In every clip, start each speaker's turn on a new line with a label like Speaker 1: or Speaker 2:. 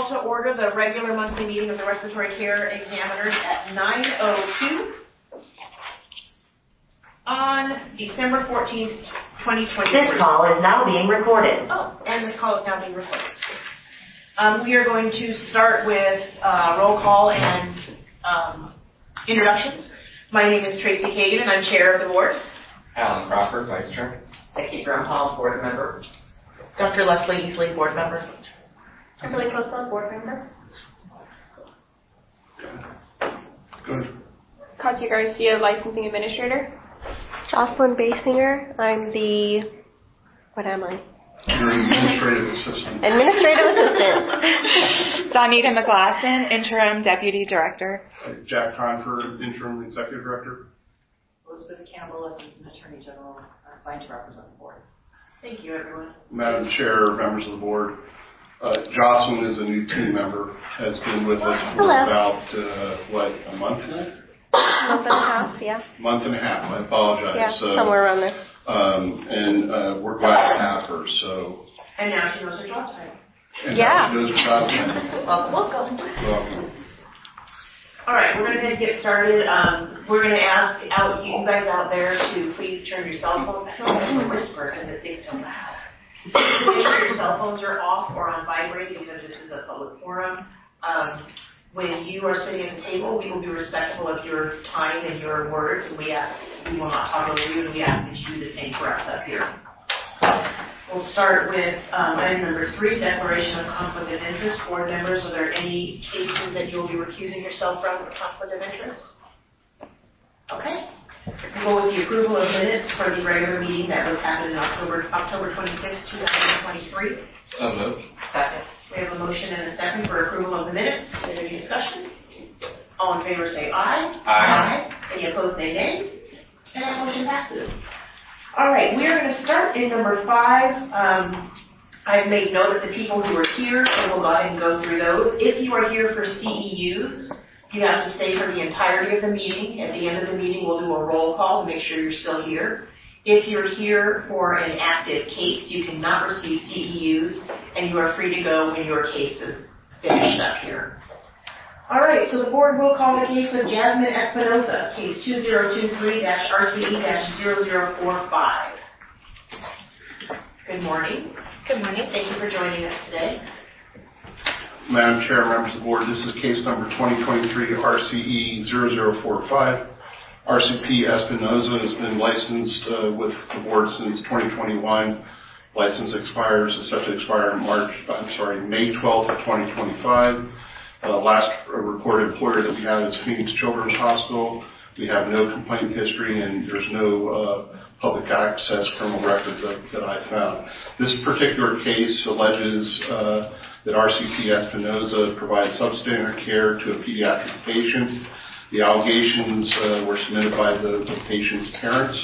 Speaker 1: call to order the regular monthly meeting of the Respiratory Care Examiners at 9:02 on December 14th, 2023.
Speaker 2: This call is now being recorded.
Speaker 1: Oh, and this call is now being recorded. We are going to start with roll call and introductions. My name is Tracy Kagan, and I'm chair of the board.
Speaker 3: Alan Crawford, vice chair.
Speaker 2: Becky Grumhall, board member.
Speaker 1: Dr. Leslie Easley, board member.
Speaker 4: Kimberly Coastal, board member.
Speaker 3: Good.
Speaker 4: Katya Garcia, licensing administrator. Jocelyn Basinger, I'm the, what am I?
Speaker 3: You're an administrative assistant.
Speaker 4: Administrative assistant.
Speaker 5: Donita McGlasson, interim deputy director.
Speaker 3: Jack Conford, interim executive director.
Speaker 2: Elizabeth Campbell, assistant attorney general, assigned to represent the board.
Speaker 1: Thank you, everyone.
Speaker 3: Madam Chair, members of the board, Jocelyn is a new team member, has been with us for about, a month now?
Speaker 4: Month and a half, yeah.
Speaker 3: Month and a half, I apologize.
Speaker 4: Yeah, somewhere around there.
Speaker 3: We're glad to have her, so.
Speaker 1: And now she knows her job title.
Speaker 3: And
Speaker 4: Yeah.
Speaker 3: now she knows her job title.
Speaker 1: Welcome.
Speaker 3: Welcome.
Speaker 1: All right, we're going to get started. We're going to ask you guys out there to please turn your cell phones. I don't want to whisper because it thing's so loud. Make sure your cell phones are off or on vibrate because this is a public forum. When you are sitting at the table, we will be respectful of your time and your words, and we will not talk over you, and we ask that you do the same for us up here. We'll start with item number 3, declaration of conflict of interest. Board members, are there any cases that you will be recusing yourself from for conflict of interest? Okay. We'll go with the approval of minutes for the regular meeting that was happened in October 26, 2023.
Speaker 3: So moved.
Speaker 2: Second.
Speaker 1: We have a motion and a second for approval of the minutes. Is there any discussion? All in favor say aye.
Speaker 3: Aye.
Speaker 1: Any opposed say nay. And that motion passes. All right, we are going to start in number 5. I've made note of the people who are here, so we'll go ahead and go through those. If you are here for CEUs, you have to stay for the entirety of the meeting. At the end of the meeting, we'll do a roll call to make sure you're still here. If you're here for an active case, you cannot receive CEUs, and you are free to go when your case is finished up here. All right, so the board will call the case of Jasmine Espinosa, case 2023-RCE-0045. Good morning.
Speaker 4: Good morning.
Speaker 1: Thank you for joining us today.
Speaker 3: Madam Chair, members of the board, this is case number 2023 RCE 0045. RCP Espinosa has been licensed with the board since 2021. License is set to expire May 12th of 2025. Last recorded employer that we have is Phoenix Children's Hospital. We have no complaint history and there's no public access criminal record that I found. This particular case alleges that RCP Espinosa provides substandard care to a pediatric patient. The allegations were submitted by the patient's parents.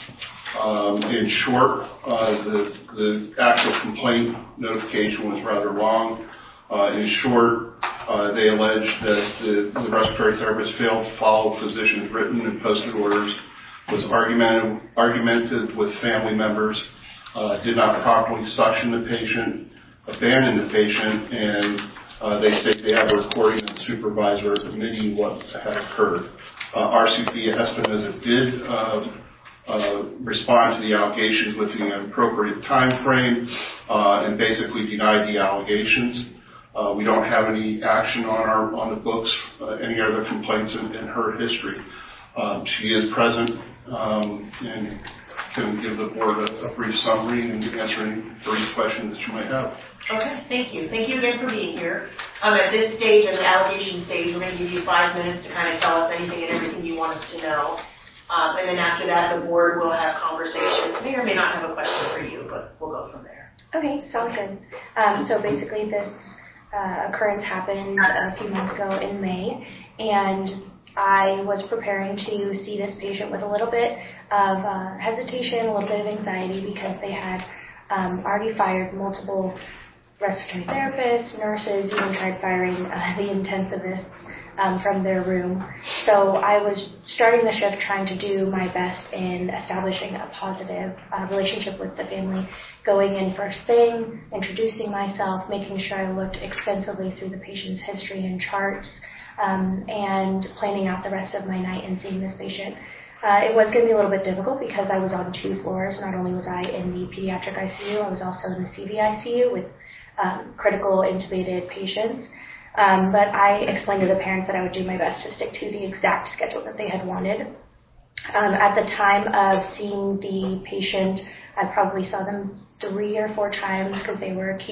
Speaker 3: In short, the actual complaint notification was rather long. In short, they allege that the respiratory therapist failed to follow physician's written and posted orders, was argumentative with family members, did not properly suction the patient, abandoned the patient, and they state they have a recording of the supervisor admitting what had occurred. RCP Espinosa did respond to the allegations with the appropriate time frame and basically denied the allegations. We don't have any action on the books, any other complaints in her history. She is present and can give the board a brief summary and answer any brief questions that you might have.
Speaker 1: Okay, thank you. Thank you again for being here. At this stage, at the allegation stage, we're going to give you 5 minutes to kind of tell us anything and everything you want us to know. And then after that, the board will have conversations. May or may not have a question for you, but we'll go from there.
Speaker 4: Okay, sounds good. So basically this occurrence happened a few months ago in May, and I was preparing to see this patient with a little bit of hesitation, a little bit of anxiety because they had already fired multiple respiratory therapists, nurses, even tried firing the intensivists from their room. So I was starting the shift trying to do my best in establishing a positive relationship with the family, going in first thing, introducing myself, making sure I looked extensively through the patient's history and charts, and planning out the rest of my night and seeing this patient. It was going to be a little bit difficult because I was on 2 floors. Not only was I in the pediatric ICU, I was also in the CV ICU with critical intubated patients. But I explained to the parents that I would do my best to stick to the exact schedule that they had wanted. At the time of seeing the patient, I probably saw them 3 or 4 times because they were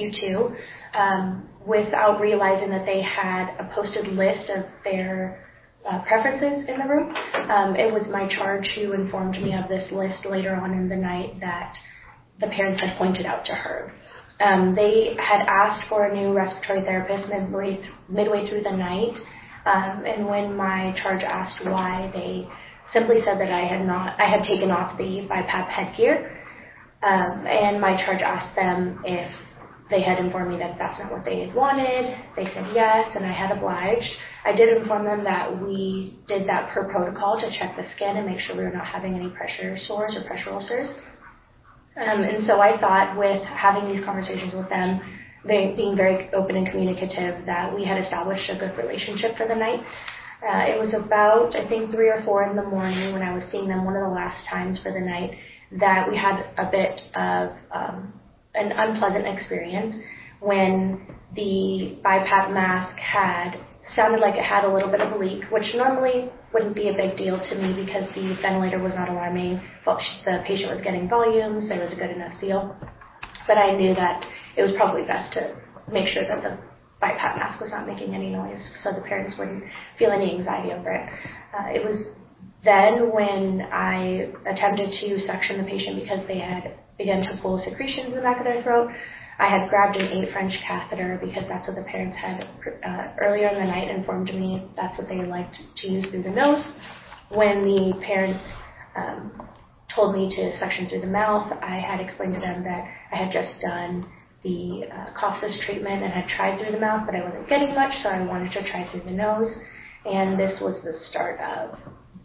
Speaker 4: Q2, without realizing that they had a posted list of their preferences in the room. It was my charge who informed me of this list later on in the night that the parents had pointed out to her. They had asked for a new respiratory therapist midway through the night, and when my charge asked why, they simply said that I had taken off the BiPAP headgear, and my charge asked them if they had informed me that that's not what they had wanted. They said yes, and I had obliged. I did inform them that we did that per protocol to check the skin and make sure we were not having any pressure sores or pressure ulcers. And so I thought with having these conversations with them, being very open and communicative, that we had established a good relationship for the night. It was about, I think, 3 or 4 in the morning when I was seeing them one of the last times for the night that we had a bit of an unpleasant experience when the BiPAP mask sounded like it had a little bit of a leak, which normally wouldn't be a big deal to me because the ventilator was not alarming. The patient was getting volumes, there was a good enough seal. But I knew that it was probably best to make sure that the BiPAP mask was not making any noise so the parents wouldn't feel any anxiety over it. It was then when I attempted to suction the patient because they had begun to pull secretions in the back of their throat. I had grabbed an 8 French catheter because that's what the parents had earlier in the night informed me that's what they liked to use through the nose. When the parents told me to suction through the mouth, I had explained to them that I had just done the Costas treatment and had tried through the mouth, but I wasn't getting much, so I wanted to try through the nose. And this was the start of,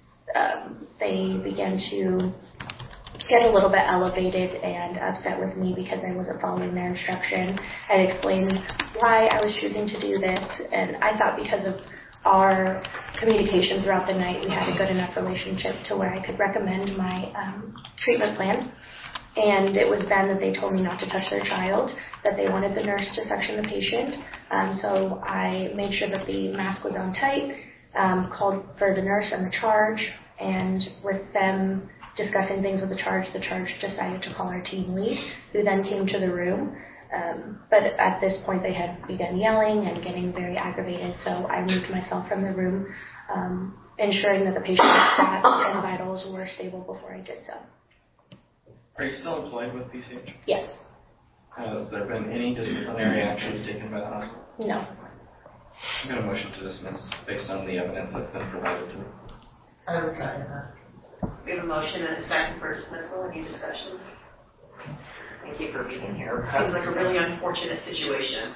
Speaker 4: they began to get a little bit elevated and upset with me because I wasn't following their instruction. I explained why I was choosing to do this, and I thought because of our communication throughout the night, we had a good enough relationship to where I could recommend my treatment plan. And it was then that they told me not to touch their child, that they wanted the nurse to suction the patient. So I made sure that the mask was on tight, called for the nurse and the charge, and with them discussing things with the charge decided to call our team lead, who then came to the room. But at this point, they had begun yelling and getting very aggravated, so I moved myself from the room, ensuring that the patient's stats and vitals were stable before I did so.
Speaker 6: Are you still employed with PCH?
Speaker 4: Yes.
Speaker 6: Has there been any disciplinary actions taken by the hospital?
Speaker 4: No.
Speaker 6: I'm going to motion to dismiss based on the evidence that's been provided to me.
Speaker 2: I would second that.
Speaker 1: We have a motion and a second for dismissal. Any discussion?
Speaker 7: Thank you for being here.
Speaker 1: Seems like a really unfortunate situation.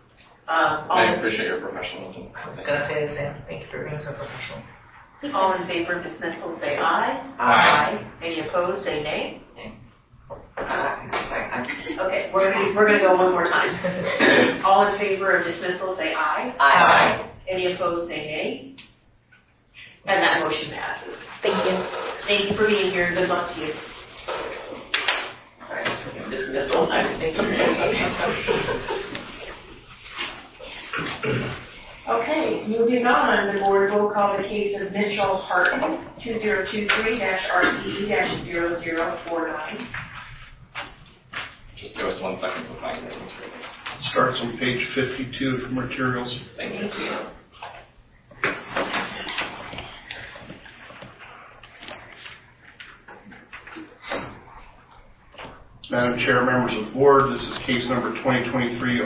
Speaker 6: I appreciate your professionalism.
Speaker 7: I was going to say the same. Thank you for being so professional.
Speaker 1: All in favor of dismissal, say aye.
Speaker 7: Aye.
Speaker 1: Any opposed, say nay.
Speaker 7: Okay.
Speaker 1: We're gonna go one more time. All in favor of dismissal, say aye.
Speaker 7: Aye.
Speaker 1: Any opposed, say nay. And that motion passes.
Speaker 4: Thank you.
Speaker 1: Thank you for being here. Good luck to you. Dismissal. Thank you. Okay, moving on, the board will call the case of Mitchell Harton, 2023-RCE-0049.
Speaker 6: Just give us 1 second to find it.
Speaker 3: Starts on page 52 of materials.
Speaker 6: Thank you.
Speaker 3: Madam Chair, members of the board, this is case number 2023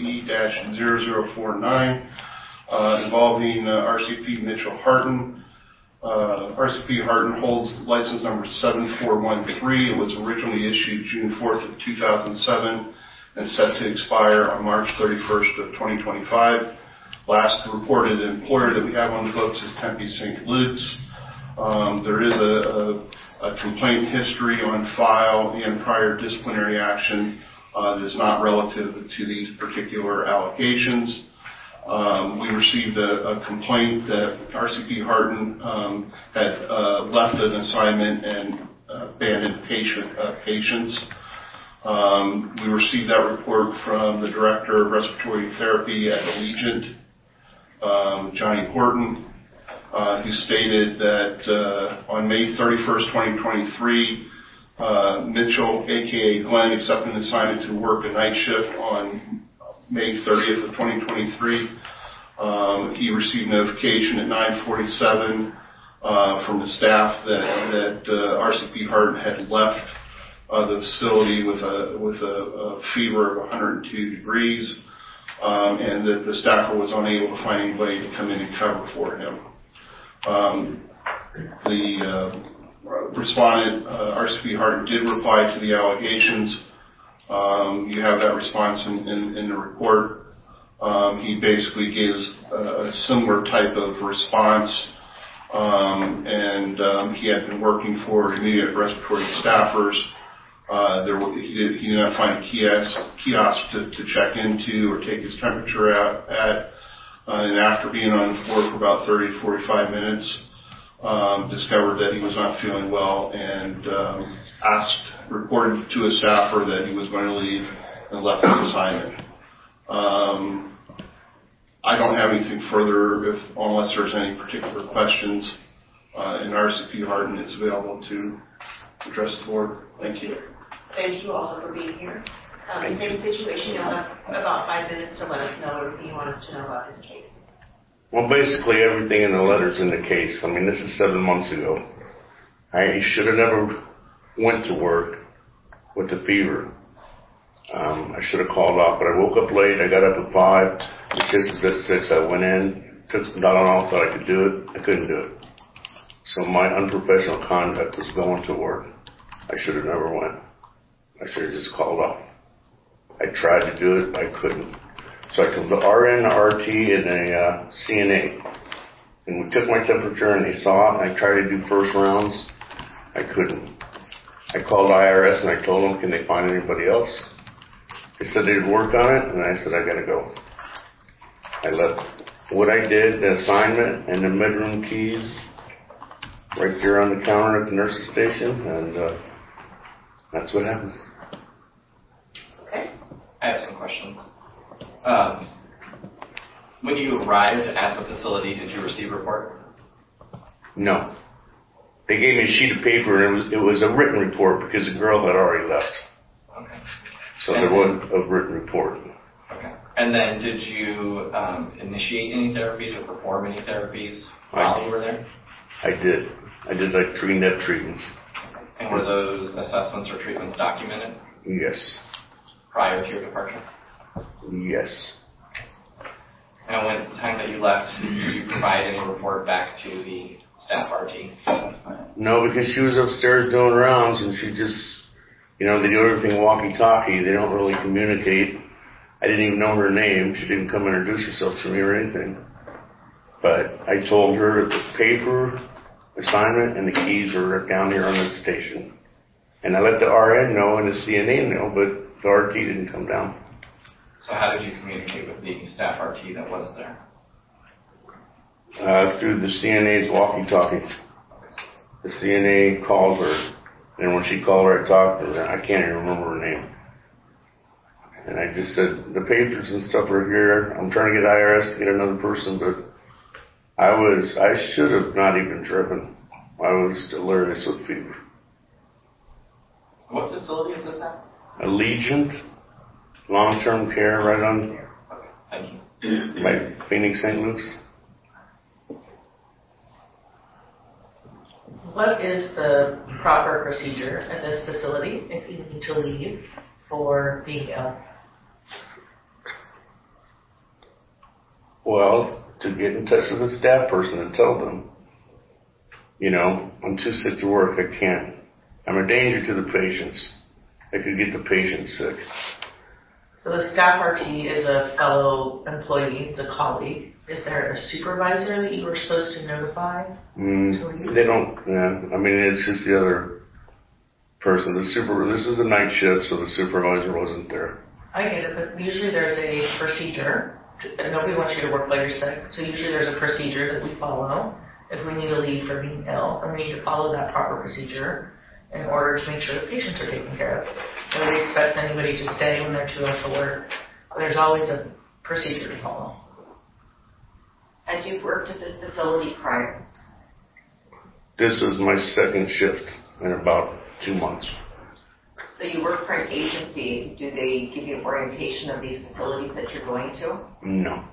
Speaker 3: RCE-0049 involving RCP Mitchell Harton. RCP Harton holds license number 7413. It was originally issued June 4th of 2007 and set to expire on March 31st of 2025. Last reported employer that we have on the books is Tempe St. Luke's. There is a complaint history on file and prior disciplinary action that is not relative to these particular allegations. We received a complaint that RCP Hardin had left an assignment and abandoned patients. We received that report from the Director of Respiratory Therapy at Allegiant, Johnny Horton, who stated that on May 31st, 2023, Mitchell, a.k.a. Glenn, accepted an assignment to work a night shift on May 30th of 2023. He received notification at 9:47 from the staff that RCP Hardin had left the facility with a fever of 102 degrees, and that the staffer was unable to find anybody to come in and cover for him. The respondent, RCP Hardin, did reply to the allegations. You have that response in the report. He basically gives a similar type of response, and he had been working for immediate respiratory staffers. He did not find a kiosk to check into or take his temperature at. And after being on the floor for about 30 to 45 minutes, discovered that he was not feeling well and reported to a staffer that he was going to leave and left the assignment. I don't have anything further unless there's any particular questions, and RCP Hardin is available to address the board. Thank you.
Speaker 1: Thank you also for being here. Same situation, you'll have about 5 minutes to let us know everything you want us to know about this case.
Speaker 8: Well, basically everything in the letter's in the case. I mean, this is 7 months ago. I should have never went to work with a fever. I should have called off, but I woke up late. I got up at 5. The kids was at 6. I went in, took some Tylenol, thought I could do it. I couldn't do it. So my unprofessional conduct was going to work. I should have never went. I should have just called off. I tried to do it. I couldn't. So I told the RN, RT, and a CNA. And we took my temperature, and they saw it. And I tried to do first rounds. I couldn't. I called IRS, and I told them, can they find anybody else? They said they'd work on it, and I said, I got to go. I left what I did, the assignment, and the bedroom keys right there on the counter at the nurse's station, and that's what happened.
Speaker 6: I have some questions. When you arrived at the facility, did you receive a report?
Speaker 8: No. They gave me a sheet of paper, and it was a written report because the girl had already left.
Speaker 6: Okay.
Speaker 8: So there wasn't a written report.
Speaker 6: Okay. And then did you initiate any therapies or perform any therapies while you were there?
Speaker 8: I did. I did like 3 NEP treatments.
Speaker 6: And were those assessments or treatments documented?
Speaker 8: Yes.
Speaker 6: Prior to your departure?
Speaker 8: Yes.
Speaker 6: And when the time that you left, did you provide any report back to the staff RT?
Speaker 8: No, because she was upstairs doing rounds, and she just, they do everything walkie-talkie. They don't really communicate. I didn't even know her name. She didn't come introduce herself to me or anything. But I told her the paper, assignment, and the keys were down here on the station. And I let the RN know and the CNA know, but the RT didn't come down.
Speaker 6: So how did you communicate with the staff RT that was there?
Speaker 8: Through the CNA's walkie-talkie. The CNA called her, and when she called her, I talked to her. I can't even remember her name. And I just said, the papers and stuff are here. I'm trying to get IRS to get another person, but I should have not even driven. I was delirious with fever.
Speaker 6: What facility is this at?
Speaker 8: Allegiant, long-term care, right on
Speaker 6: Okay, thank you.
Speaker 8: by Phoenix, St. Luke's.
Speaker 7: What is the proper procedure at this facility if you need to leave for being ill?
Speaker 8: Well, to get in touch with a staff person and tell them, I'm too sick to work, I can't. I'm a danger to the patients. I could get the patient sick.
Speaker 7: So the staff RT is a fellow employee, the colleague, Is there a supervisor that you were supposed to notify?
Speaker 8: They don't, yeah, I mean, it's just the other person. This is the night shift, so the supervisor wasn't there.
Speaker 7: I get it, but usually there's a procedure. Nobody wants you to work while you're sick, so usually there's a procedure that we follow if we need to leave for being ill, and we need to follow that proper procedure in order to make sure the patients are taken care of. Nobody expects anybody to stay when they're too ill to work. There's always a procedure to follow.
Speaker 1: Had you worked at this facility prior?
Speaker 8: This is my second shift in about 2 months.
Speaker 1: So you work for an agency, do they give you orientation of these facilities that you're going to?
Speaker 8: No.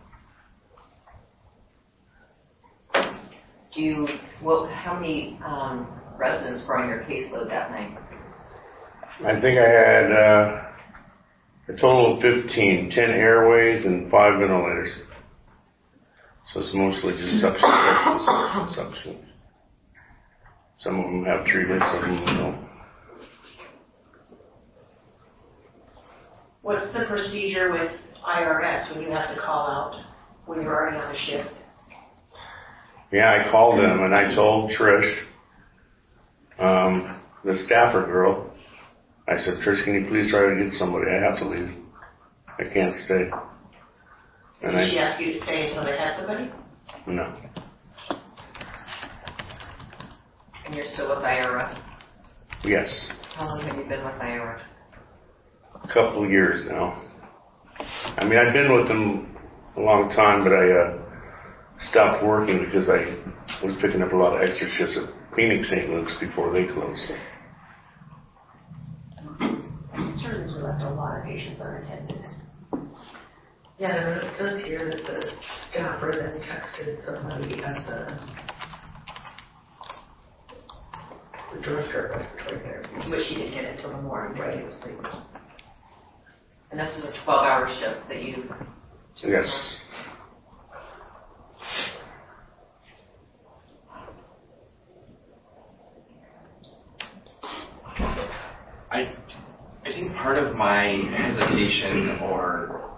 Speaker 1: How many residents were on your caseload that night?
Speaker 8: I think I had a total of 15, 10 airways and 5 ventilators. So it's mostly just suction. Some of them have treatment, some of them don't.
Speaker 1: What's the procedure with IRS when you have to call out when you're already on a shift?
Speaker 8: Yeah, I called them and I told Trish, the staffer girl, I said, Trish, can you please try to get somebody? I have to leave. I can't stay. And
Speaker 1: Did she ask you to stay until they had somebody?
Speaker 8: No.
Speaker 1: And you're still with IRS?
Speaker 8: Yes.
Speaker 1: How long have you been with IRS?
Speaker 8: A couple of years now. I mean, I've been with them a long time, but I stopped working because I was picking up a lot of extra shifts at Phoenix St. Luke's before they closed.
Speaker 1: I'm concerned we left a lot of patients unattended.
Speaker 7: Yeah, and it says here that the staffer then texted somebody at the director of respiratory therapy.
Speaker 1: But she didn't get it till the morning.
Speaker 7: Right.
Speaker 1: And this is a 12-hour shift that you...
Speaker 8: Yes.
Speaker 6: I think part of my hesitation or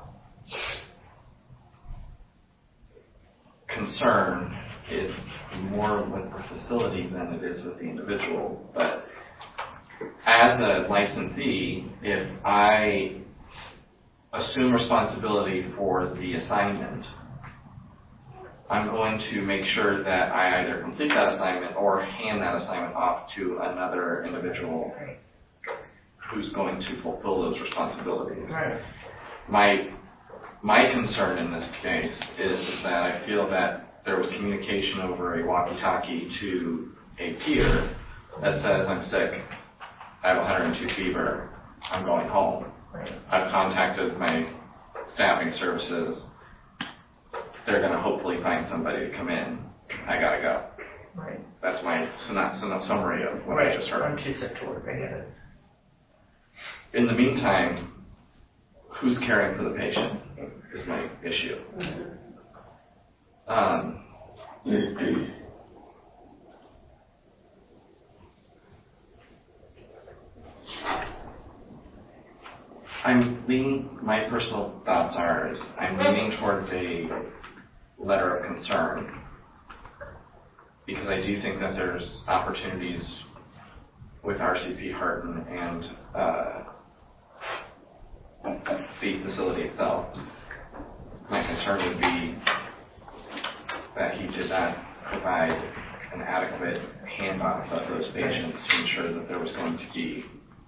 Speaker 6: concern is more with the facility than it is with the individual. But as a licensee, if I assume responsibility for the assignment, I'm going to make sure that I either complete that assignment or hand that assignment off to another individual who's going to fulfill those responsibilities.
Speaker 7: Right.
Speaker 6: My concern in this case is that I feel that there was communication over a walkie-talkie to a peer that says, I'm sick, I have 102 fever, I'm going home.
Speaker 7: Right.
Speaker 6: I've contacted my staffing services. They're going to hopefully find somebody to come in. I got to go.
Speaker 7: Right.
Speaker 6: That's my summary of what I just heard.
Speaker 7: I'm too sick to work, I get it.
Speaker 6: In the meantime, who's caring for the patient is my issue. My personal thoughts are, I'm leaning towards a letter of concern because I do think that there's opportunities with RCP Hardin and the facility itself. My concern would be that he did not provide an adequate handoff of those patients to ensure that there was going to be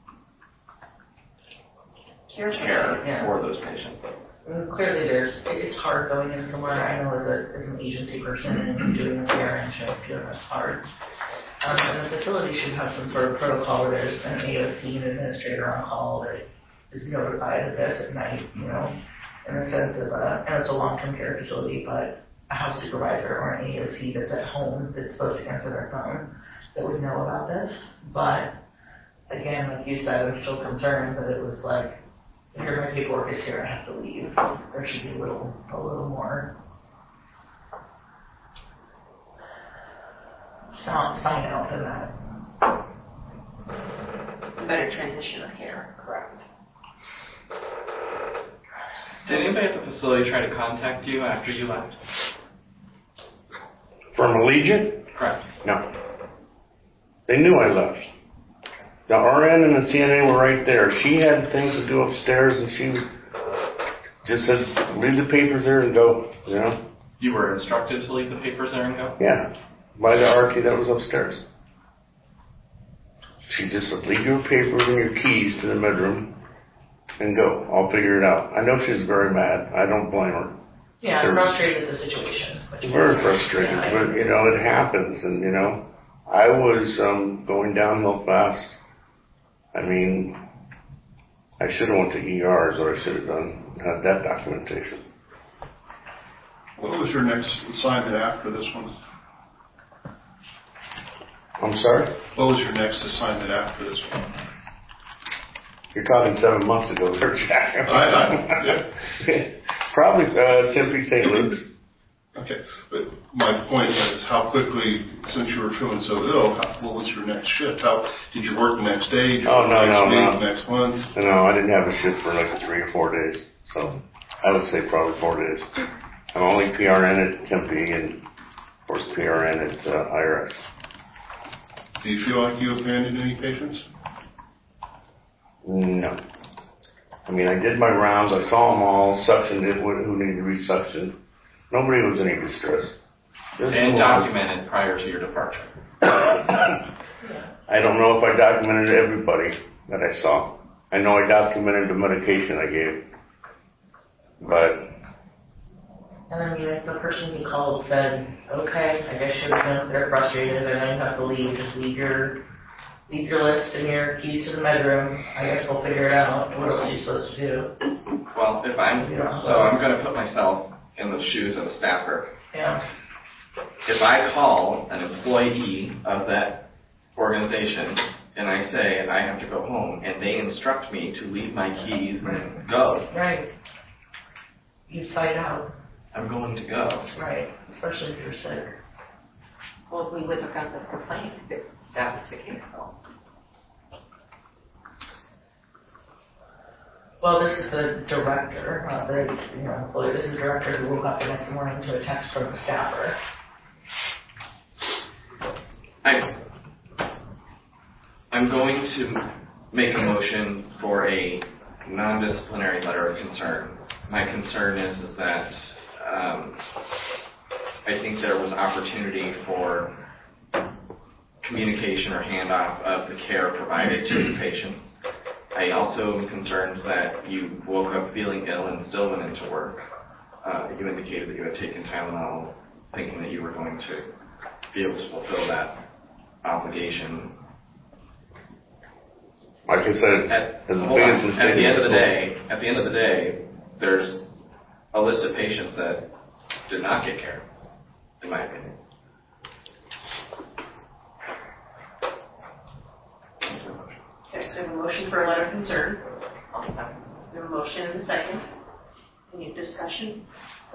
Speaker 6: care for those patients.
Speaker 7: Clearly, it's hard going in somewhere. I know as an agency person and doing a PRN shift, that's hard. And the facility should have some sort of protocol where there's an AOC, an administrator on call that is notified of this at night, in the sense of, and it's a long-term care facility, but a house supervisor or an AOC that's at home that's supposed to answer their phone that would know about this. But again, like you said, I'm still concerned that it was like, here, my paperwork is here, I have to leave. There should be a little more sign out than that.
Speaker 1: A better transition of care.
Speaker 7: Correct.
Speaker 6: Did anybody at the facility try to contact you after you left?
Speaker 8: From Allegiant?
Speaker 6: Correct.
Speaker 8: No. They knew I left. The RN and the CNA were right there. She had things to do upstairs, and she just said, leave the papers there and go, you know?
Speaker 6: You were instructed to leave the papers there and go?
Speaker 8: Yeah, by the RT that was upstairs. She just said, leave your papers and your keys to the bedroom and go. I'll figure it out. I know she's very mad. I don't blame her.
Speaker 7: Yeah, I'm frustrated with the situation.
Speaker 8: Very frustrated, but, you know, it happens, and, you know, I was going downhill fast. I mean, I should have went to ER is what I should have done, had that documentation.
Speaker 3: What was your next assignment after this one?
Speaker 8: I'm sorry?
Speaker 3: What was your next assignment after this one?
Speaker 8: You're talking 7 months ago, sir, Jack.
Speaker 3: Yeah.
Speaker 8: Probably Tempe, St. Luke's.
Speaker 3: Okay, but my point is, how quickly, since you were feeling so ill, what was your next shift? How did you work the next day? Did you
Speaker 8: Oh,
Speaker 3: work
Speaker 8: no,
Speaker 3: next
Speaker 8: no,
Speaker 3: week,
Speaker 8: no.
Speaker 3: next month?
Speaker 8: No, I didn't have a shift for like 3 or 4 days, so I would say probably 4 days. I'm only PRN at Tempe and, of course, PRN at IRS.
Speaker 3: Do you feel like you abandoned any patients?
Speaker 8: No. I mean, I did my rounds, I saw them all, suctioned it, who needed to be suctioned. Nobody was in any distress.
Speaker 6: And documented prior to your departure.
Speaker 8: I don't know if I documented everybody that I saw. I know I documented the medication I gave. But...
Speaker 7: And I mean, if the person you called said, okay, I guess they're frustrated, I know you have to leave, just leave your list and your keys to the bedroom, I guess we'll figure it out. What else are you supposed to do?
Speaker 6: Well, I'm going to put myself in the shoes of a staffer.
Speaker 7: Yeah.
Speaker 6: If I call an employee of that organization and I say I have to go home and they instruct me to leave my keys and go.
Speaker 7: Right. You fight out.
Speaker 6: I'm going to go.
Speaker 7: Right. Especially if you're sick.
Speaker 2: Well, we would have got the complaint if that was the case, though.
Speaker 7: Well, this is the director, not the employee. This is the director who woke up the next morning to a text from the staffer.
Speaker 6: I'm going to make a motion for a non-disciplinary letter of concern. My concern is that I think there was opportunity for communication or handoff of the care provided to the patient. I also am concerned that you woke up feeling ill and still went into work. You indicated that you had taken Tylenol thinking that you were going to be able to fulfill that obligation.
Speaker 8: like I said,
Speaker 6: At the end of the day, there's a list of patients that did not get care, in my opinion.
Speaker 1: Okay, so we have a motion for a letter of concern. We have a motion and a second. Any discussion?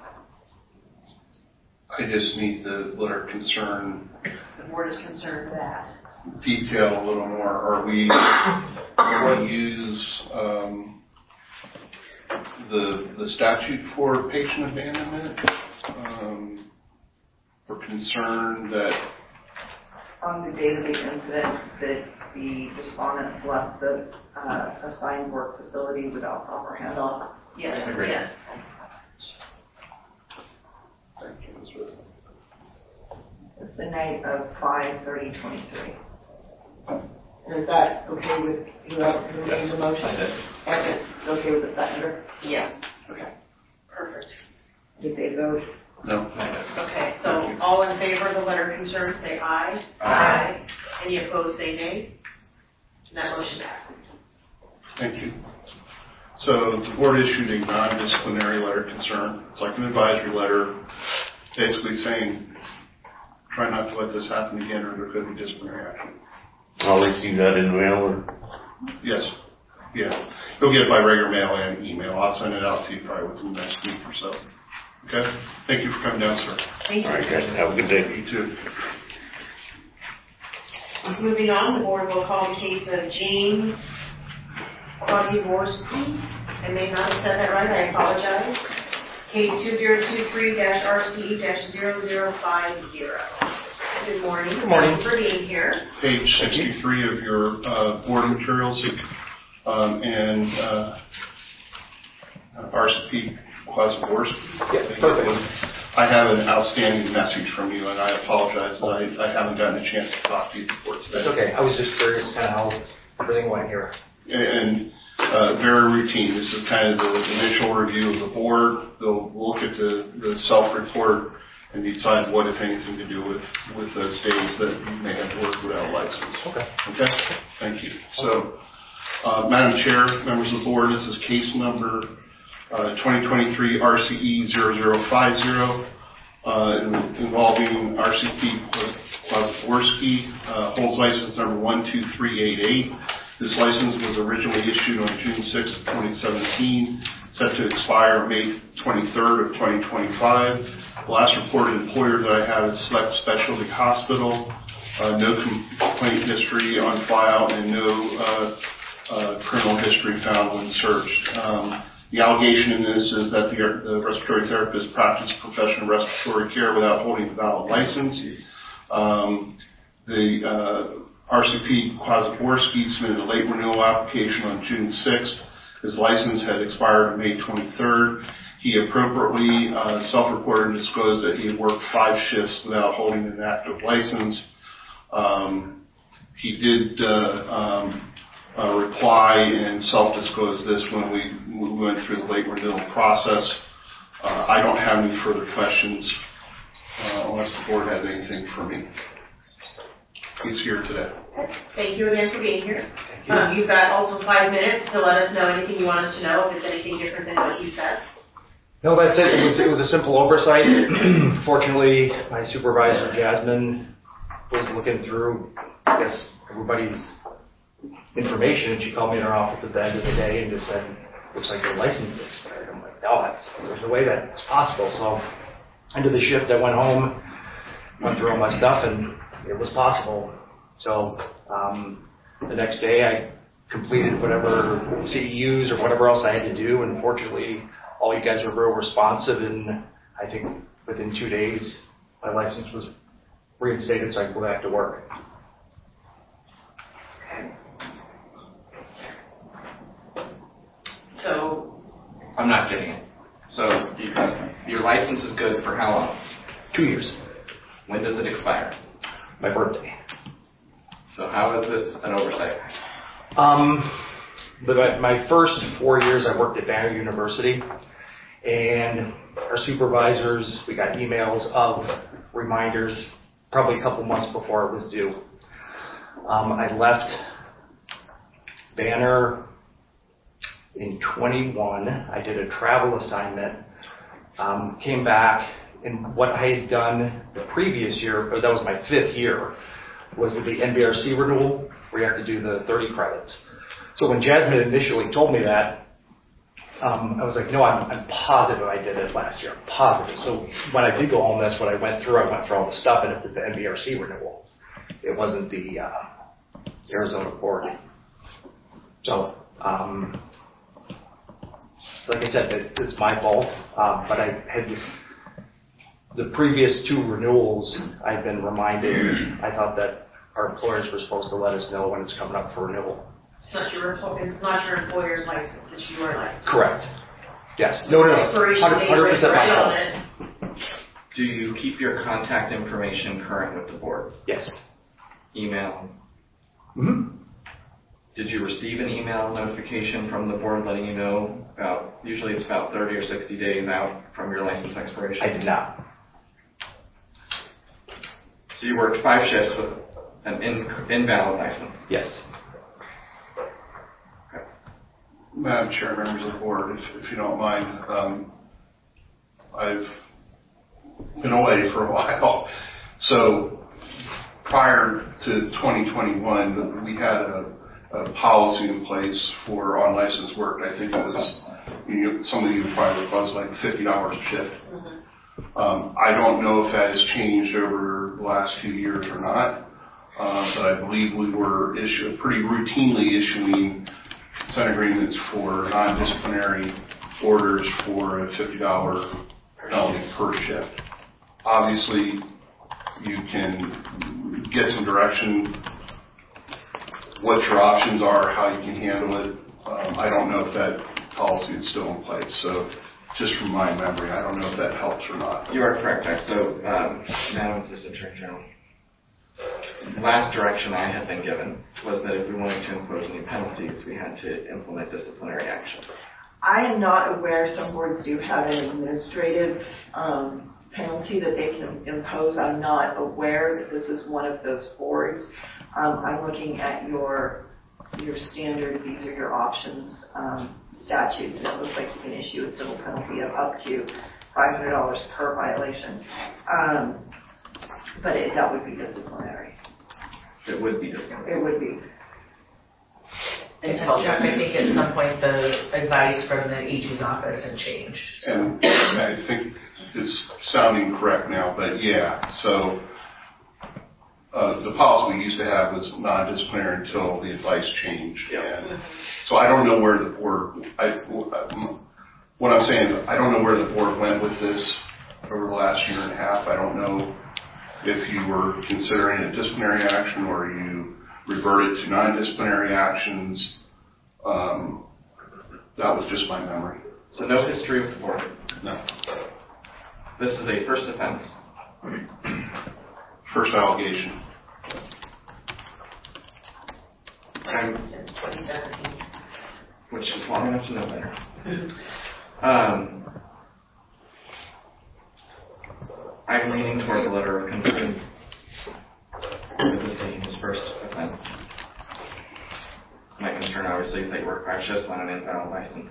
Speaker 3: I just need the letter of concern
Speaker 1: The board is concerned that.
Speaker 3: detail a little more. Are we going to use the statute for patient abandonment? For concern that
Speaker 9: On the day of the incident, that the respondent left the assigned work facility without proper handoff.
Speaker 1: Yes,
Speaker 6: Agreed.
Speaker 1: yes.
Speaker 9: It's the night of 5/30/23. Is that okay with who made the motion?
Speaker 6: I did.
Speaker 9: And it's okay with the seconder?
Speaker 1: Yeah.
Speaker 9: Okay.
Speaker 1: Perfect.
Speaker 9: Did they vote?
Speaker 3: no.
Speaker 1: Okay, so all in favor of the letter of concern, say aye.
Speaker 6: Aye.
Speaker 1: Any opposed, say nay. And that motion passes.
Speaker 3: Thank you. So the board issued a non-disciplinary letter of concern. It's like an advisory letter, basically saying, try not to let this happen again, or there could be disciplinary action.
Speaker 8: I'll receive that in mail or...
Speaker 3: Yes. Yeah. You'll get it by regular mail and email. I'll send it out to you probably within the next week or so. Okay? Thank you for coming down, sir.
Speaker 1: Thank you.
Speaker 8: All right, guys, have a good day.
Speaker 3: You too.
Speaker 1: Moving on, the board will call the case of James Quadivorsky. I may not have said that right, I apologize. Case 2023-RC-0050. Good morning.
Speaker 10: Good morning.
Speaker 1: Thank you for being here.
Speaker 3: Page 63 of your board materials, and RCP Kwazaborski.
Speaker 10: Yes, perfect.
Speaker 3: I have an outstanding message from you, and I apologize that I haven't gotten a chance to talk to you before today.
Speaker 10: That's okay. I was just curious kind of how everything went here.
Speaker 3: And very routine. This is kind of the initial review of the board. They'll look at the self-report and decide what, if anything, to do with those days that you may have worked without a license.
Speaker 10: Okay.
Speaker 3: Okay? Thank you. So, Madam Chair, members of the board, this is case number 2023 RCE 0050 involving RCP Kwazaborski, holds license number 12388. This license was originally issued on June 6th of 2017, set to expire May 23rd of 2025. The last reported employer that I have is Select Specialty Hospital. No complaint history on file and no criminal history found when searched. The allegation in this is that the respiratory therapist practiced professional respiratory care without holding a valid license. The RCP Kwazaborski submitted a late renewal application on June 6th. His license had expired on May 23rd. He appropriately self-reported and disclosed that he had worked 5 shifts without holding an active license. He did reply and self-disclose this when we went through the late renewal process. I don't have any further questions unless the board has anything for me. He's here today.
Speaker 1: Thank you again for being here.
Speaker 10: Thank you.
Speaker 1: You've got also 5 minutes to let us know anything you want us to know, if it's anything different than what you said.
Speaker 10: No, that's it. It was a simple oversight. Fortunately, my supervisor, Jasmine, was looking through, I guess, everybody's information, and she called me in her office at the end of the day and just said, looks like your license is expired. I'm like, no, there's no way that's possible. So, end of the shift, I went home, went through all my stuff, and it was possible. So, the next day I completed whatever CEUs or whatever else I had to do, and fortunately, all you guys were real responsive, and I think within 2 days, my license was reinstated so I could go back to work.
Speaker 1: So,
Speaker 6: I'm not getting it. So your license is good for how long?
Speaker 10: 2 years.
Speaker 6: When does it expire?
Speaker 10: My birthday.
Speaker 6: So how is this an oversight?
Speaker 10: My first 4 years I worked at Banner University, and our supervisors, we got emails of reminders probably a couple months before it was due. I left Banner in 21. I did a travel assignment, came back, and what I had done the previous year, or that was my 5th year, was with the NBRC renewal, where you have to do the 30 credits. So when Jasmine initially told me that, I was like, no, I'm positive I did it last year. I'm positive. So when I did go home, that's what I went through. I went through all the stuff, and it was the NBRC renewal. It wasn't the Arizona board. So, like I said, it's my fault. But I had the previous 2 renewals, I've been reminded. I thought that our employers were supposed to let us know when it's coming up for renewal.
Speaker 1: it's not your employer's license, it's your license.
Speaker 10: Correct. Yes. No. 100% my fault.
Speaker 6: Do you keep your contact information current with the board?
Speaker 10: Yes.
Speaker 6: Email?
Speaker 10: Mm-hmm.
Speaker 6: Did you receive an email notification from the board letting you know about, usually it's about 30 or 60 days out from your license expiration?
Speaker 10: I did not.
Speaker 6: So you worked 5 shifts with an invalid license?
Speaker 10: Yes.
Speaker 3: Madam Chair, members of the board, if you don't mind, I've been away for a while. So prior to 2021, we had a policy in place for unlicensed work. I think it was, some of you probably recall, like $50 a shift. I don't know if that has changed over the last few years or not, but I believe we were pretty routinely issuing consent agreements for non-disciplinary orders for a $50 penalty per shift. Obviously, you can get some direction, what your options are, how you can handle it. I don't know if that policy is still in place, so just from my memory, I don't know if that helps or not.
Speaker 6: You are correct, Doug. So, Madam Assistant Attorney General, the last direction I had been given was that if we wanted to impose any penalties, we had to implement disciplinary action.
Speaker 9: I am not aware, some boards do have an administrative penalty that they can impose. I'm not aware that this is one of those boards. I'm looking at your standard, these are your options statutes, and it looks like you can issue a civil penalty of up to $500 per violation. But that would be disciplinary.
Speaker 6: It would be disciplinary.
Speaker 9: It would be.
Speaker 7: And Chuck, I think at some point the advice from the AG's office had changed.
Speaker 3: And I think it's sounding correct now, but yeah, so the policy we used to have was non-disciplinary until the advice changed.
Speaker 6: Yep.
Speaker 3: And so I don't know where the board, what I'm saying is I don't know where the board went with this over the last year and a half. I don't know if you were considering a disciplinary action or you reverted to non-disciplinary actions. That was just my memory.
Speaker 6: So no history with the board?
Speaker 3: No.
Speaker 6: This is a first offense.
Speaker 3: First allegation.
Speaker 1: Since 2017.
Speaker 6: Which is long enough to know better. I'm leaning towards a letter of concern. This is taking his first offense. My concern obviously is that you work 5 shifts on an invalid license.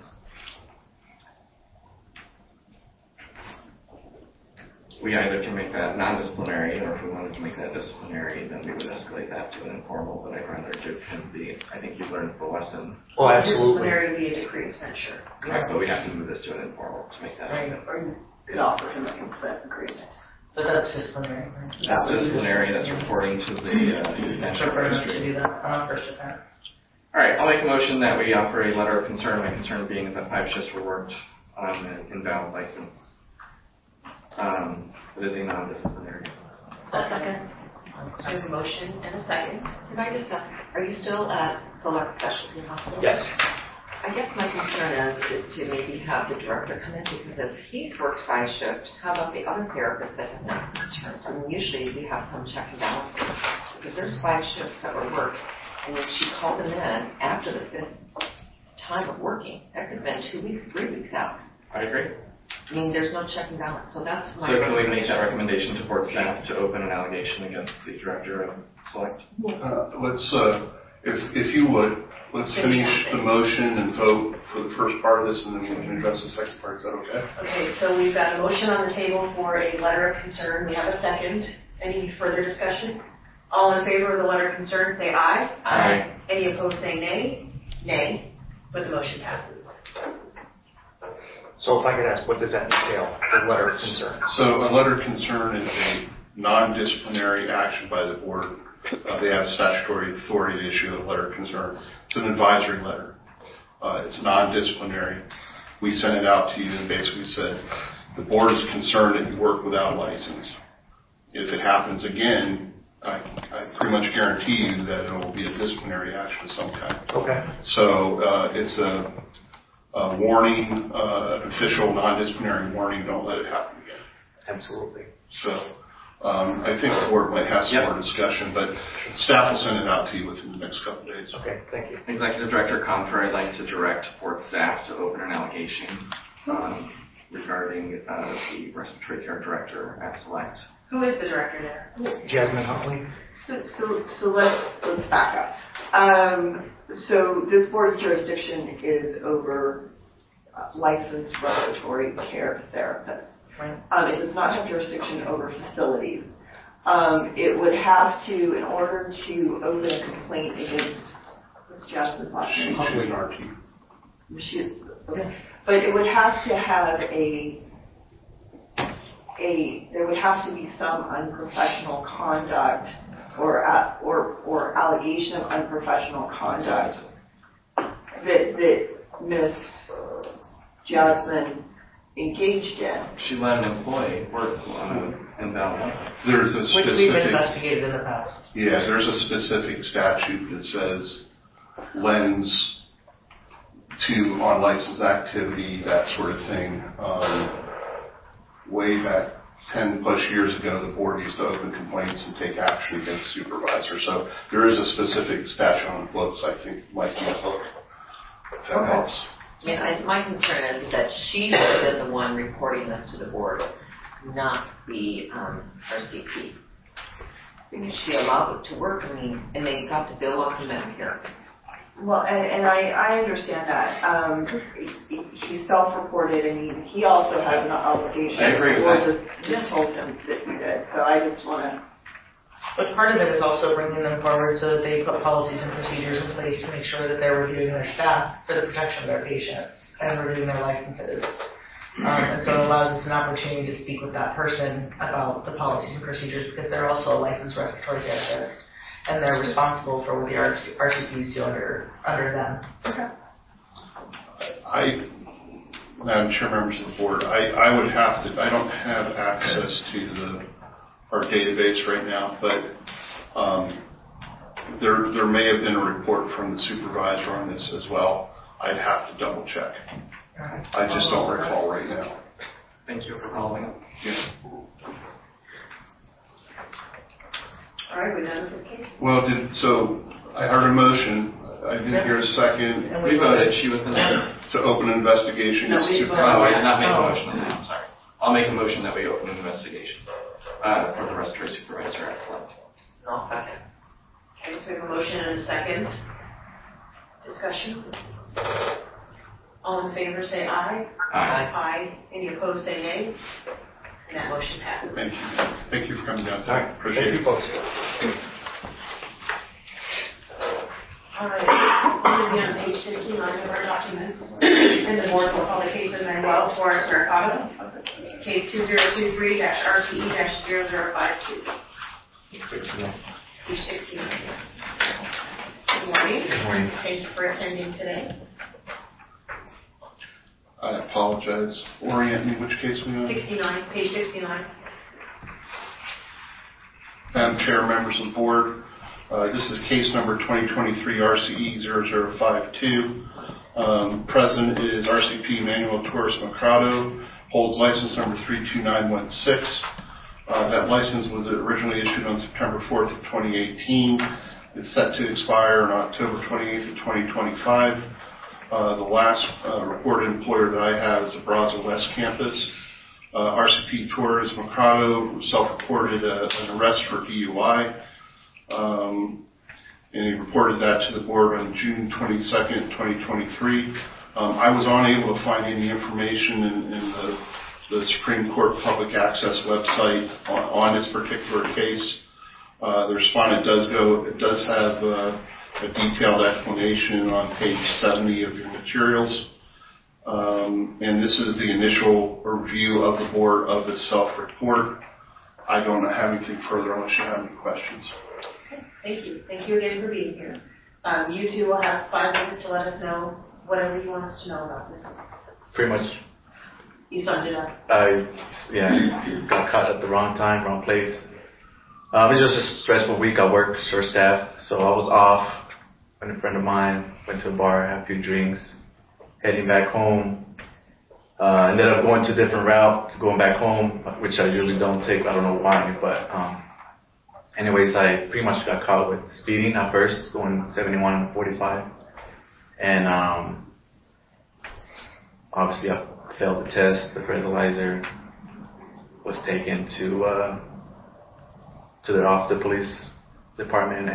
Speaker 6: We either can make that non-disciplinary, or if we wanted to make that disciplinary, then we would escalate that to an informal, but I'd rather give him I think you've learned the lesson.
Speaker 10: Oh, absolutely.
Speaker 9: Disciplinary would be a decree of censure.
Speaker 6: Correct, but we have to move this to an informal to make that happen.
Speaker 9: Or you could offer him a consent agreement.
Speaker 7: But that's disciplinary.
Speaker 6: That's disciplinary, that's reporting to the
Speaker 7: So for us to do that on first offense.
Speaker 6: All right, I'll make a motion that we offer a letter of concern. My concern being that 5 shifts were worked on an invalid license. It is a non-disciplinary.
Speaker 1: Second. I have a motion and a second. Can I just ask, are you still at Solar Specialty Hospital?
Speaker 10: Yes.
Speaker 1: I guess my concern is to maybe have the director come in, because if he's worked 5 shifts, how about the other therapists that have not returned? I mean, usually we have some check and balances, because there's 5 shifts that were worked, and then she called them in after the 5th time of working. That could have been 2 weeks, 3 weeks out.
Speaker 6: I agree.
Speaker 1: I mean, there's no check and balance, so that's my...
Speaker 6: So can we make that recommendation to board staff to open an allegation against the director of Select?
Speaker 3: Let's, if you would, let's finish the motion and vote for the first part of this, and then we can address the second part. Is that okay?
Speaker 1: Okay, so we've got a motion on the table for a letter of concern. We have a second. Any further discussion? All in favor of the letter of concern, say aye.
Speaker 6: Aye.
Speaker 1: Any opposed, say nay. Nay. But the motion passes.
Speaker 10: So if I could ask, what does that entail, the letter of concern?
Speaker 3: So a letter of concern is a non-disciplinary action by the board. They have statutory authority to issue a letter of concern. It's an advisory letter. It's non-disciplinary. We sent it out to you and basically said, the board is concerned that you work without license. If it happens again, I pretty much guarantee you that it will be a disciplinary action of some kind.
Speaker 10: Okay.
Speaker 3: So it's a warning, official non-disciplinary warning, don't let it happen again.
Speaker 10: Absolutely.
Speaker 3: So I think the board might have some more discussion, but staff will send it out to you within the next couple of days.
Speaker 10: Okay, thank you.
Speaker 6: Executive Director Confer, I'd like to direct board staff to open an allegation regarding the respiratory care director at Select.
Speaker 1: Who is the director there?
Speaker 10: Jasmine Huntley?
Speaker 9: So let's back up. So this board's jurisdiction is over licensed respiratory care therapists.
Speaker 1: Right.
Speaker 9: It does not have jurisdiction over facilities. It would have to, in order to open a complaint against, what's Jasmine's last name?
Speaker 3: She's an RT.
Speaker 9: Okay. But it would have to have there would have to be some unprofessional conduct or allegation of unprofessional conduct that Ms. Jasmine engaged in.
Speaker 6: She let an employee work on an inbound line.
Speaker 3: There's a
Speaker 7: Which we've
Speaker 3: specific,
Speaker 7: investigated in the past.
Speaker 3: yeah, there's a specific statute that says lends to unlicensed activity, that sort of thing. Way back 10 plus years ago, the board used to open complaints and take action against supervisors. So there is a specific statute on the books, I think, might be a hook. If that helps.
Speaker 1: Yeah, my concern is that she should have been the one reporting this to the board, not the RCP. Because she allowed it to work, I mean, and they got the bill off the here.
Speaker 9: Well, and I understand that. He self-reported, and he also has an obligation.
Speaker 6: I agree with that.
Speaker 9: Just told him that he did, so I just want to.
Speaker 7: But part of it is also bringing them forward so that they put policies and procedures in place to make sure that they're reviewing their staff for the protection of their patients and reviewing their licenses. And so it allows us an opportunity to speak with that person about the policies and procedures because they're also a licensed respiratory therapist and they're responsible for what the RCPs do under them.
Speaker 9: Okay.
Speaker 3: Madam Chair, members of the board, I would have to, I don't have access to our database right now, but there may have been a report from the supervisor on this as well. I'd have to double check. I just don't recall right now.
Speaker 6: Thank you for calling.
Speaker 3: Yeah.
Speaker 1: All right, we're done with the case.
Speaker 3: Well, so I heard a motion. I didn't hear a second.
Speaker 7: And
Speaker 6: We voted, she was in the...
Speaker 3: To open an investigation
Speaker 1: No,
Speaker 3: against
Speaker 1: we voted.
Speaker 6: Oh, I
Speaker 3: supervisor.
Speaker 6: did not make a motion on that, I'm sorry. I'll make a motion that we open an investigation for the respiratory supervisor at Flint.
Speaker 1: No, second. Okay, so we have a motion and a second. Discussion? All in favor, say aye.
Speaker 6: Aye.
Speaker 1: Aye. Any opposed, say nay. And that motion passes.
Speaker 3: Thank you. Thank you for coming down
Speaker 10: All right,
Speaker 3: tonight. Appreciate
Speaker 10: thank you,
Speaker 3: it.
Speaker 10: folks.
Speaker 1: All right, we're going to be on page 59 of our documents, and the board will call the case of Manuel Flores Mercado, case 2023-RCE-0052. Page 69. Good morning.
Speaker 8: Good morning.
Speaker 1: Thank you for attending today.
Speaker 3: I apologize. Orient me, which case we on?
Speaker 1: 69, page 69.
Speaker 3: Madam Chair, members of the board, this is case number 2023 RCE 0052. Present is RCP Manuel Torres Mercado, holds license number 32916. That license was originally issued on September 4th of 2018. It's set to expire on October 28th of 2025. The last reported employer that I have is the Brazos West Campus. RCP Torres Mercado self-reported an arrest for DUI. And he reported that to the board on June 22nd, 2023. I was unable to find any information in the Supreme Court Public Access website on this particular case. The respondent does have a detailed explanation on page 70 of your materials. And this is the initial review of the board of the self-report. I don't have anything further unless you have any questions.
Speaker 1: Thank you. Thank you again for being here. You two will have 5 minutes to let us know whatever you want us to know about this.
Speaker 11: Pretty much,
Speaker 1: You summed it up.
Speaker 11: got caught at the wrong time, wrong place. It was just a stressful week. I worked short staff, so I was off. And a friend of mine went to a bar, had a few drinks, heading back home. Ended up going to a different route, going back home, which I usually don't take. I don't know why, but anyways, I pretty much got caught with speeding at first, going 71 and 45. And obviously I failed the test. The breathalyzer was taken to the police department,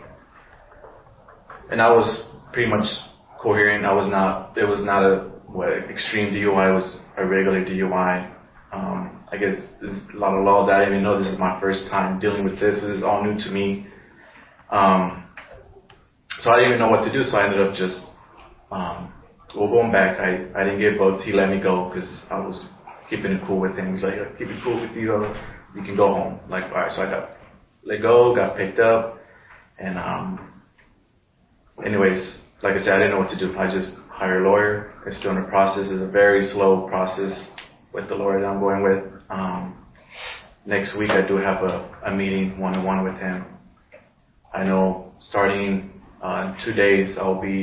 Speaker 11: and I was pretty much coherent. It was not a extreme DUI, it was a regular DUI. I guess there's a lot of laws I didn't even know. This is my first time dealing with this. This is all new to me. So I didn't even know what to do, so I ended up just going back. I didn't get booked. He let me go because I was keeping it cool with him. He's like, keep it cool with you, you can go home. Like, all right, so I got let go, got picked up, and anyways, like I said, I didn't know what to do. I just hire a lawyer. It's still in the process. It's a very slow process with the lawyer that I'm going with. Next week I do have a meeting one-on-one with him. I know starting in 2 days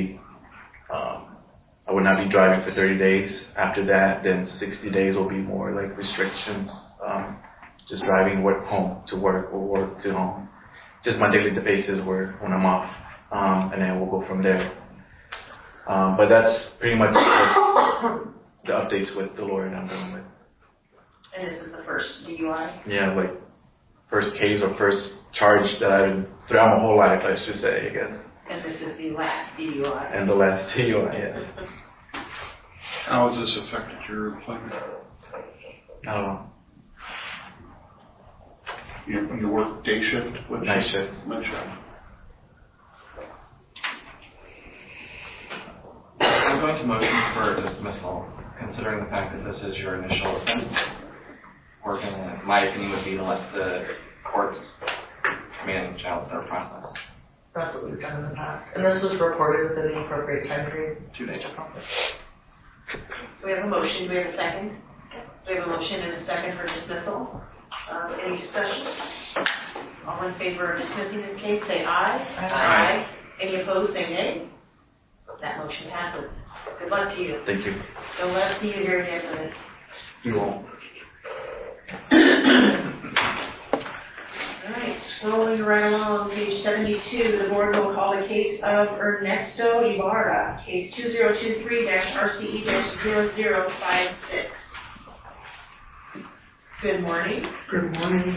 Speaker 11: I will not be driving for 30 days. After that, then 60 days will be more like restrictions, just driving home to work or work to home. Just my daily basis when I'm off, and then we'll go from there. But that's pretty much the updates with the lawyer that I'm going with.
Speaker 1: And this is the first DUI?
Speaker 11: Yeah, like first case or first charge that I've been throughout my whole life, let's just say, I guess.
Speaker 1: And this is the last DUI?
Speaker 11: And the last DUI, yeah.
Speaker 3: How has this affected your employment?
Speaker 11: I don't know.
Speaker 3: You work day shift?
Speaker 11: Night shift.
Speaker 3: Night shift.
Speaker 6: I'm going to motion for dismissal, considering the fact that this is your initial offense. My opinion would be to let the courts manage out their process.
Speaker 7: That's what we've done in the past. And this was reported within the appropriate time period.
Speaker 6: 2 days.
Speaker 1: We have a motion, do we have a second? We have a motion and a second for dismissal. Any discussion? All in favor of dismissing this case, say aye.
Speaker 6: Aye.
Speaker 1: Any opposed, say nay. That motion passes. Good luck to you.
Speaker 11: Thank you.
Speaker 1: Don't let us see you here again.
Speaker 11: You won't.
Speaker 1: All right, scrolling right along, page 72, the board will call the case of Ernesto Ibarra, case 2023-RCE-0056. Good morning.
Speaker 12: Good morning.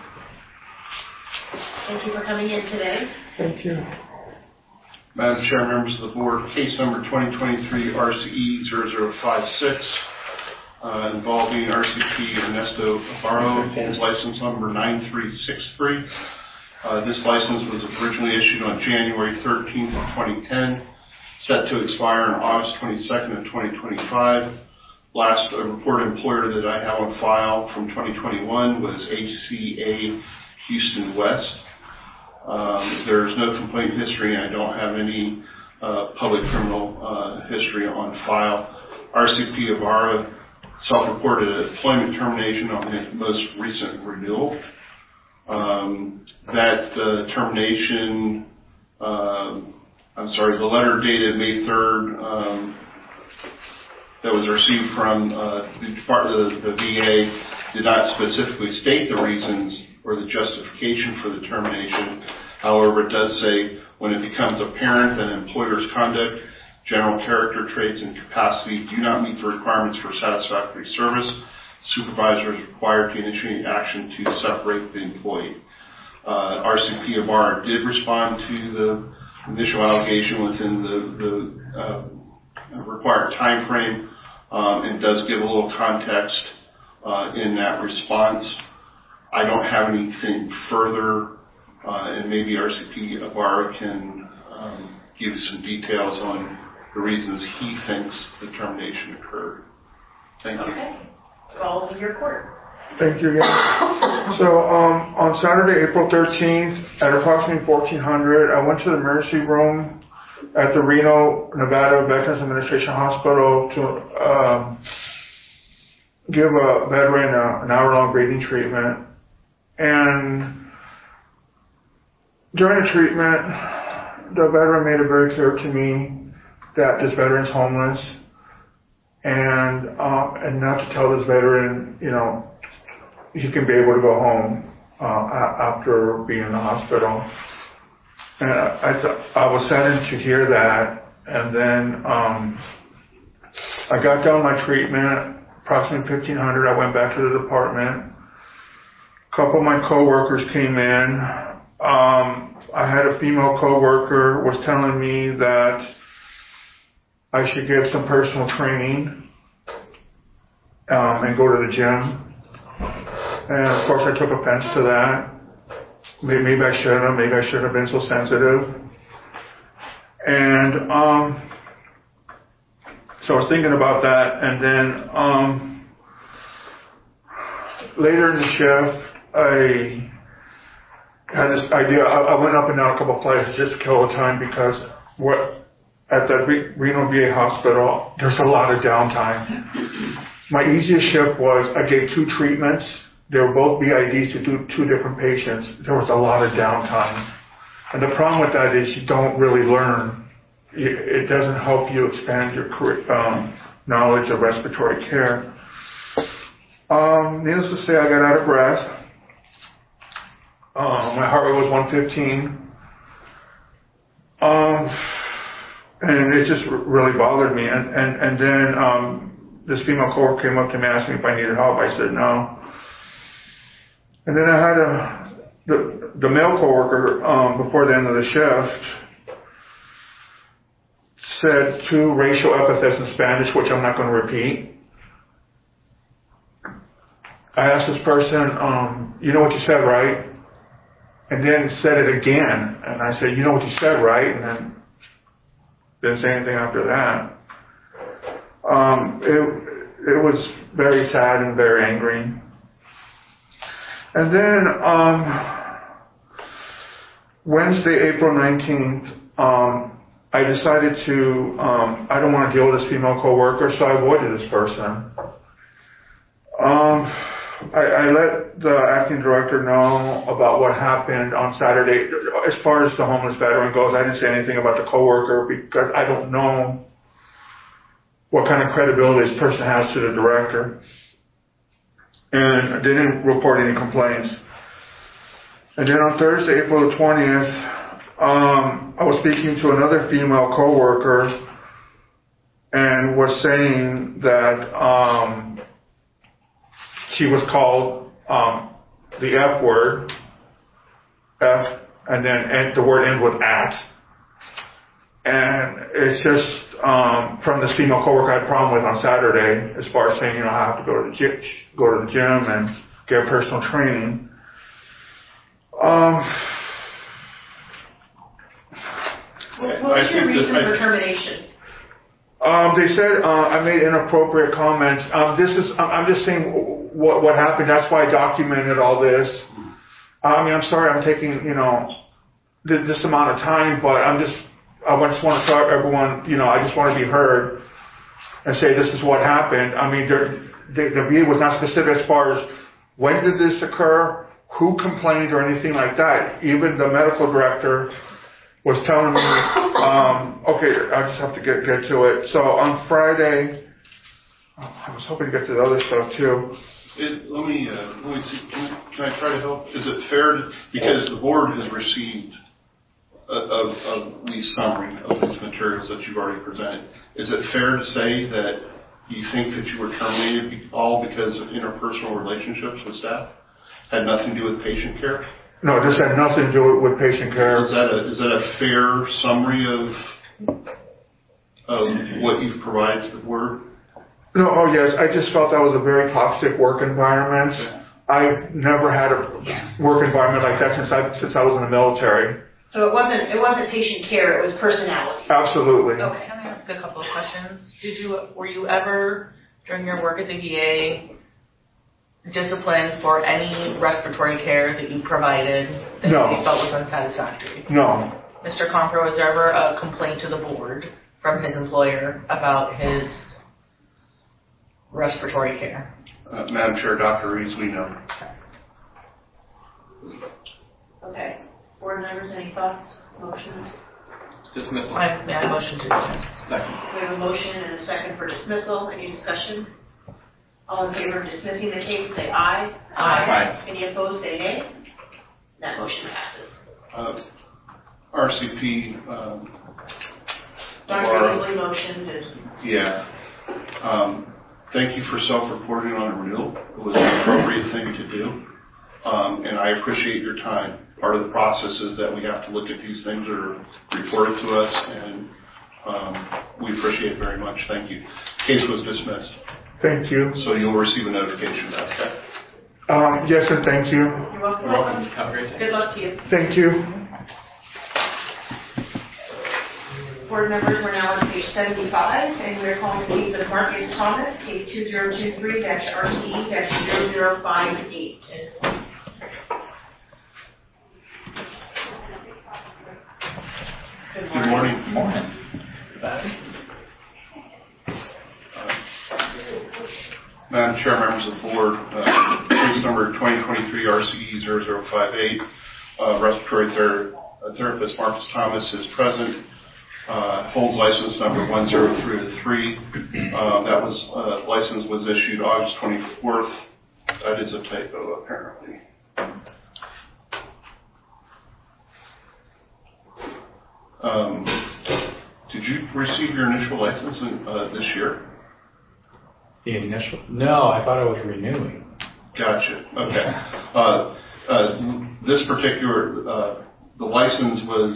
Speaker 1: Thank you for coming in today.
Speaker 12: Thank you.
Speaker 3: Madam Chair, members of the board, case number 2023 RCE-0056, involving RCP Ernesto Ibarra, holds license number 9363. This license was originally issued on January 13th of 2010, set to expire on August 22nd of 2025. Last reported employer that I have on file from 2021 was HCA Houston West. There's no complaint history, and I don't have any public criminal history on file. RCP Ibarra self-reported employment termination on his most recent renewal. Termination, the letter dated May 3rd that was received from the VA did not specifically state the reasons or the justification for the termination. However, it does say when it becomes apparent that an employer's conduct, general character traits, and capacity do not meet the requirements for satisfactory service, supervisor is required to initiate action to separate the employee. RCP Ibarra did respond to the initial allegation within the required time frame, and does give a little context in that response. I don't have anything further, and maybe RCP Ibarra can give some details on the reasons he thinks the termination occurred. Thank you.
Speaker 1: Okay. Ball's in your court.
Speaker 12: Thank you again. So on Saturday, April 13th, at approximately 1400, I went to the emergency room at the Reno, Nevada Veterans Administration Hospital to give a veteran an hour-long breathing treatment. And during the treatment, the veteran made it very clear to me that this veteran's homeless, and not to tell this veteran, he can be able to go home after being in the hospital. And I was saddened to hear that. And then I got done my treatment, approximately 1500. I went back to the department. A couple of my coworkers came in. I had a female coworker was telling me that I should get some personal training and go to the gym. And of course I took offense to that. Maybe I shouldn't have. Maybe I shouldn't have been so sensitive. And so I was thinking about that. And then later in the shift, I had this idea. I went up and down a couple of flights just to kill the time because at the Reno VA hospital, there's a lot of downtime. My easiest shift was I gave 2 treatments. They were both BIDs to 2 different patients. There was a lot of downtime. And the problem with that is you don't really learn. It doesn't help you expand your knowledge of respiratory care. Needless to say, I got out of breath. My heart rate was 115. And it just really bothered me. And then this female coworker came up to me and asked me if I needed help. I said no. And then I had the male coworker before the end of the shift said 2 racial epithets in Spanish, which I'm not going to repeat. I asked this person, you know what you said, right? And then said it again. And I said, you know what you said, right? And then didn't say anything after that. It was very sad and very angry. And then Wednesday, April 19th, I decided to, I don't want to deal with this female coworker, so I avoided this person. I let the acting director know about what happened on Saturday. As far as the homeless veteran goes, I didn't say anything about the coworker because I don't know what kind of credibility this person has to the director. And I didn't report any complaints. And then on Thursday, April the 20th, I was speaking to another female coworker and was saying that she was called the F word, and then the word ends with at. And it's just from this female coworker I had a problem with on Saturday, as far as saying, I have to go to the gym and get personal training.
Speaker 1: What was your reason for termination?
Speaker 12: They said I made inappropriate comments. I'm just saying what happened. That's why I documented all this. I mean, I'm sorry I'm taking, this amount of time, but I just want to tell everyone, I just want to be heard and say this is what happened. I mean, the VA was not specific as far as when did this occur, who complained or anything like that. Even the medical director was telling me, okay, I just have to get to it. So on Friday, I was hoping to get to the other stuff too.
Speaker 3: Let me see, can I try to help? Is it fair because the board has received the summary of these materials that you've already presented, is it fair to say that you think that you were terminated all because of interpersonal relationships with staff? Had nothing to do with patient care?
Speaker 12: No, this had nothing to do with patient care.
Speaker 3: Is that a fair summary of what you've provided to the board?
Speaker 12: No, oh yes, I just felt that was a very toxic work environment. Okay. I've never had a work environment like that since I was in the military.
Speaker 1: So it wasn't patient care, it was personality.
Speaker 12: Absolutely.
Speaker 7: Okay, can I ask a couple of questions? Were you ever, during your work at the VA, disciplined for any respiratory care that you provided that you felt was unsatisfactory?
Speaker 12: No.
Speaker 7: Mr. Compher, was there ever a complaint to the board from his employer about his respiratory care?
Speaker 3: Madam Chair, Dr. Reeves, we know.
Speaker 1: Okay. Board members, any thoughts, motions?
Speaker 6: Dismissal.
Speaker 7: May I motion to dismiss?
Speaker 6: Second.
Speaker 1: We have a motion and a second for dismissal. Any discussion? All in favor of dismissing the case, say aye.
Speaker 6: Aye.
Speaker 1: Any opposed, say nay. That motion passes.
Speaker 3: RCP.
Speaker 1: Dr. Easley motioned and...
Speaker 3: Yeah. Thank you for self-reporting on a renewal. It was an appropriate thing to do. And I appreciate your time. Part of the process is that we have to look at these things that are reported to us, and we appreciate it very much. Thank you. Case was dismissed.
Speaker 12: Thank you.
Speaker 3: So you'll receive a notification about that.
Speaker 12: Yes, and thank you.
Speaker 1: You're welcome.
Speaker 6: You're welcome. Have a great day.
Speaker 1: Good luck to you.
Speaker 12: Thank you.
Speaker 1: Board members, we're now on page 75, and we're calling the case of Marcus Thomas, case 2023-RCE-0058.
Speaker 3: Good morning. Madam Chair, members of the board, case number 2023 RCE 0058, respiratory therapist Marcus Thomas is present, holds license number 10303. That was, license was issued August 24th. That is a typo, apparently. Did you receive your initial license this year?
Speaker 13: The initial? No, I thought I was renewing.
Speaker 3: Gotcha. Okay. This particular, the license was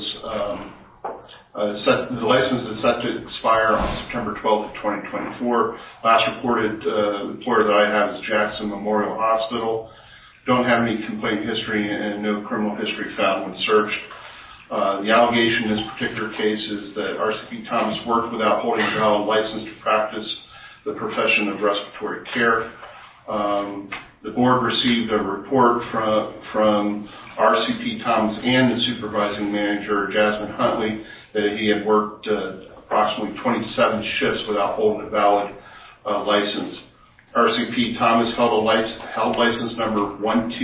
Speaker 3: the license is set to expire on September 12th of 2024. Last reported employer that I have is Jackson Memorial Hospital. Don't have any complaint history and no criminal history found when searched. The allegation in this particular case is that RCP Thomas worked without holding a valid license to practice the profession of respiratory care. The board received a report from RCP Thomas and the supervising manager, Jasmine Huntley, that he had worked approximately 27 shifts without holding a valid license. RCP Thomas held license number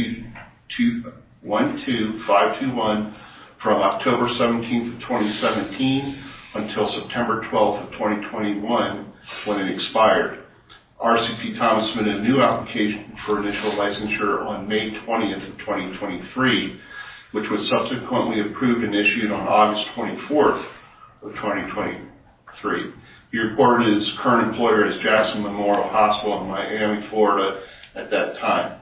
Speaker 3: 12521 from October 17th of 2017 until September 12th of 2021 when it expired. RCP Thomas submitted a new application for initial licensure on May 20th of 2023, which was subsequently approved and issued on August 24th of 2023. He reported his current employer as Jackson Memorial Hospital in Miami, Florida at that time.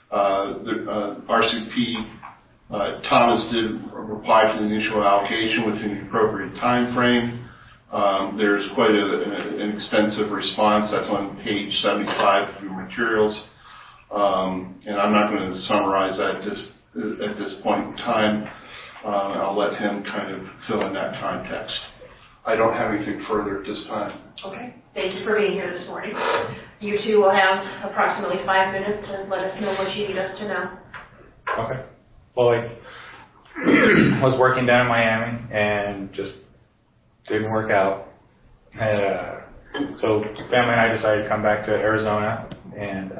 Speaker 3: RCP Thomas did reply to the initial allocation within the appropriate time frame. There's quite an extensive response that's on page 75 of your materials, and I'm not going to summarize that at this point in time. I'll let him kind of fill in that context. I don't have anything further at this time.
Speaker 1: Okay. Thank you for being here this morning. You two will have approximately 5 minutes to let us know what you need us to know.
Speaker 13: Okay. Well, I was working down in Miami and just didn't work out. So family and I decided to come back to Arizona and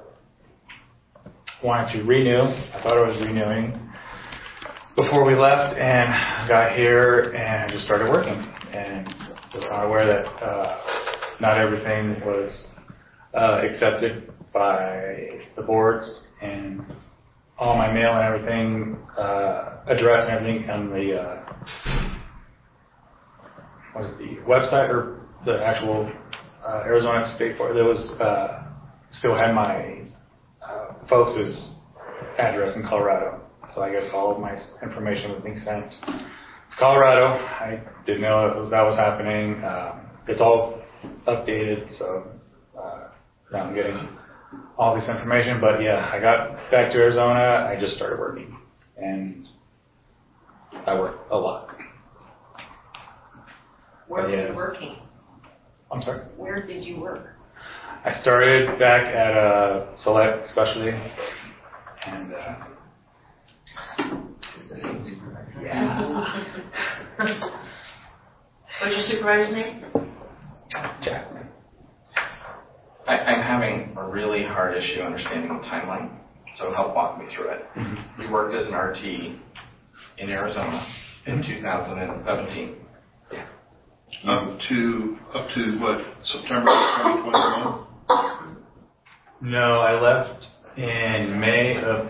Speaker 13: wanted to renew. I thought I was renewing before we left and got here and just started working. And was not aware that not everything was accepted by the boards, and all my mail and everything, address and everything on the website or the actual Arizona State Board, there was still had my folks' address in Colorado. So I guess all of my information was being sent to Colorado. I didn't know that was happening. It's all updated, so now I'm getting all this information. But yeah, I got back to Arizona. I just started working, and I work a lot.
Speaker 1: Where were you working?
Speaker 13: I'm sorry?
Speaker 1: Where did you work?
Speaker 13: I started back at Select Specialty, and
Speaker 1: yeah. What's your supervisor's name?
Speaker 13: Jackman.
Speaker 6: I'm having a really hard issue understanding the timeline, so help walk me through it.
Speaker 13: Mm-hmm.
Speaker 6: You worked as an RT in Arizona in 2017.
Speaker 3: Up to what, September 2021?
Speaker 13: No, I left in May of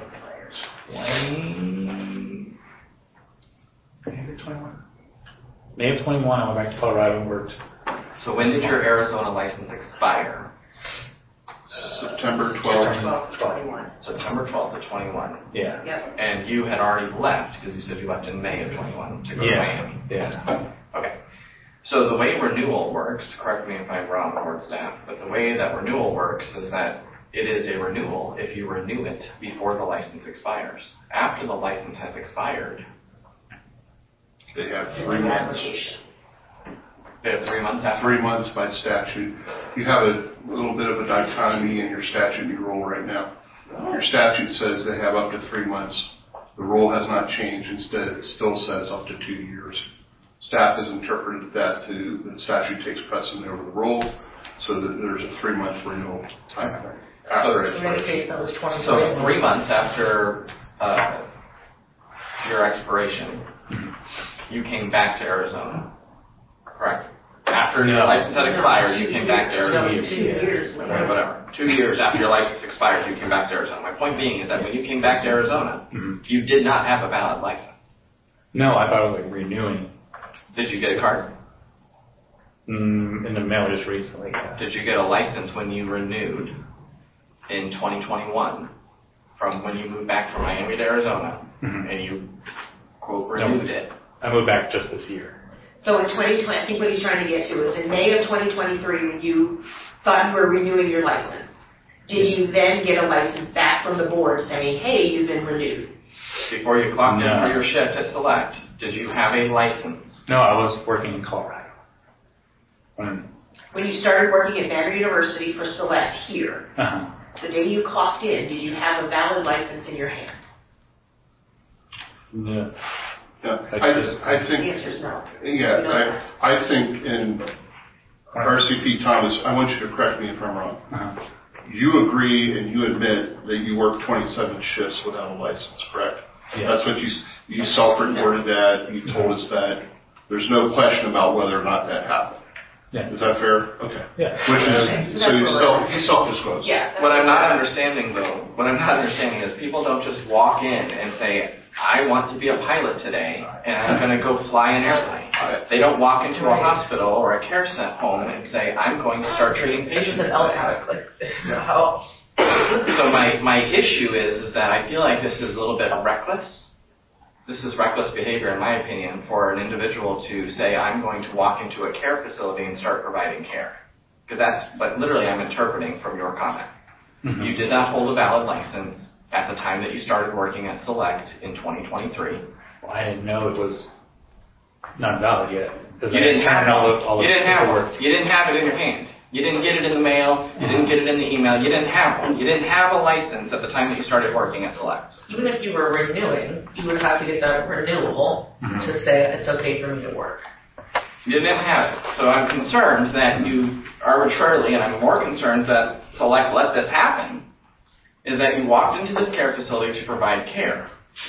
Speaker 13: 21. May of 21, I went back to Colorado and worked.
Speaker 6: So when did your Arizona license expire?
Speaker 3: September 12th.
Speaker 6: September 12th of 21.
Speaker 13: Yeah.
Speaker 1: Yep.
Speaker 6: And you had already left, because you said you left in May of 21 to go to Miami.
Speaker 13: Yeah.
Speaker 6: Okay. So the way renewal works, correct me if I'm wrong, board staff, but the way that renewal works is that it is a renewal if you renew it before the license expires. After the license has expired,
Speaker 3: they have 3 months.
Speaker 6: They have 3 months after?
Speaker 3: 3 months by statute. You have a little bit of a dichotomy in your statute and your rule right now. Your statute says they have up to 3 months. The rule has not changed. Instead, it still says up to 2 years. staff has interpreted that the statute takes precedent over the rule, so that there's a 3-month renewal time frame after expiration.
Speaker 7: That was 2021.
Speaker 6: So 3 months after your expiration, you came back to Arizona, correct? After your license had expired, you came back to Arizona.
Speaker 7: 2 years.
Speaker 6: Whatever. 2 years after your license expired, you came back to Arizona. My point being is that when you came back to Arizona, you did not have a valid license.
Speaker 13: No, I thought it was like renewing.
Speaker 6: Did you get a card?
Speaker 13: In the mail just recently. Yeah.
Speaker 6: Did you get a license when you renewed in 2021 from when you moved back from Miami to Arizona and you, quote, renewed it?
Speaker 13: I moved back just this year.
Speaker 1: So in 2020, I think what he's trying to get to is in May of 2023, when you thought you were renewing your license, did you then get a license back from the board saying, hey, you've been renewed?
Speaker 6: Before you clocked in for your shift at Select, did you have a license?
Speaker 13: No, I was working in Colorado.
Speaker 1: When you started working at Banner University for Select here, the day you clocked in, did you have a valid license in your hand?
Speaker 13: No.
Speaker 3: Yeah, I think.
Speaker 1: The answer is no.
Speaker 3: Yeah, I think in RCP, Thomas, I want you to correct me if I'm wrong. You agree and you admit that you worked 27 shifts without a license, correct?
Speaker 13: Yeah.
Speaker 3: That's what you self-reported that, you told us that. There's no question about whether or not that happened.
Speaker 13: Yeah.
Speaker 3: Is that fair? Okay.
Speaker 13: Yeah.
Speaker 3: Which is, so you self-disclosed.
Speaker 1: Yeah.
Speaker 6: What I'm not understanding is people don't just walk in and say, I want to be a pilot today, and I'm going to go fly an airplane. They don't walk into a hospital or a care home and say, I'm going to start treating patients today. So my issue is that I feel like this is a little bit reckless. This is reckless behavior, in my opinion, for an individual to say, I'm going to walk into a care facility and start providing care. Because that's what literally I'm interpreting from your comment. You did not hold a valid license at the time that you started working at Select in 2023.
Speaker 13: Well, I didn't know it was not valid yet.
Speaker 6: You didn't have
Speaker 13: paperwork.
Speaker 6: You didn't have it in your hand. You didn't get it in the mail. You didn't get it in the email. You didn't have one. You didn't have a license at the time that you started working at Select.
Speaker 7: Even if you were renewing, you would have to get that renewal to say it's okay for me to work.
Speaker 6: You didn't have it. So I'm concerned that you arbitrarily, and I'm more concerned that Select let this happen, is that you walked into this care facility to provide care.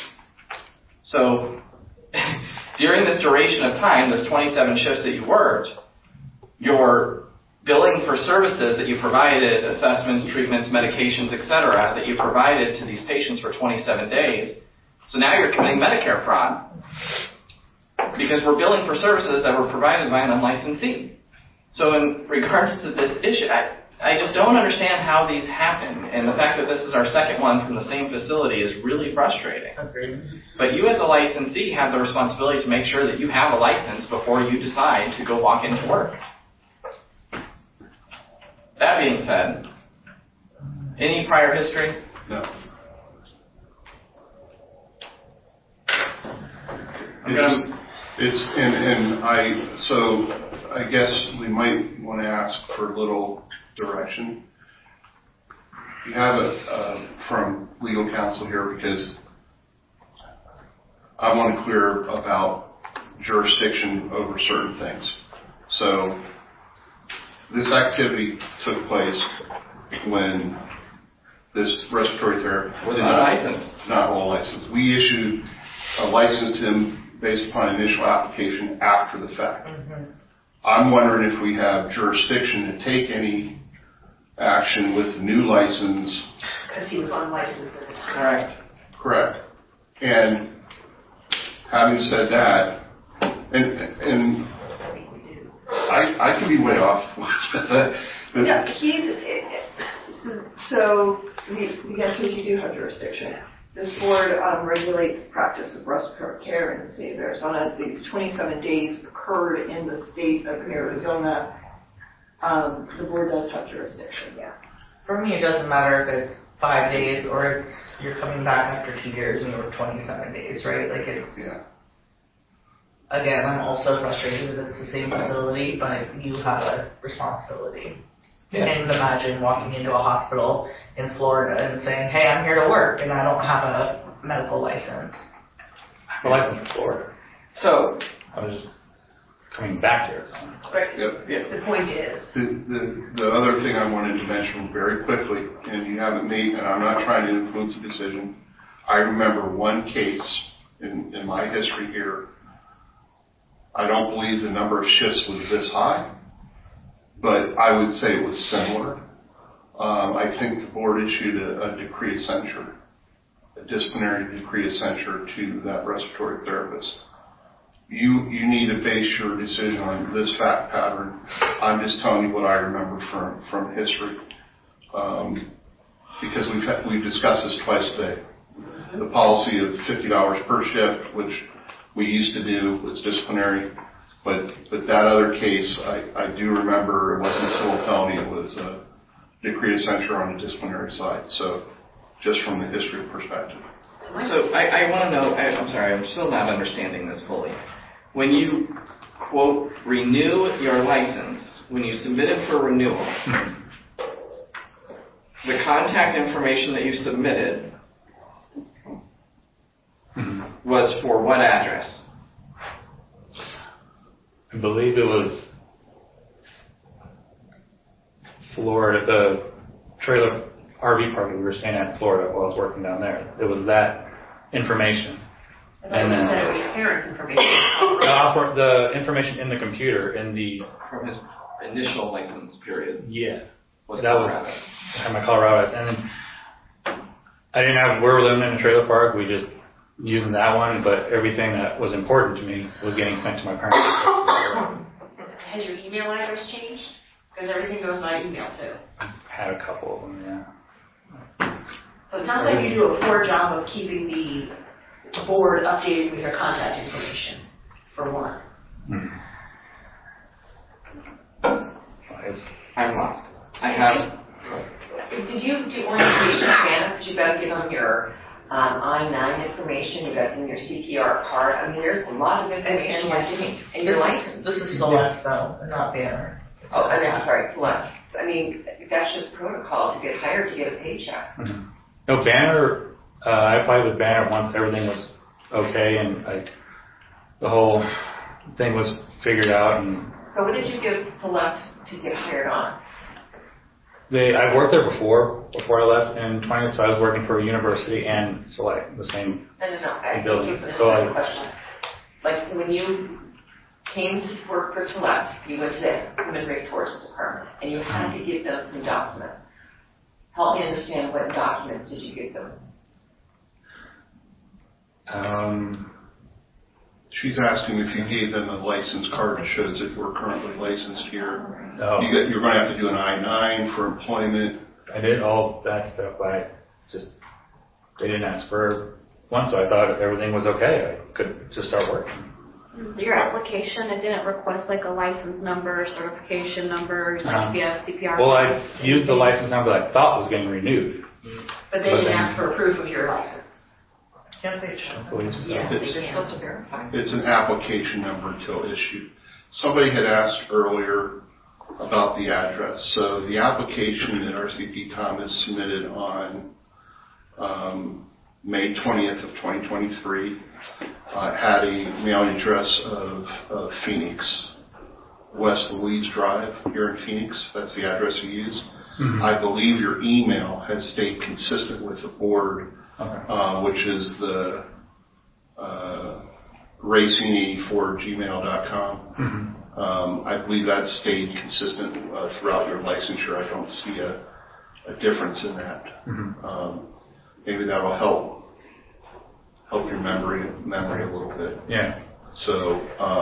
Speaker 6: So during this duration of time, this 27 shifts that you worked, your billing for services that you provided, assessments, treatments, medications, etc., that you provided to these patients for 27 days. So now you're committing Medicare fraud because we're billing for services that were provided by an unlicensee. So in regards to this issue, I just don't understand how these happen, and the fact that this is our second one from the same facility is really frustrating.
Speaker 7: Agreed.
Speaker 6: But you as a licensee have the responsibility to make sure that you have a license before you decide to go walk into work. That being said, any prior history?
Speaker 3: No. So I guess we might want to ask for a little direction. You have it from legal counsel here because I want to clear about jurisdiction over certain things. So this activity took place when this respiratory therapy
Speaker 6: was not licensed.
Speaker 3: Not all licensed. We issued a license to him based upon initial application after the fact. I'm wondering if we have jurisdiction to take any action with the new license.
Speaker 1: Because he was unlicensed at the time.
Speaker 6: Correct.
Speaker 3: Correct. And having said that, and I can be way off.
Speaker 9: Yeah, so the answer is you do have jurisdiction. This board regulates the practice of respiratory care in the state of Arizona. These 27 days occurred in the state of Arizona. The board does have jurisdiction, yeah.
Speaker 7: For me, it doesn't matter if it's 5 days or if you're coming back after 2 years and you work 27 days, right? Like it's, again, I'm also frustrated that it's the same facility, but you have a responsibility. Yeah. And imagine walking into a hospital in Florida and saying, hey, I'm here to work, and I don't have a medical license.
Speaker 13: I'm licensed in Florida.
Speaker 6: So,
Speaker 13: coming back to Arizona.
Speaker 1: Right.
Speaker 3: Yep.
Speaker 1: The point is.
Speaker 3: The other thing I wanted to mention very quickly, and you haven't made, and I'm not trying to influence the decision, I remember one case in my history here. I don't believe the number of shifts was this high, but I would say it was similar. I think the board issued a decree of censure, a disciplinary decree of censure to that respiratory therapist. You need to base your decision on this fact pattern. I'm just telling you what I remember from history, because we've discussed this twice today. The policy of $50 per shift, which we used to do, was disciplinary, but that other case, I do remember it wasn't a civil penalty, it was a decree of censure on the disciplinary side. So, just from the history perspective.
Speaker 6: So I want to know, I'm sorry, I'm still not understanding this fully. When you, quote, renew your license, when you submit it for renewal, the contact information that you submitted was for what address?
Speaker 13: I believe it was Florida, the trailer RV park that we were staying at in Florida while I was working down there. It was that information.
Speaker 1: And then it was parent information.
Speaker 13: The information in the computer in the
Speaker 6: From his initial license period.
Speaker 13: Yeah.
Speaker 6: Was
Speaker 13: that
Speaker 6: Colorado.
Speaker 13: was I had my Colorado, and then I didn't have where we're living in a trailer park. We just using that one, but everything that was important to me was getting sent to my parents.
Speaker 1: Has your email address changed? Because everything goes by email too.
Speaker 13: I had a couple of them, yeah.
Speaker 1: So it sounds like you do a poor job of keeping the board updated with your contact information, for one.
Speaker 6: I'm lost. I have.
Speaker 1: Did you do orientation at Banner? Because you've got to give them your I-9 information, you've got to give them your CPR card. I mean, there's a lot of information you have to take. And your license.
Speaker 7: This is Select though, and not Banner.
Speaker 1: Oh, I mean, I'm sorry, Select. I mean, that's just protocol to get hired to get a paycheck.
Speaker 13: No, Banner, I applied with Banner once everything was okay and the whole thing was figured out. And
Speaker 1: So what did you give Select to get hired on?
Speaker 13: I worked there before I left in 20, so I was working for a university and Select, the same building. So
Speaker 1: question. Like when you came to work for Select, you went to the Human Resources Department and you had to give them some documents. Help me understand, what documents did you give them?
Speaker 3: She's asking if you gave them a license card that shows that you're currently licensed here.
Speaker 13: No.
Speaker 3: You're going to have to do an I-9 for employment.
Speaker 13: I did all that stuff, but they didn't ask for one, so I thought if everything was okay, I could just start working.
Speaker 14: Your application, it didn't request like a license number, certification number, like CPR.
Speaker 13: Well, I used the license number that I thought was getting renewed.
Speaker 1: But they didn't ask for proof of your license.
Speaker 7: Can't they check?
Speaker 1: Yes, they're supposed to verify.
Speaker 3: It's an application number until issued. Somebody had asked earlier about the address. So the application that RCP Thomas submitted on May 20th of 2023 had a mailing address of Phoenix, West Louise Drive here in Phoenix. That's the address you use. I believe your email has stayed consistent with the board, which is the racing84@gmail.com. I believe that stayed consistent throughout your licensure. I don't see a difference in that. Maybe that'll help your memory a little bit.
Speaker 13: Yeah.
Speaker 3: So,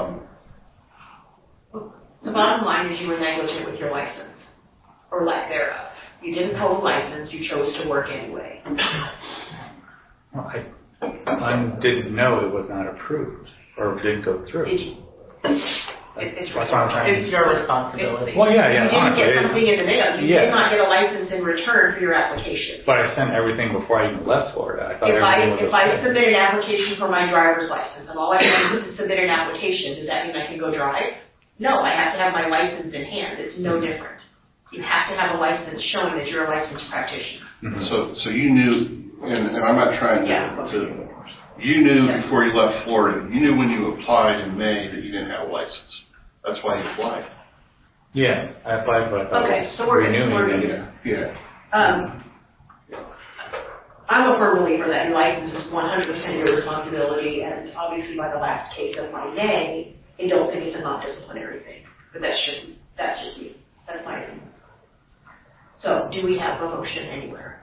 Speaker 1: the bottom line is you were negligent with your license, or lack thereof. You didn't hold a license, you chose to work anyway.
Speaker 13: Well, I didn't know it was not approved, or didn't go through.
Speaker 1: Did you?
Speaker 13: That's what I'm trying to.
Speaker 7: It's your responsibility.
Speaker 13: Well, yeah,
Speaker 1: You didn't get something in the mail. You did not get a license in return for your application.
Speaker 13: But I sent everything before I even left Florida. I thought
Speaker 1: If
Speaker 13: everything was
Speaker 1: I
Speaker 13: okay.
Speaker 1: submit an application for my driver's license, and all I have to submit an application, does that mean I can go drive? No, I have to have my license in hand. It's no different. You have to have a license showing that you're a licensed practitioner.
Speaker 3: So you knew, and I'm not trying to, you knew before you left Florida, you knew when you applied in May that you didn't have a license. That's why you applied.
Speaker 13: Yeah, I applied, but I thought
Speaker 1: Okay,
Speaker 13: it was
Speaker 1: so we're good.
Speaker 13: renewing.
Speaker 1: We're
Speaker 13: and-
Speaker 1: good.
Speaker 3: Yeah.
Speaker 1: I'm a firm believer that your license is 100% your responsibility, and obviously by the last case of my nay, I don't think it's a non-disciplinary thing. But that's just me. That's my opinion. So, do we have a motion anywhere?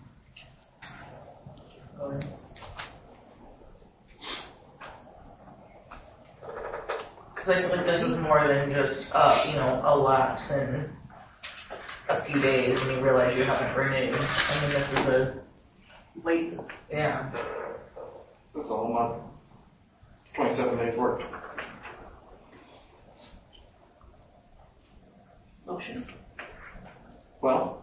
Speaker 7: Because I feel like this is more than just, a lapse in a few days and you realize you haven't renewed. I mean, this is
Speaker 1: Wait.
Speaker 7: yeah.
Speaker 6: That's all month. 27 days work.
Speaker 1: Motion.
Speaker 6: Well,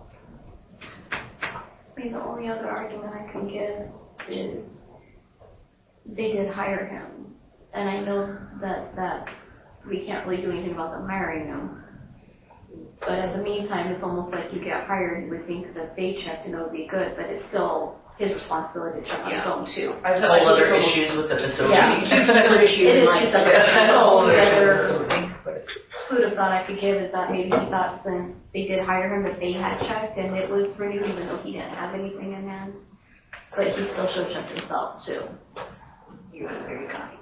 Speaker 14: I mean, the only other argument I can give is they did hire him. And I know that we can't really do anything about them hiring him. But in the meantime, it's almost like you get hired, you would think that they checked and it would be good, but it's still his responsibility to check on his own too.
Speaker 7: I've had whole other issues with the facility.
Speaker 14: Yeah,
Speaker 1: other issues
Speaker 14: it is
Speaker 1: like
Speaker 14: just
Speaker 1: that.
Speaker 14: the other food of thought I could give is that maybe he thought since they did hire him that they had checked and it was renewed even though he didn't have anything in hand. But he still should have checked himself too.
Speaker 1: He was very kind.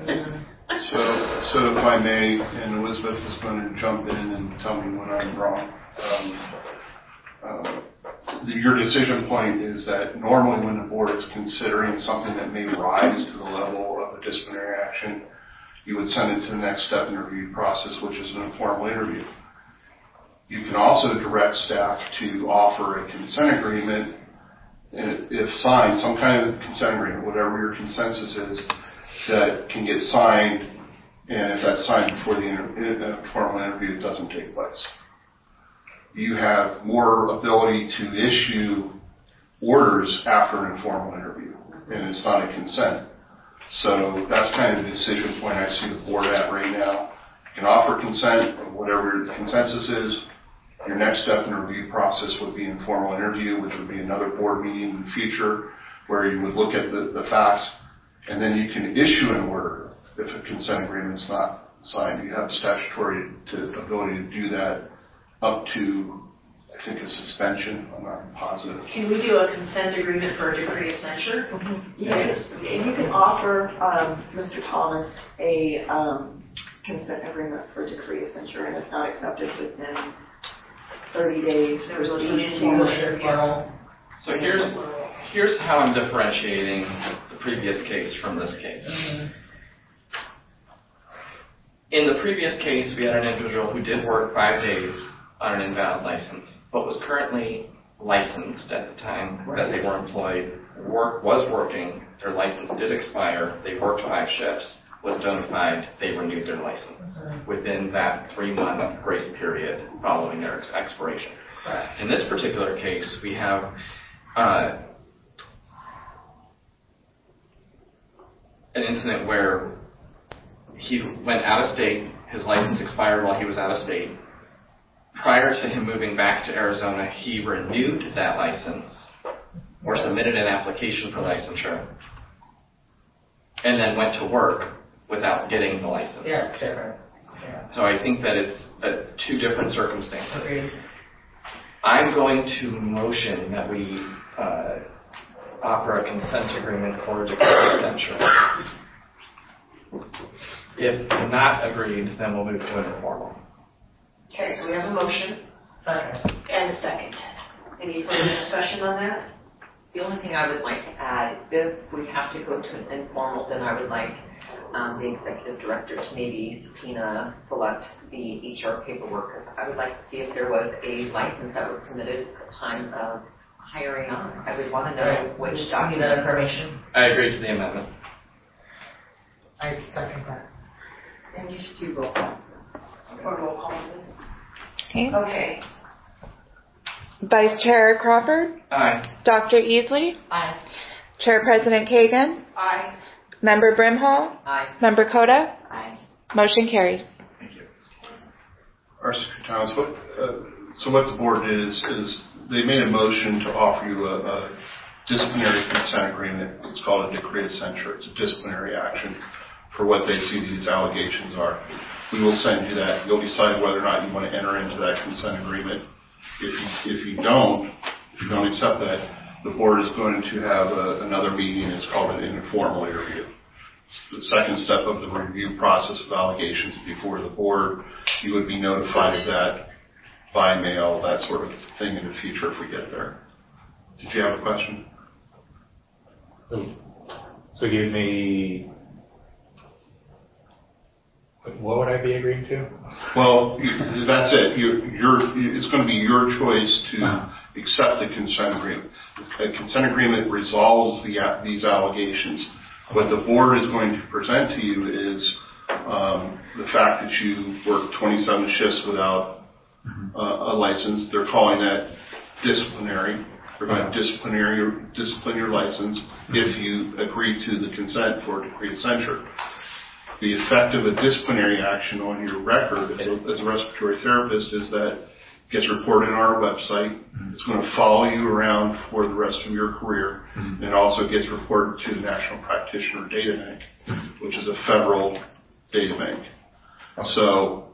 Speaker 3: So if I may, and Elizabeth is going to jump in and tell me when I'm wrong. Your decision point is that normally when the board is considering something that may rise to the level of a disciplinary action, you would send it to the next step in the review process, which is an informal interview. You can also direct staff to offer a consent agreement, if signed, some kind of consent agreement, whatever your consensus is, that can get signed, and if that's signed before the formal interview, it doesn't take place. You have more ability to issue orders after an informal interview, and it's not a consent. So that's kind of the decision point I see the board at right now. You can offer consent, or whatever the consensus is. Your next step in the review process would be an informal interview, which would be another board meeting in the future, where you would look at the facts, and then you can issue an order if a consent agreement is not signed. You have statutory ability to do that up to, I think, a suspension. I'm not positive.
Speaker 1: Can we do a consent agreement for a decree of censure?
Speaker 9: Yes, you can offer, Mr. Thomas, a consent agreement for a decree of censure, and if not accepted within 30 days,
Speaker 1: There was an
Speaker 7: Informal interview.
Speaker 6: so here's how I'm differentiating the previous case from this case.
Speaker 7: Mm-hmm.
Speaker 6: In the previous case, we had an individual who did work 5 days on an invalid license, but was currently licensed at the time that they were employed, was working, their license did expire, they worked 5 shifts, was notified, they renewed their license within that 3-month grace period following their expiration. In this particular case, we have an incident where he went out of state, his license expired while he was out of state. Prior to him moving back to Arizona, he renewed that license or submitted an application for licensure and then went to work without getting the license.
Speaker 7: Yeah, it's different. Yeah.
Speaker 6: So I think that it's 2 different circumstances.
Speaker 7: Agreed.
Speaker 6: I'm going to motion that we offer a consent agreement for a decree of censure. If not agreed, then we'll move to an informal.
Speaker 1: Okay, so we have a motion
Speaker 7: Second.
Speaker 1: and a second. Any further discussion on that?
Speaker 15: The only thing I would like to add, if we have to go to an informal, then I would like the executive director to maybe subpoena, select the HR paperwork. I would like to see if there was a license that was permitted at the time of hiring on. I would want to know which
Speaker 7: Need
Speaker 15: document.
Speaker 7: that information.
Speaker 6: I agree to the amendment.
Speaker 7: I second that.
Speaker 15: And you should do roll call.
Speaker 1: Or roll call, please?
Speaker 5: Okay.
Speaker 1: Okay.
Speaker 5: Vice Chair Crawford,
Speaker 6: Aye.
Speaker 5: Dr. Easley,
Speaker 7: Aye.
Speaker 5: Chair President Kagan,
Speaker 1: Aye.
Speaker 5: Member Brimhall,
Speaker 15: Aye.
Speaker 5: Member Coda,
Speaker 14: Aye.
Speaker 5: motion carries.
Speaker 6: Thank you.
Speaker 3: Our Secretary Thomas, so what the board did is they made a motion to offer you a disciplinary consent agreement. It's called a decree of censure. It's a disciplinary action for what they see these allegations are. We will send you that. You'll decide whether or not you want to enter into that consent agreement. If you don't accept that, the board is going to have another meeting. It's called an informal interview. The second step of the review process of allegations before the board. You would be notified of that by mail, that sort of thing in the future if we get there. Did you have a question?
Speaker 13: So give me, what would I be agreeing to?
Speaker 3: Well, that's it. It's going to be your choice to accept the consent agreement. A consent agreement resolves these allegations. What the board is going to present to you is the fact that you worked 27 shifts without a license. They're calling that disciplinary. They're going to discipline your license if you agree to the consent for a decree of censure. The effect of a disciplinary action on your record as a respiratory therapist is that it gets reported on our website. It's going to follow you around for the rest of your career, and it also gets reported to the National Practitioner Data Bank, which is a federal data bank. So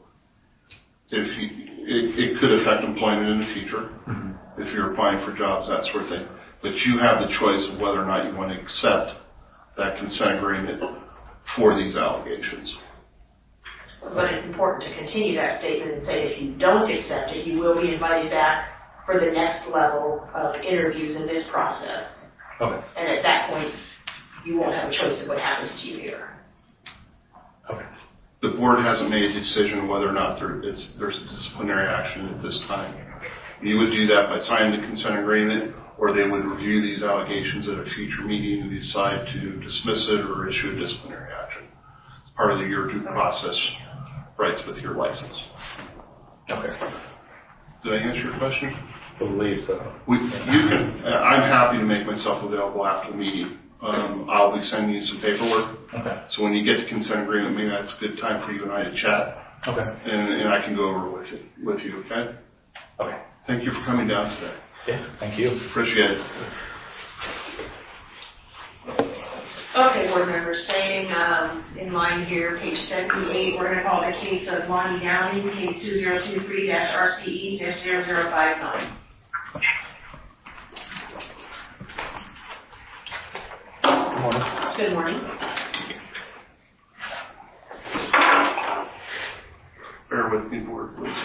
Speaker 3: it could affect employment in the future if you're applying for jobs, that sort of thing. But you have the choice of whether or not you want to accept that consent agreement for these allegations.
Speaker 1: But it's important to continue that statement and say if you don't accept it, you will be invited back for the next level of interviews in this process.
Speaker 13: Okay.
Speaker 1: And at that point, you won't have a choice of what happens to you here.
Speaker 13: Okay.
Speaker 3: The board hasn't made a decision whether or not there's a disciplinary action at this time. You would do that by signing the consent agreement, or they would review these allegations at a future meeting and decide to dismiss it or issue a disciplinary action. It's part of your due process rights with your license.
Speaker 13: Okay.
Speaker 3: Did I answer your question?
Speaker 13: I believe so.
Speaker 3: I'm happy to make myself available after the meeting. I'll be sending you some paperwork.
Speaker 13: Okay.
Speaker 3: So when you get the consent agreement, maybe that's a good time for you and I to chat.
Speaker 13: Okay.
Speaker 3: And I can go over with you, okay?
Speaker 13: Okay.
Speaker 3: Thank you for coming down today.
Speaker 13: Yeah, thank you.
Speaker 3: Appreciate it.
Speaker 1: Okay, board members, staying in line here, page 78, we're going to call the case of Lonnie Downing, case 2023-RCE-0059.
Speaker 10: Good morning.
Speaker 1: Good morning.
Speaker 3: Bear with me, board, please.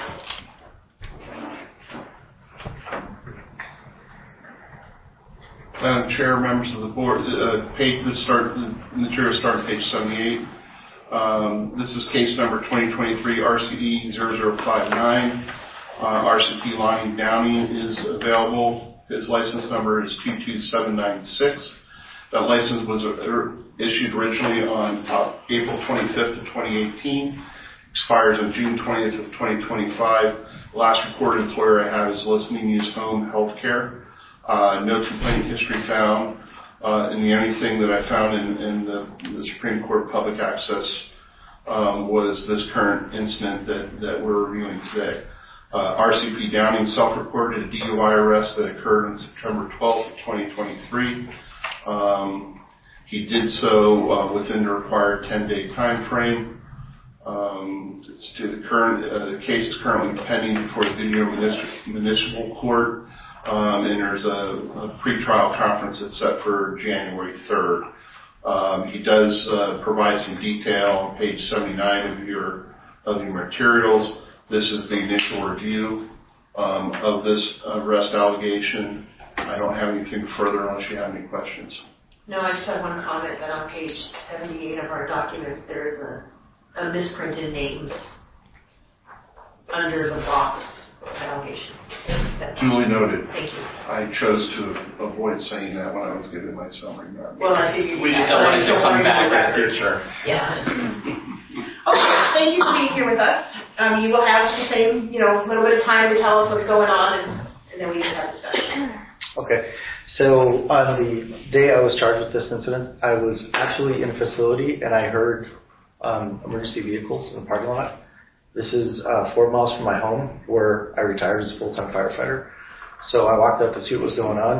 Speaker 3: Madam Chair, members of the board, the material start on page 78. This is case number 2023 RCE 0059. RCP Lonnie Downing is available. His license number is 22796. That license was issued originally on April 25th of 2018. Expires on June 20th of 2025. The last recorded employer I have is Listening Use Home Healthcare. No complaint history found, and the only thing that I found in the Supreme Court public access was this current incident that we're reviewing today. RCP Downing self-reported a DUI arrest that occurred on September 12th of 2023. He did so within the required 10-day time frame. The case is currently pending before the Goodyear Municipal Court. And there's a pretrial conference that's set for January 3rd. He does provide some detail on page 79 of your materials. This is the initial review of this arrest allegation. I don't have anything further unless you have any questions.
Speaker 1: No, I just have one comment that on page 78 of our documents, there is a misprinted name under the box allegation.
Speaker 3: Duly noted.
Speaker 1: Thank you.
Speaker 3: I chose to avoid saying that when I was giving my summary.
Speaker 1: Well, I figured
Speaker 6: We just don't want it to come back in the future.
Speaker 1: Yeah. Okay, thank you for being here with us. You will have the same, little bit of time to tell us what's going on, and then we can have discussion.
Speaker 10: Okay. So on the day I was charged with this incident, I was actually in a facility and I heard emergency vehicles in the parking lot. This is 4 miles from my home where I retired as a full-time firefighter. So I walked out to see what was going on,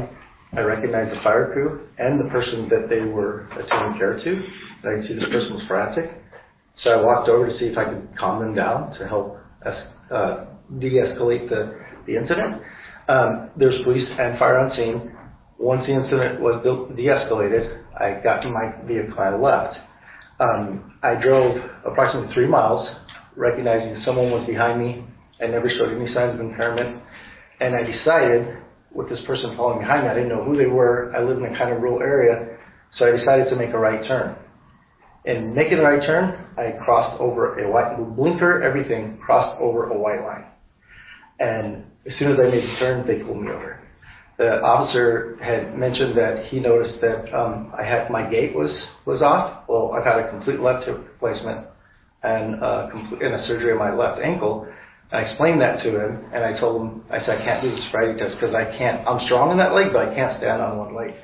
Speaker 10: I recognized the fire crew and the person that they were attending care to. And I could see this person was frantic. So I walked over to see if I could calm them down to help de-escalate the incident. There was police and fire on scene. Once the incident was de-escalated, I got in my vehicle and I left. I drove approximately 3 miles, recognizing someone was behind me and never showed any signs of impairment. And I decided, with this person following behind me, I didn't know who they were. I live in a kind of rural area, so I decided to make a right turn. In making the right turn, I crossed over a white blinker, everything, crossed over a white line. And as soon as I made the turn, they pulled me over. The officer had mentioned that he noticed that my gait was off. Well, I've had a complete left hip replacement and a surgery on my left ankle. I explained that to him, and I told him, I said, I can't do the sobriety test because I'm strong in that leg, but I can't stand on one leg.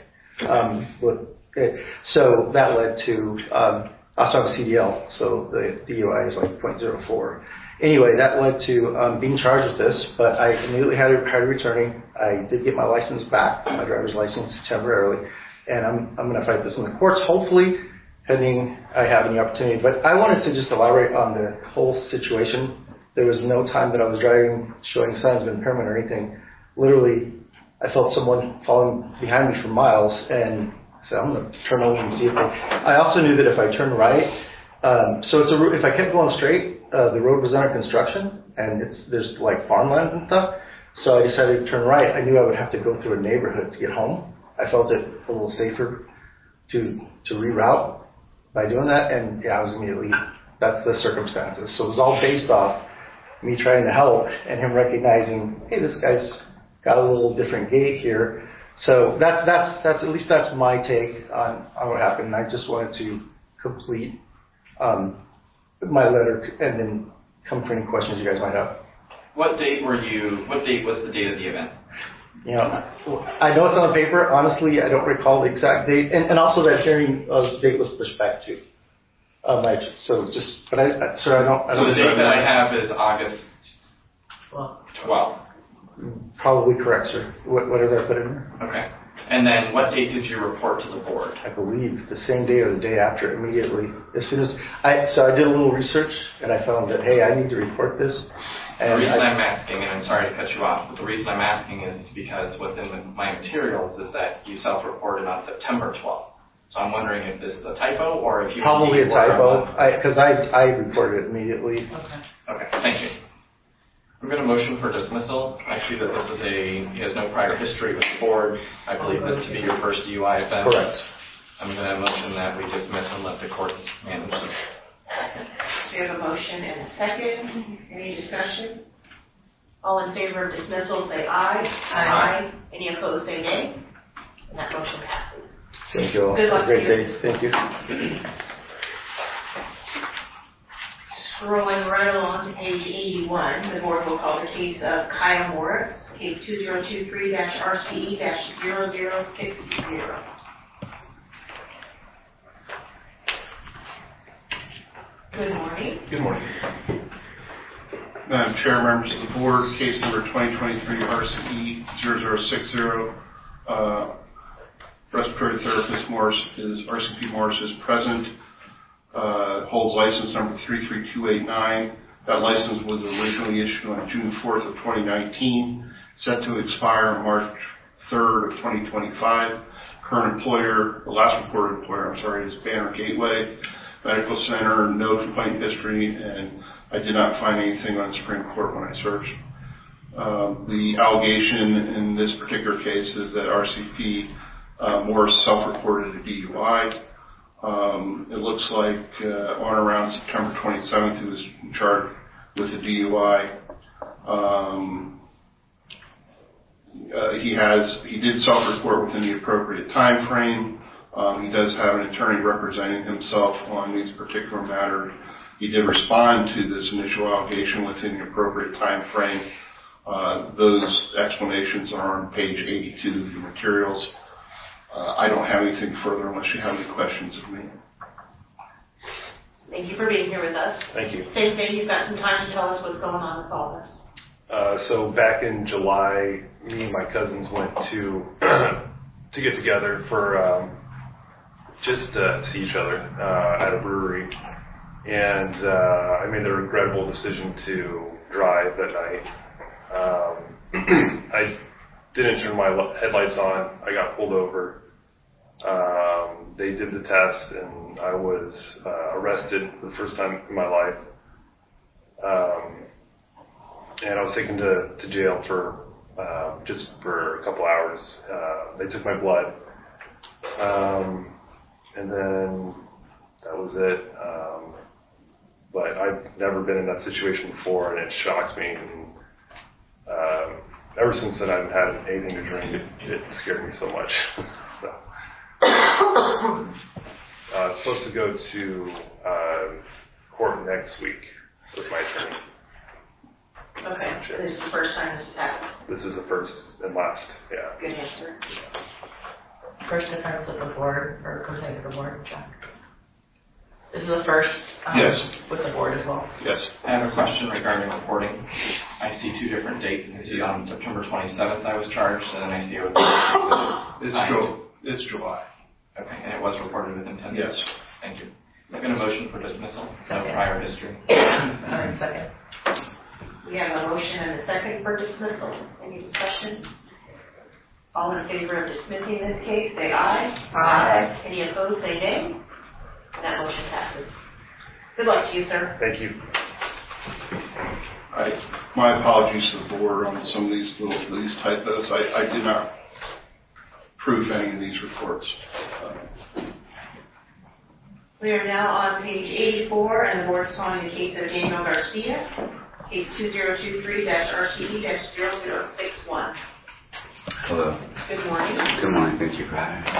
Speaker 10: So that led to, I also have a CDL, so the DUI is like 0.04. Anyway, that led to being charged with this, but I immediately had a returning. I did get my license back, my driver's license temporarily, and I'm going to fight this in the courts, hopefully, pending I have any opportunity. But I wanted to just elaborate on the whole situation. There was no time that I was driving showing signs of impairment or anything. Literally, I felt someone following behind me for miles, and I said, I'm going to turn over and see if I also knew that if I turned right, so if I kept going straight, the road was under construction, and there's like farmland and stuff, so I decided to turn right. I knew I would have to go through a neighborhood to get home. I felt it a little safer to reroute by doing that, and yeah, I was immediately, that's the circumstances. So it was all based off me trying to help and him recognizing, hey, this guy's got a little different gait here. So that's at least that's my take on what happened. I just wanted to complete my letter and then come for any questions you guys might have.
Speaker 6: What date was the date of the event?
Speaker 10: You know, I know it's on the paper. Honestly, I don't recall the exact date. And also that hearing date was pushed back too. So the date that I have is August 12th. Probably correct, sir. Whatever I put in there.
Speaker 6: Okay. And then what date did you report to the board?
Speaker 10: I believe the same day or the day after, immediately. As soon as I did a little research and I found that, hey, I need to report this.
Speaker 6: And the reason I'm asking, and I'm sorry to cut you off, but the reason I'm asking is because within my materials is that you self-reported on September 12th. So I'm wondering if this is a typo or if you...
Speaker 10: Probably a typo, because I reported it immediately.
Speaker 6: Okay, thank you. I'm going to motion for dismissal. I see that he has no prior history with the board. I believe this to be your first DUI offense.
Speaker 10: Correct.
Speaker 6: I'm going to motion that we dismiss and let the court manage this.
Speaker 1: We have a motion and a second. Any discussion? All in favor of dismissal, say aye. Aye. Any opposed, say nay. And that motion passes.
Speaker 10: Thank you all.
Speaker 1: Good luck.
Speaker 10: Have a great day. Thank you.
Speaker 1: Scrolling right along to page 81, the board will call the case of Kyle Morris, case 2023-RCE-0060. Good morning.
Speaker 3: Good morning. Madam Chair, members of the board, case number 2023-RCE-0060. Respiratory therapist RCP Morris is present. Holds license number 33289. That license was originally issued on June 4th of 2019, set to expire on March 3rd of 2025. Current employer, the last reported employer, is Banner Gateway Medical Center, no complaint history, and I did not find anything on Supreme Court when I searched. The allegation in this particular case is that RCP Morris self-reported a DUI. It looks like on around September 27th, he was charged with a DUI. He did self-report within the appropriate time frame. He does have an attorney representing himself on these particular matters. He did respond to this initial allegation within the appropriate time frame. Those explanations are on page 82 of the materials. I don't have anything further unless you have any questions of me.
Speaker 1: Thank you for being here with us.
Speaker 16: Thank you.
Speaker 1: Same thing, you've got some time to tell us what's going on with all this.
Speaker 16: So back in July, me and my cousins went to to get together for just to see each other at a brewery. And I made the regrettable decision to drive that night. I didn't turn my headlights on. I got pulled over. They did the test, and I was arrested for the first time in my life. And I was taken to jail for just for a couple hours. They took my blood. And then that was it. But I've never been in that situation before, and it shocks me. And ever since then, I haven't had anything to drink. It scared me so much. So, I'm supposed to go to court next week with my attorney.
Speaker 1: Okay, so this is the first time this has happened?
Speaker 16: This is the first and last, yeah.
Speaker 1: Good answer.
Speaker 7: First offense with the board, or presented to the board, Jack? This is the first
Speaker 3: Yes.
Speaker 7: with the board as well?
Speaker 3: Yes.
Speaker 6: I have a question regarding reporting. I see two different dates. I see on September 27th I was charged, and then I see it was
Speaker 3: It's July.
Speaker 6: Okay, and it was reported within 10 days?
Speaker 3: Yes.
Speaker 6: Thank you. I've been a motion for dismissal, no prior history.
Speaker 7: Second.
Speaker 1: We have a motion and a second for dismissal. Any discussion? All in favor of dismissing this case, say aye.
Speaker 7: Aye.
Speaker 1: Any opposed, say nay. That motion passes. Good luck to you, sir.
Speaker 16: Thank you.
Speaker 3: My apologies to the board on some of these typos. I did not proof any of these reports.
Speaker 1: We are now on page 84, and the board is calling the case of Daniel Garcia, case 2023-RCE-0061.
Speaker 17: Hello.
Speaker 1: Good morning.
Speaker 17: Good morning. Thank you for having me.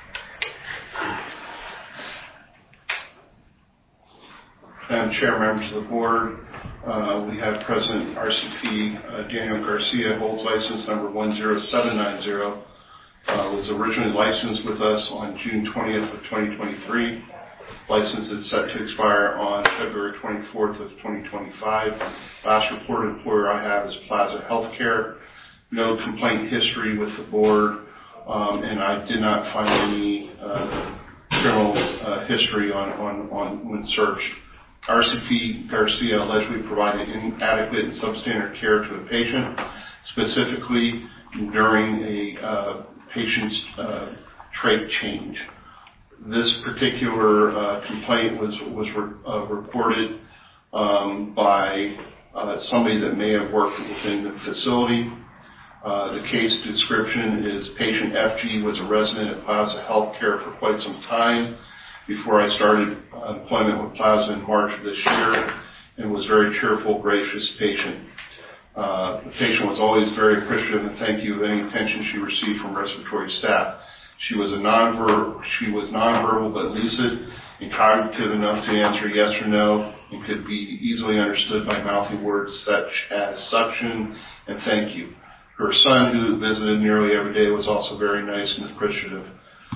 Speaker 3: Madam Chair, members of the board, we have present RCP Daniel Garcia, holds license number 10790. Was originally licensed with us on June 20th of 2023. License is set to expire on February 24th of 2025. Last reported employer I have is Plaza Healthcare. No complaint history with the board, and I did not find any criminal history on when searched. RCP Garcia allegedly provided inadequate and substandard care to a patient, specifically during a patient's trait change. This particular complaint was reported by somebody that may have worked within the facility. The case description is patient FG was a resident at Plaza Healthcare for quite some time before I started employment with Plaza in March of this year, and was very cheerful, gracious patient. The patient was always very appreciative and thank you of any attention she received from respiratory staff. She was nonverbal but lucid and cognitive enough to answer yes or no, and could be easily understood by mouthy words such as suction and thank you. Her son, who visited nearly every day, was also very nice and appreciative.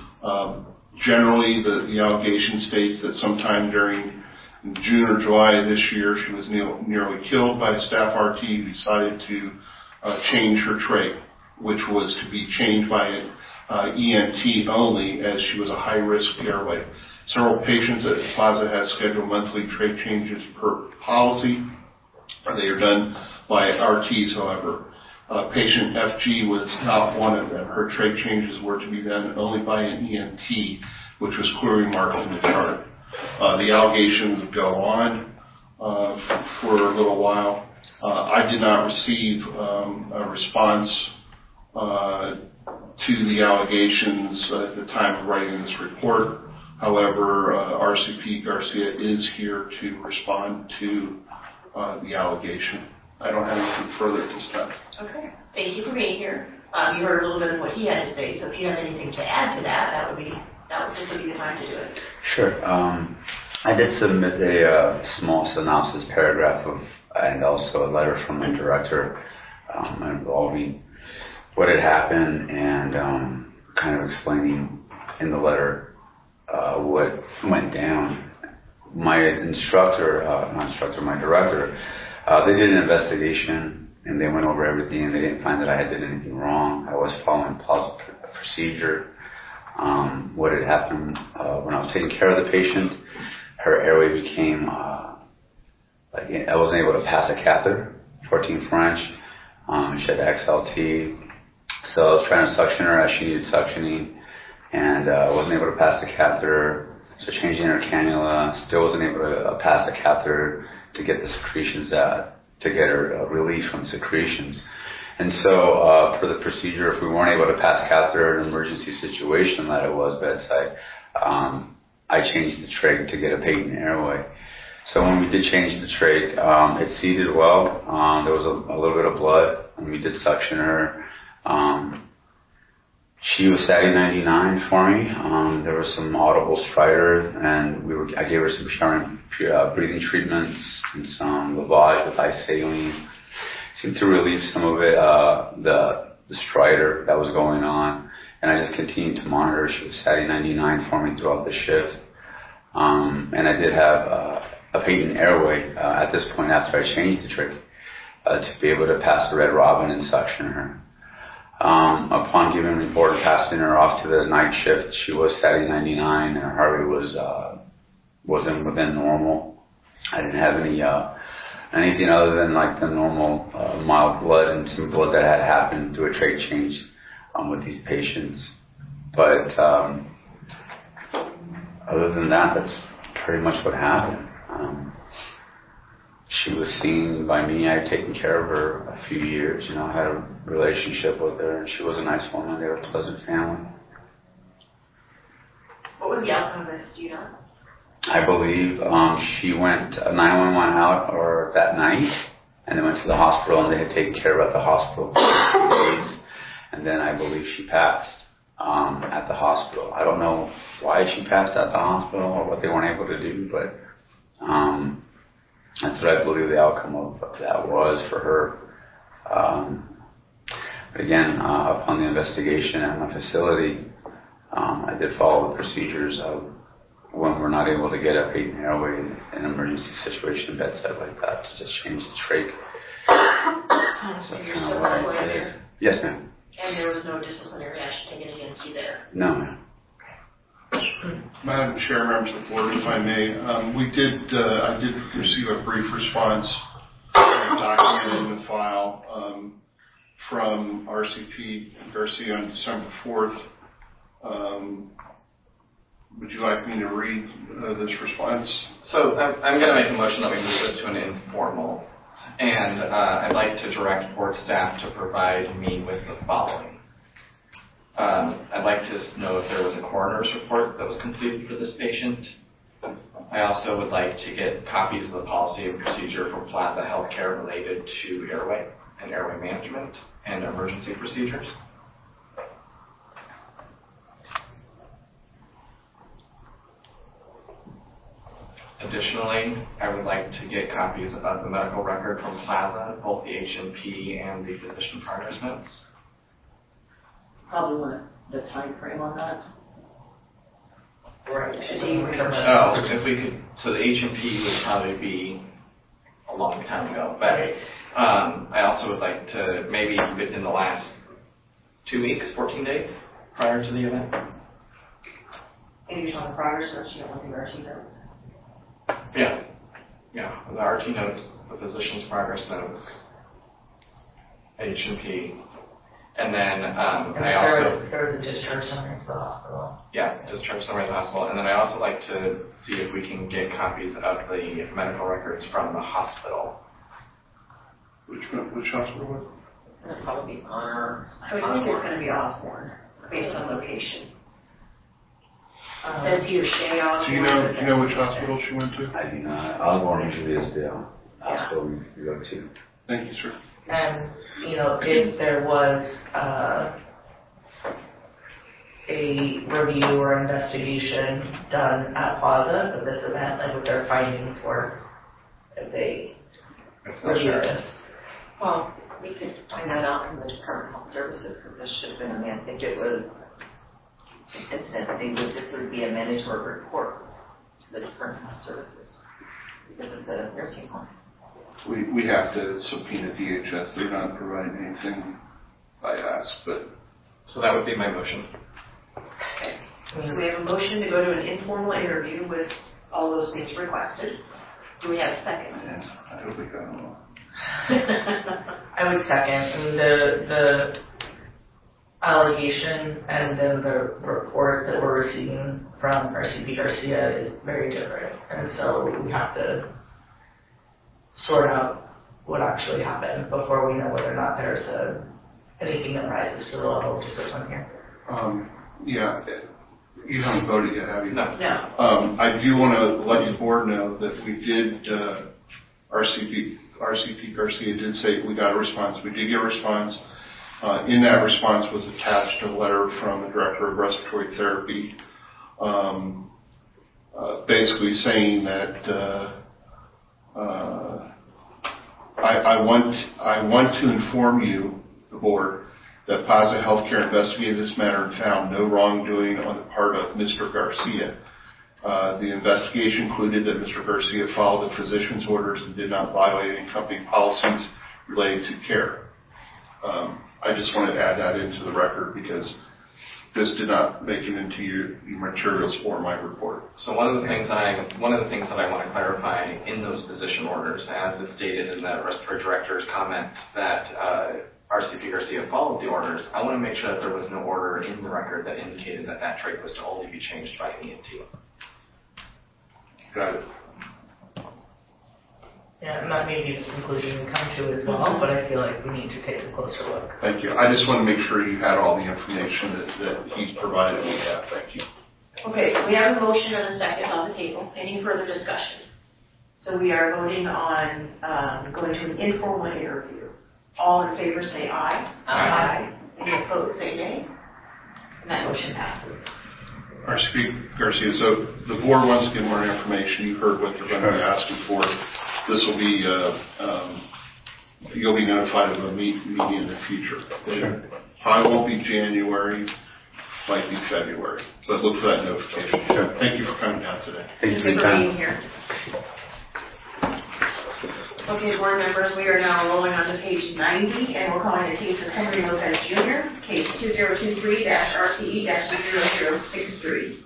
Speaker 3: Generally, the allegation states that sometime during June or July of this year, she was nearly killed by a staff RT who decided to change her trait, which was to be changed by an ENT only, as she was a high-risk airway. Several patients at Plaza have scheduled monthly trait changes per policy. They are done by RTs, however. Patient FG was not one of them. Her trait changes were to be done only by an ENT, which was clearly marked in the chart. The allegations go on for a little while. I did not receive a response to the allegations at the time of writing this report. However, RCP Garcia is here to respond to the allegation. I don't have anything further to say.
Speaker 1: Okay. Thank you for being here. You heard a little bit of what he had to say, so if you have anything to add to that, this would be the time to do it.
Speaker 17: Sure. I did submit a small synopsis paragraph and also a letter from my director involving what had happened and kind of explaining in the letter what went down. My director, they did an investigation and they went over everything and they didn't find that I had did anything wrong. I was following procedure. What had happened when I was taking care of the patient, her airway became, I wasn't able to pass a catheter, 14 French. She had XLT. So I was trying to suction her as she needed suctioning, and I wasn't able to pass the catheter. So changing her cannula, still wasn't able to pass the catheter to get the secretions out, to get her relief from secretions. And so for the procedure, if we weren't able to pass catheter in an emergency situation that it was bedside, I changed the trach to get a patent airway. So when we did change the trach, it seated well. There was a little bit of blood, and we did suction her. She was SATI 99 for me. There was some audible stridor, and I gave her some showering breathing treatments and some lavage with isosaline. Seemed to relieve some of it, the stridor that was going on, and I just continued to monitor. She was SATI 99 for me throughout the shift, and I did have a patent airway at this point after I changed the trach to be able to pass the Red Robin and suction her. Upon giving a report and passing her off to the night shift, she was SATI 99, and her heart rate wasn't within normal. I didn't have anything other than like the normal mild blood and some blood that had happened through a trach change with these patients. But other than that, that's pretty much what happened. She was seen by me. I had taken care of her a few years. I had a relationship with her, and she was a nice woman. They were a pleasant family.
Speaker 1: What was the outcome of this? Do you know?
Speaker 17: I believe she went 911 out or that night, and then went to the hospital, and they had taken care of her at the hospital for 2 days, and then I believe she passed at the hospital. I don't know why she passed at the hospital or what they weren't able to do, but that's what I believe the outcome of that was for her. But again, upon the investigation at my facility, I did follow the procedures of when we're not able to get a patent airway in an emergency situation, bedside like that, to just change the trach.
Speaker 1: So you're still employed there?
Speaker 17: Yes, ma'am.
Speaker 1: And there was no disciplinary action taken against you there?
Speaker 17: No, ma'am.
Speaker 3: Madam Chair, members of the board, if I may, I did receive a brief response documented in the file from RCP Garcia on December 4th. Would you like me to read this response?
Speaker 6: So I'm going to make a motion that we move it to an informal, and I'd like to direct board staff to provide me with the following. I'd like to know if there was a coroner's report that was completed for this patient. I also would like to get copies of the policy and procedure for Plaza Healthcare related to airway and airway management and emergency procedures. Additionally, I would like to get copies of the medical record from Plaza, both the H&P and the physician progress notes.
Speaker 9: Probably want the time frame on that.
Speaker 7: Right.
Speaker 6: If we could, so the H&P would probably be a long time ago, but I also would like to maybe within the last 2 weeks, 14 days prior to the event.
Speaker 1: And you're on the progress notes, you don't want the RT notes?
Speaker 6: Yeah, the RT notes, the physician's progress notes, H&P, and then
Speaker 7: There was a discharge summary to the hospital.
Speaker 6: Yeah, discharge summary to the hospital, and then I also like to see if we can get copies of the medical records from the hospital.
Speaker 3: Which hospital was it?
Speaker 1: It'll probably be Honor. I would think it's going to be Osborne, based on location. Says here Shea Osborne.
Speaker 3: Do you know which hospital she went to?
Speaker 17: I do not. Osborne usually is the hospital we go to.
Speaker 3: Thank you, sir.
Speaker 7: And, if there was a review or investigation done at Plaza of this event, like what their findings were, if they reviewed this.
Speaker 15: Well, we could find that out from the Department of Health Services, because this should have been, I think it was an incident, this would be a mandatory report to the Department of Health Services, because it's a nursing home.
Speaker 3: We have to subpoena DHS. They're not providing anything by us, but
Speaker 6: So that would be my motion.
Speaker 1: So we have a motion to go to an informal interview with all those things requested. Do we have a second?
Speaker 3: I hope we got them all.
Speaker 7: I would second. I mean, the allegation and then the report that we're receiving from RCP Garcia is very different. And so we have to sort out what actually happened before we know whether or not there's anything that rises to the level of just this one here.
Speaker 3: Yeah, you haven't voted yet, have you?
Speaker 6: No.
Speaker 3: I do want to let the board know that we did, RCP Garcia did say we got a response. We did get a response. In that response was attached a letter from the director of respiratory therapy, basically saying that I want to inform you, the board, that Pazza Healthcare investigated this matter and found no wrongdoing on the part of Mr. Garcia. The investigation concluded that Mr. Garcia followed the physician's orders and did not violate any company policies related to care. I just wanted to add that into the record because this did not make it into your materials for my report.
Speaker 6: So one of the things that I want to clarify in those physician orders, as is stated in the respiratory director's comment that RCP Garcia followed the orders, I want to make sure that there was no order in the record that indicated that that trait was to only be changed by an ENT.
Speaker 3: Got it.
Speaker 7: Yeah, and that may be the conclusion we come to as well, but I feel like we need to take a closer look.
Speaker 3: Thank you. I just want to make sure you had all the information that he's provided me. Thank you.
Speaker 1: Okay, so we have a motion and a second on the table. Any further discussion? So we are voting on going to an informal interview. All in favor say aye. Aye. Any opposed say nay. And that motion passes.
Speaker 3: RCP Garcia, so the board wants to get more information. You heard what they're going to be asking for. This will be, you'll be notified of a meeting in the future. Sure. Probably won't be January, might be February, but look for that notification. Sure. Thank you for coming down today.
Speaker 1: Thank you for being here. Okay, board members, we are now rolling on to page 90, and we're calling the case of Henry Lopez Jr., case 2023-RTE-0063.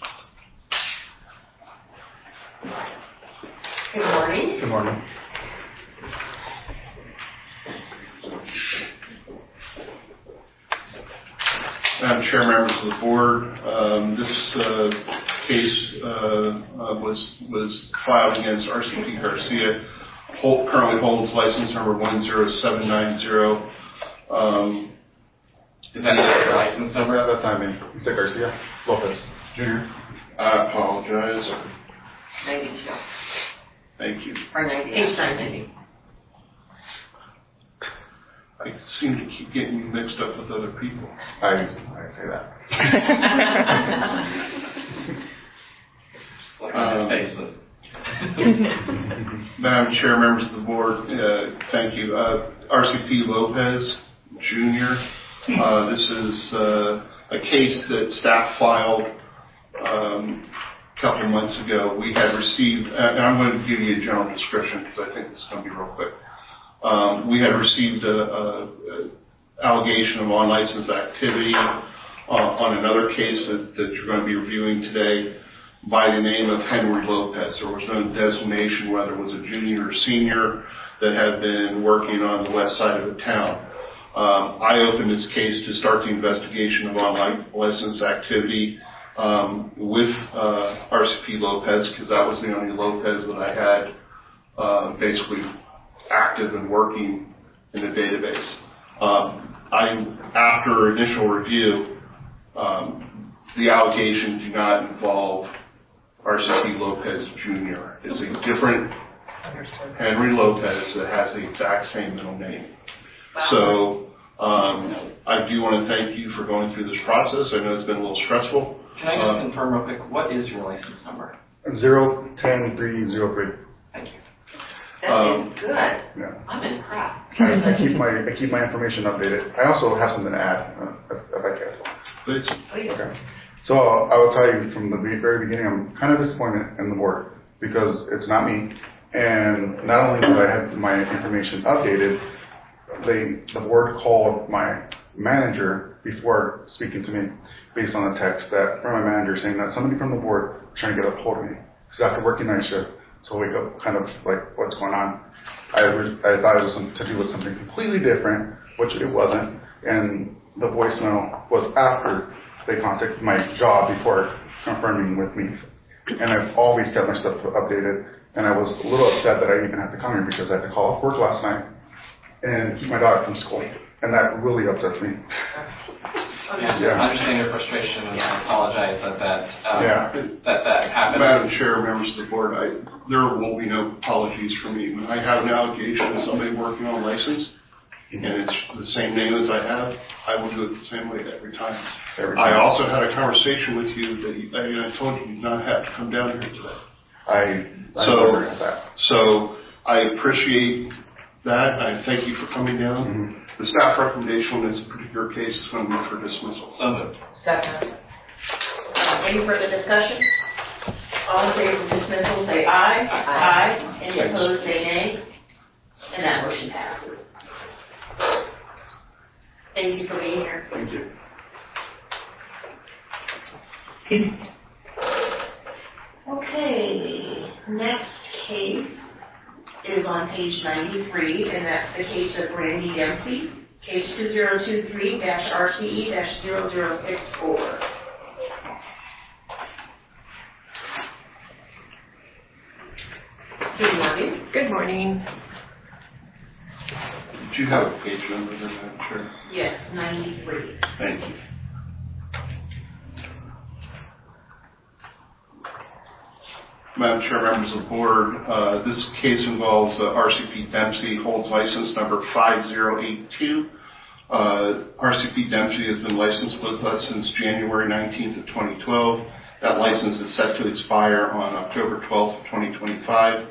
Speaker 1: Good morning.
Speaker 13: Good morning.
Speaker 3: Madam Chair, members of the board, this case was filed against RCP Garcia. Currently holds license number 10790.
Speaker 6: Is that your license number?
Speaker 13: That's not me. Mr. Garcia Lopez Jr.
Speaker 3: I apologize.
Speaker 15: 92.
Speaker 3: Thank you.
Speaker 15: Or 90.
Speaker 1: Page 90.
Speaker 3: I seem to keep getting you mixed up with other people.
Speaker 13: I say that.
Speaker 3: Madam Chair, members of the board, thank you. RCP Lopez Jr. This is a case that staff filed a couple months ago. We had received, and I'm going to give you a general description because I think this is going to be real quick. We had received an allegation of unlicensed activity on another case that you're going to be reviewing today by the name of Henry Lopez. There was no designation whether it was a junior or senior that had been working on the west side of the town. I opened this case to start the investigation of unlicensed activity with RCP Lopez because that was the only Lopez that I had basically active and working in the database. After initial review, the allegations do not involve RCP Lopez Jr. It's a different Henry Lopez that has the exact same middle name. Wow. So I do want to thank you for going through this process. I know it's been a little stressful.
Speaker 6: Can I just confirm real quick, what is your license number?
Speaker 13: 010303.
Speaker 6: Thank you.
Speaker 1: That is good.
Speaker 13: Yeah.
Speaker 1: I'm impressed.
Speaker 13: I keep my information updated. I also have something to add, if I can.
Speaker 3: Please.
Speaker 13: Okay. So I will tell you from the very beginning, I'm kind of disappointed in the board because it's not me. And not only did I have my information updated, the board called my
Speaker 18: manager before speaking to me based on a text that from my manager saying that somebody from the board was trying to get a hold of me. Because after working night shift, so I wake up kind of like, what's going on? I thought it was to do with something completely different, which it wasn't. And the voicemail was after they contacted my job before confirming with me. And I've always kept my stuff updated. And I was a little upset that I even had to come here because I had to call off work last night and keep my daughter from school. And that really upsets me.
Speaker 6: Yeah. I understand your frustration, and I apologize that happened.
Speaker 3: Madam Chair, members of the board, there will be no apologies from me. When I have an allegation of somebody working on a license, and it's the same name as I have, I will do it the same way every time. I also had a conversation with you that I told you not have to come down here today. So I appreciate that. I thank you for coming down. Mm-hmm. The staff recommendation on this particular case is going to be for dismissal.
Speaker 6: So moved.
Speaker 1: Second. Any further discussion? All in favor of dismissal, say aye. Aye. Any opposed, say nay. And that motion passes. Thank you for being here.
Speaker 3: Thank you.
Speaker 1: Okay, next case is on page 93, and that's the case of Randy Dempsey, case 2023-RTE-0064. Good morning.
Speaker 19: Good morning.
Speaker 3: Do you have a page number there, Madam Chair?
Speaker 1: Yes, 93.
Speaker 3: Thank you. Madam Chair, members of the board, this case involves RCP Dempsey, holds license number 5082. RCP Dempsey has been licensed with us since January 19th of 2012. That license is set to expire on October 12th of 2025.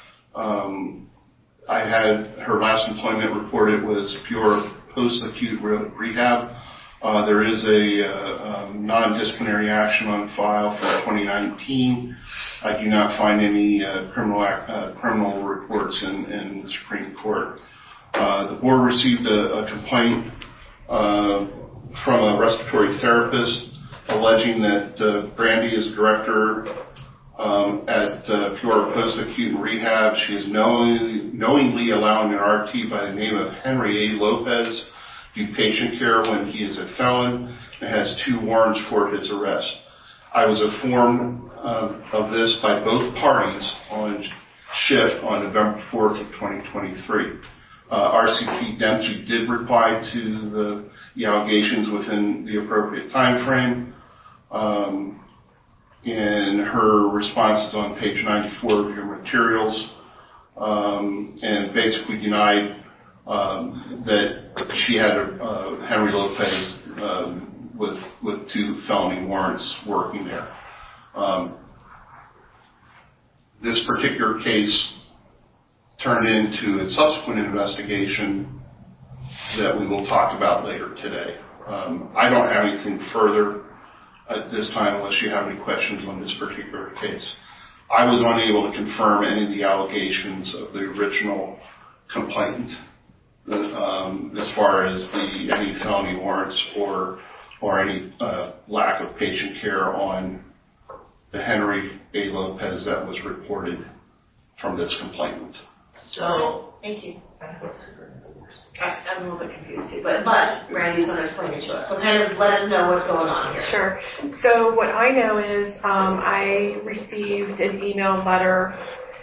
Speaker 3: I had her last employment reported was pure post-acute rehab. There is a non-disciplinary action on file from 2019. I do not find any criminal reports in the Supreme Court. The board received a complaint from a respiratory therapist alleging that Brandy is director at Pure Post-Acute Rehab. She is knowingly allowing an RT by the name of Henry A. Lopez do patient care when he is a felon and has 2 warrants for his arrest. I was informed of this by both parties on shift on November 4th of 2023. RCP Dempsey did reply to the allegations within the appropriate time frame. And her response is on page 94 of your materials, and basically denied that she had Henry Lopez with 2 felony warrants working there. This particular case turned into a subsequent investigation that we will talk about later today. I don't have anything further at this time unless you have any questions on this particular case. I was unable to confirm any of the allegations of the original complainant as far as any felony warrants or any lack of patient care on the Henry A. Lopez that was reported from this complainant.
Speaker 1: So, thank you. I'm a little bit confused too, but Randy's going to explain it to us. So kind of let us know what's going on here.
Speaker 19: Sure. So what I know is I received an email letter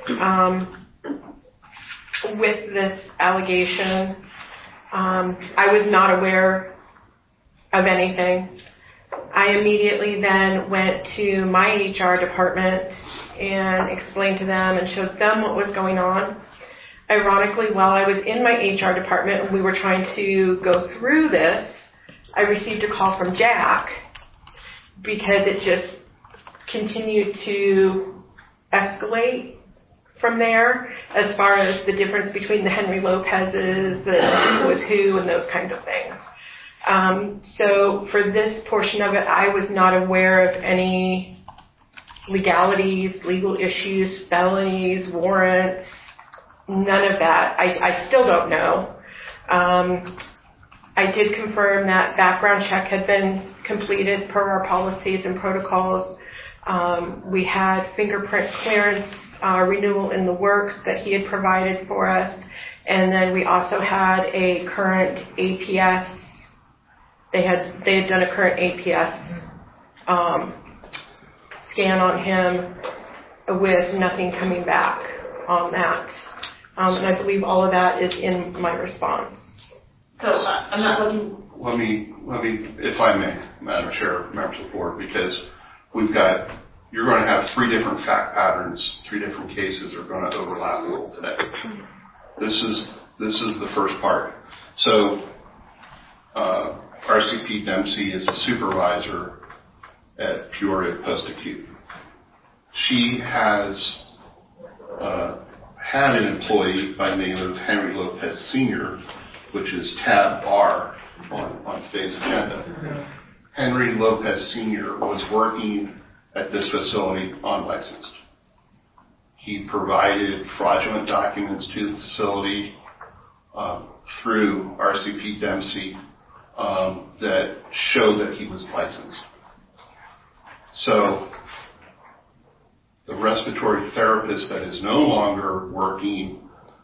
Speaker 19: with this allegation. I was not aware of anything. I immediately then went to my HR department and explained to them and showed them what was going on. Ironically, while I was in my HR department and we were trying to go through this, I received a call from Jack because it just continued to escalate from there as far as the difference between the Henry Lopez's, who was who, and those kinds of things. So for this portion of it, I was not aware of any legalities, legal issues, felonies, warrants, none of that. I still don't know. I did confirm that background check had been completed per our policies and protocols. We had fingerprint clearance renewal in the works that he had provided for us, and then we also had a current APS. They had done a current APS scan on him with nothing coming back on that. And I believe all of that is in my response.
Speaker 1: So I'm not looking.
Speaker 3: Let me, if I may, Madam Chair, members of the board, because you're going to have three different fact patterns, three different cases are going to overlap a little today. This is the first part. So, RCP Dempsey is a supervisor at Peoria Post-Acute. She has had an employee by the name of Henry Lopez Sr., which is tab R on today's agenda. Henry Lopez Sr. was working at this facility unlicensed. He provided fraudulent documents to the facility through RCP Dempsey that showed that he was licensed. So the respiratory therapist that is no longer working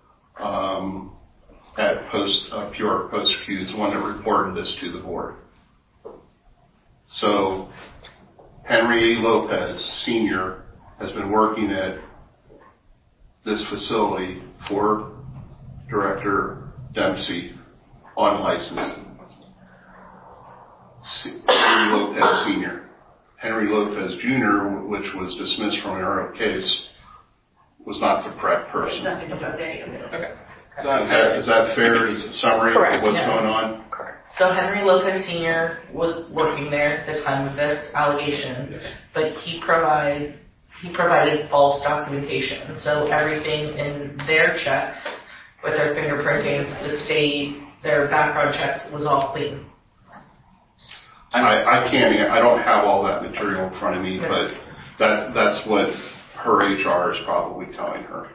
Speaker 3: at Peoria Post-Acute is the one that reported this to the board. So Henry Lopez Sr. has been working at this facility for Director Dempsey unlicensed. Henry Lopez Sr. Henry Lopez Jr., which was dismissed from an earlier case, was not the correct person.
Speaker 1: Nothing to do with any of it.
Speaker 3: Okay. Is that fair? Is it a summary of what's going on?
Speaker 7: Correct. So Henry Lopez Sr. was working there at the time of this allegation, but he provided false documentation. So everything in their checks, with their fingerprinting, the state, their background checks, was all clean.
Speaker 3: I don't have all that material in front of me, but that's what her HR is probably telling her.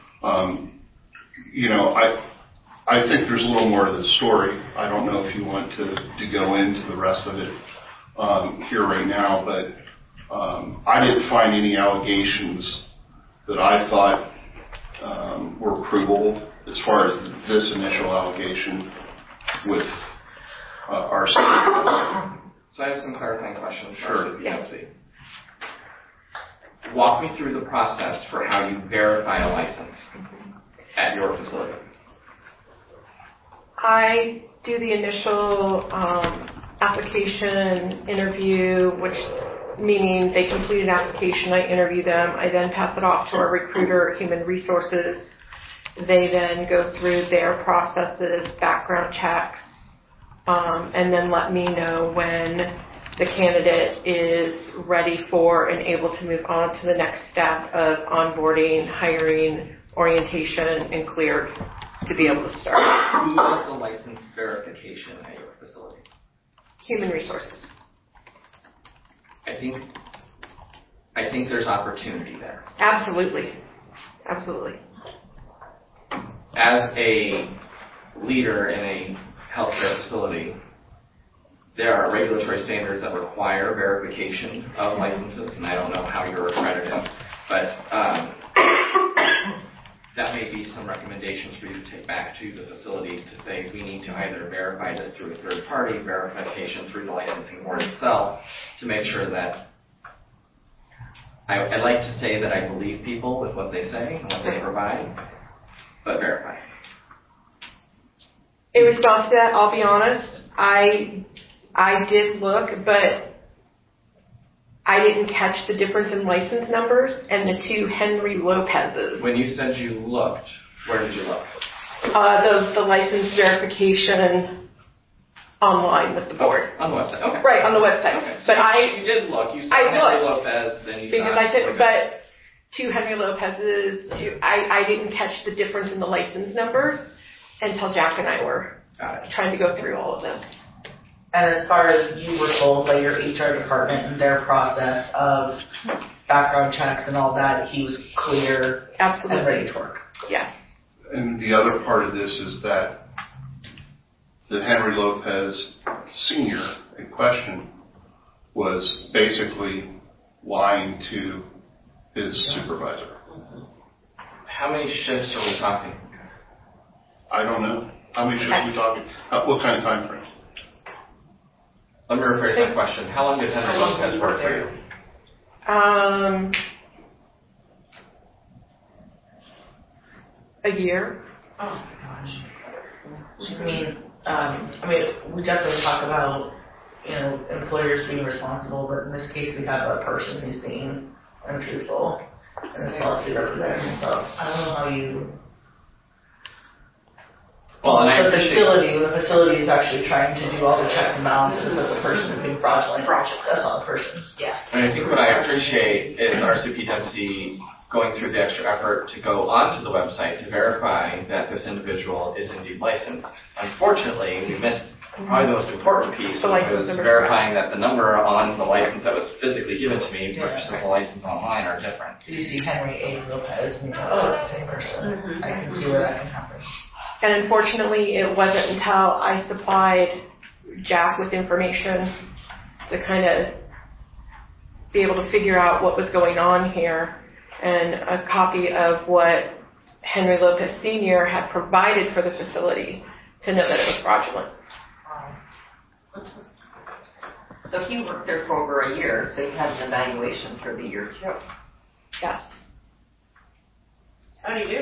Speaker 3: I think there's a little more to the story. I don't know if you want to go into the rest of it here right now, but I didn't find any allegations that I thought were provable as far as this initial allegation with RCP.
Speaker 6: So I have some clarifying questions.
Speaker 3: Sure.
Speaker 6: Walk me through the process for how you verify a license at your facility.
Speaker 19: I do the initial application interview, which meaning they complete an application, I interview them, I then pass it off to our recruiter, Human Resources. They then go through their processes, background checks, and then let me know when the candidate is ready for and able to move on to the next step of onboarding, hiring, orientation, and cleared to be able to start.
Speaker 6: Who does the license verification at your facility?
Speaker 19: Human Resources.
Speaker 6: I think there's opportunity there.
Speaker 19: Absolutely. Absolutely.
Speaker 6: As a leader in a healthcare facility, there are regulatory standards that require verification of licenses, and I don't know how you're accredited, but that may be some recommendations for you to take back to the facility to say we need to either verify this through a third party, verification through the licensing board itself, to make sure that I like to say that I believe people with what they say and what they provide, but verify.
Speaker 19: In response to that, I'll be honest, I did look, but I didn't catch the difference in license numbers and the two Henry Lopez's.
Speaker 6: When you said you looked, where did you look?
Speaker 19: The license verification online with the board.
Speaker 6: On the website, okay.
Speaker 19: Right, on the website.
Speaker 6: Okay.
Speaker 19: But
Speaker 6: you did look. You saw Henry Lopez, then you
Speaker 19: because
Speaker 6: saw...
Speaker 19: I did, but two Henry Lopez's, I didn't catch the difference in the license numbers until Jack and I were trying to go through all of them.
Speaker 7: And as far as you were told by your HR department and their process of background checks and all that, he was clear and ready to work.
Speaker 19: Yes.
Speaker 3: And the other part of this is that that Henry Lopez Sr. in question was basically lying to his supervisor.
Speaker 6: How many shifts are we talking?
Speaker 3: I don't know. How many shifts are we talking? What kind of time frame?
Speaker 6: Let me rephrase my question. How long did Henry Lopez work for you?
Speaker 19: A year.
Speaker 7: Oh my gosh. I mean, we definitely talk about, employers being responsible, but in this case, we have a person who's being untruthful and is falsely representing himself. I don't know how you.
Speaker 6: Well, and
Speaker 7: the facility is actually trying to do all the checks and balances, but the person is being fraudulent. That's not the person. Yeah.
Speaker 6: And I think what I appreciate is RCPWC going through the extra effort to go onto the website to verify that this individual is indeed licensed. Unfortunately, we missed probably the most important piece, which was verifying that the number on the license that was physically given to me versus the license online are different.
Speaker 7: So you see Henry A. Lopez, and you go, oh, it's the same person. I can see where that can happen.
Speaker 19: And unfortunately, it wasn't until I supplied Jack with information to kind of be able to figure out what was going on here, and a copy of what Henry Lopez Sr. had provided for the facility to know that it was fraudulent.
Speaker 15: So he worked there for over a year, so he had an evaluation for the year too.
Speaker 19: Yes.
Speaker 15: How do you do?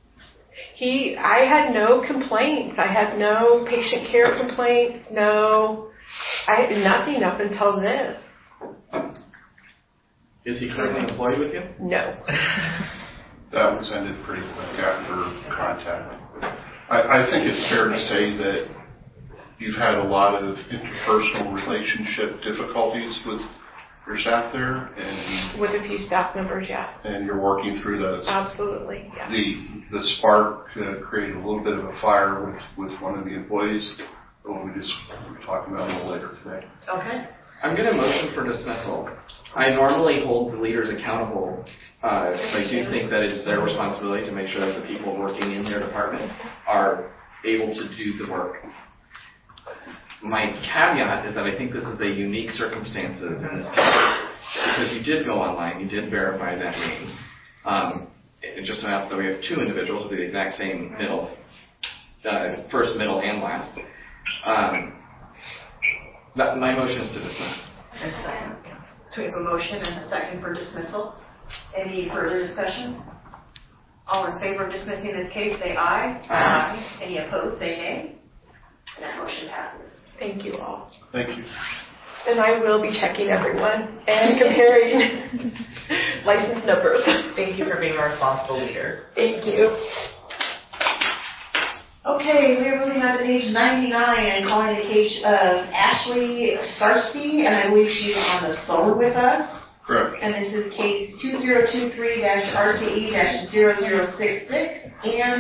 Speaker 19: I had no complaints. I had no patient care complaints, I had nothing up until this.
Speaker 6: Is he currently employed with you?
Speaker 19: No.
Speaker 3: That was ended pretty quick after contact. I think it's fair to say that you've had a lot of interpersonal relationship difficulties with your staff there, and
Speaker 19: with a few staff members, yeah.
Speaker 3: And you're working through those.
Speaker 19: Absolutely, yeah.
Speaker 3: The spark created a little bit of a fire with one of the employees, but we just were talking about a little later today.
Speaker 15: Okay.
Speaker 6: I'm going to motion for dismissal. I normally hold the leaders accountable, but I do think that it's their responsibility to make sure that the people working in their department are able to do the work. My caveat is that I think this is a unique circumstance in this case, because you did go online, you did verify that name. It just so happens that we have two individuals with the exact same first, middle, and last. My motion is to dismiss.
Speaker 2: And second. So we have a motion and a second for dismissal. Any further discussion? All in favor of dismissing this case, say aye. Aye. Any opposed, say nay. And that motion passes.
Speaker 19: Thank you all.
Speaker 3: Thank you.
Speaker 19: And I will be checking everyone and comparing license numbers.
Speaker 7: Thank you for being a responsible leader.
Speaker 19: Thank you.
Speaker 2: Okay, we are moving on to page 99 and calling the case of Ashley Sarsky, and I believe she's on the phone with us.
Speaker 3: Correct.
Speaker 2: And this is case 2023-RCE-0066 and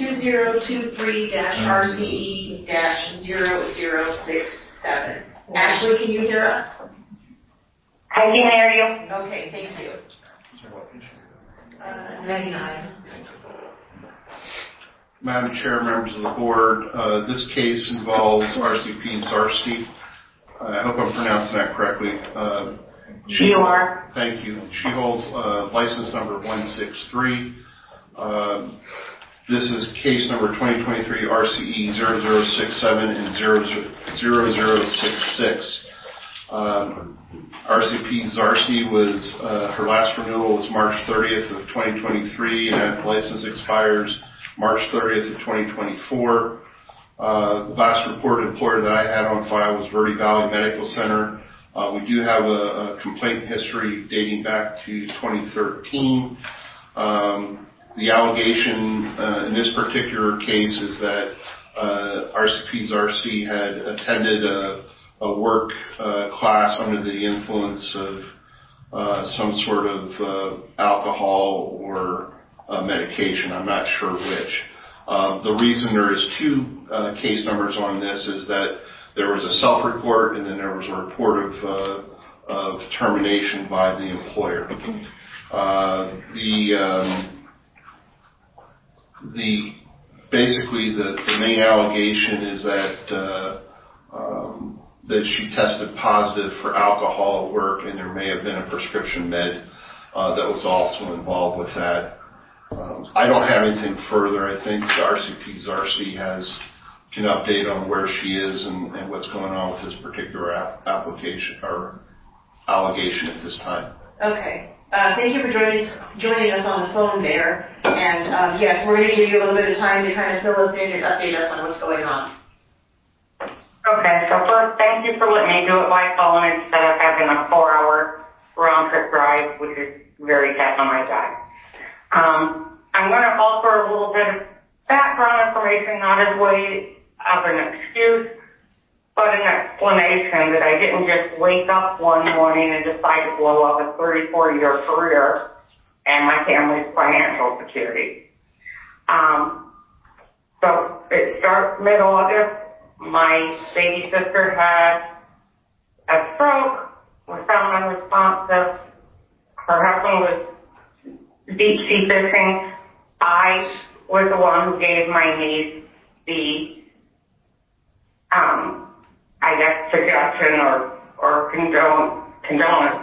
Speaker 2: 2023-RCE-0067. Ashley, can you hear us?
Speaker 20: I can hear you.
Speaker 2: Okay, thank you. 99.
Speaker 3: Madam Chair, members of the board, this case involves RCP Zarsky. I hope I'm pronouncing that correctly.
Speaker 20: You are.
Speaker 3: Thank you. She holds license number 163. This is case number 2023 RCE 0067 and 0066. RCP Zarsky was, her last renewal was March 30th of 2023, and that license expires March 30th of 2024. The last reported employer that I had on file was Verde Valley Medical Center. We do have a complaint history dating back to 2013. The allegation in this particular case is that RCP Zarsky had attended a work class under the influence of some sort of alcohol or medication. I'm not sure which. The reason there is two case numbers on this is that there was a self-report and then there was a report of termination by the employer. The basically, the main allegation is that she tested positive for alcohol at work, and there may have been a prescription med that was also involved with that. I don't have anything further. I think RCP Zarcy can update on where she is and what's going on with this particular application or allegation at this time.
Speaker 2: Okay. Thank you for joining us on the phone there. And yes, we're going to give you a little bit of time to kind of fill us in and update us on what's going on.
Speaker 20: Okay, so first, thank you for letting me do it by phone instead of having a 4-hour round-trip drive, which is very tough on my side. I'm going to offer a little bit of background information, not as way of an excuse, but an explanation that I didn't just wake up one morning and decide to blow up a 34-year career and my family's financial security. So it starts mid-August. My baby sister had a stroke, was found unresponsive. Her husband was deep sea fishing. I was the one who gave my niece the, suggestion or condolence,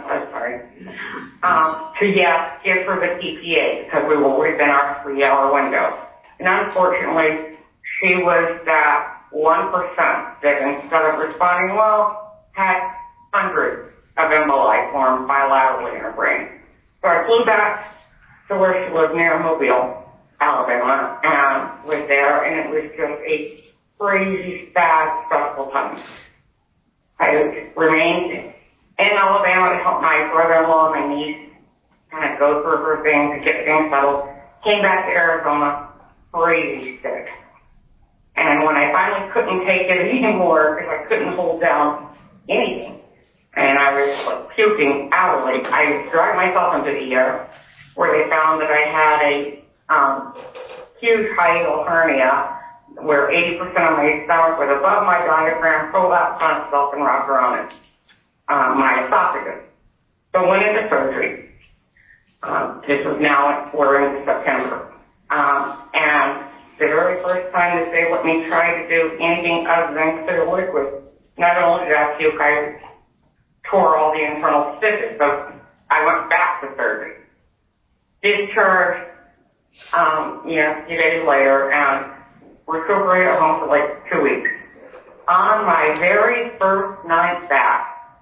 Speaker 20: to give her the PPA because we were within our 3-hour window. And unfortunately, she was that 1% that instead of responding well, had hundreds of emboli formed bilaterally in her brain. So I flew back to where she lived near Mobile, Alabama, and was there, and it was just a crazy, sad, stressful time. I remained in Alabama to help my brother-in-law and my niece kind of go through her things and get things settled. Came back to Arizona, crazy sick. And when I finally couldn't take it anymore, because I couldn't hold down anything, and I was like puking hourly, I dragged myself into the ER, where they found that I had a huge hiatal hernia, where 80% of my stomach was above my diaphragm, prolapsed on itself and wrapped around it, my esophagus. So I went into surgery. This was now, we're into September. And the very first time that they let me try to do anything other than clear liquid, not only did I puke, I tore all the internal stitches. So I went back to surgery. Discharged, a few days later, and recuperated at home for like 2 weeks. On my very first night back,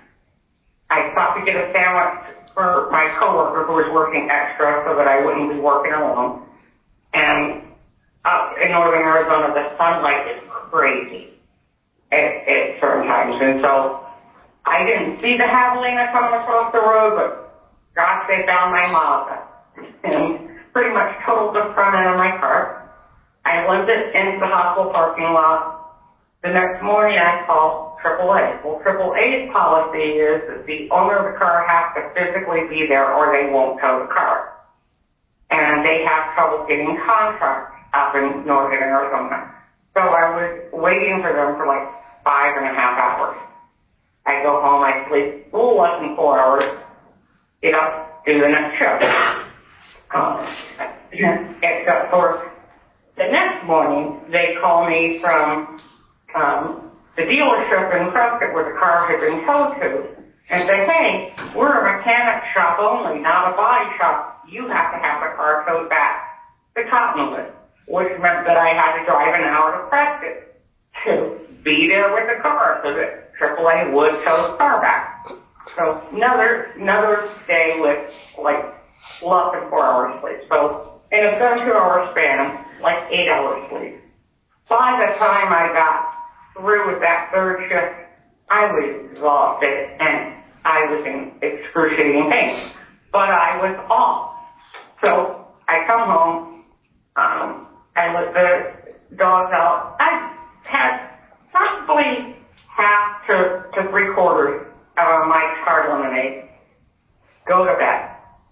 Speaker 20: I stopped to get a sandwich for my coworker who was working extra so that I wouldn't be working alone. And up in northern Arizona, the sunlight is crazy at certain times. And so I didn't see the javelina coming across the road, but gosh, they found my Mazda and pretty much totaled the front end of my car. I limped it into the hospital parking lot. The next morning I called AAA. Well, AAA's policy is that the owner of the car has to physically be there or they won't tow the car. And they have trouble getting contracts up in northern Arizona. So I was waiting for them for like 5.5 hours. I go home, I sleep a little less than 4 hours, get up, do the next shift. Except for the next morning, they call me from the dealership in Prescott where the car had been towed to and say, hey, we're a mechanic shop only, not a body shop. You have to have the car towed back to Cottonwood, which meant that I had to drive an hour to Prescott to be there with the car so that AAA would tow the car back. So another day with like less than 4 hours sleep. So in a 32-hour span, like 8 hours sleep. By the time I got through with that third shift, I was exhausted and I was in excruciating pain. But I was off. So I come home, I let the dogs out. I had probably half to 3/4 of Mike's Hard Lemonade. Go to bed.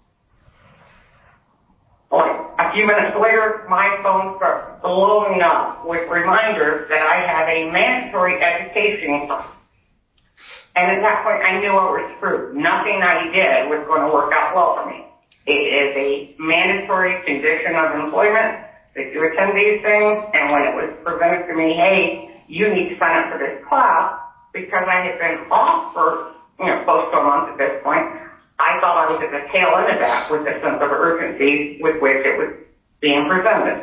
Speaker 20: Like a few minutes later, my phone starts blowing up with reminders that I have a mandatory education class. And at that point, I knew I was screwed. Nothing I did was going to work out well for me. It is a mandatory condition of employment that you attend these things, and when it was presented to me, hey, you need to sign up for this class, because I had been off for, close to a month at this point, I thought I was at the tail end of that with the sense of urgency with which it was being presented.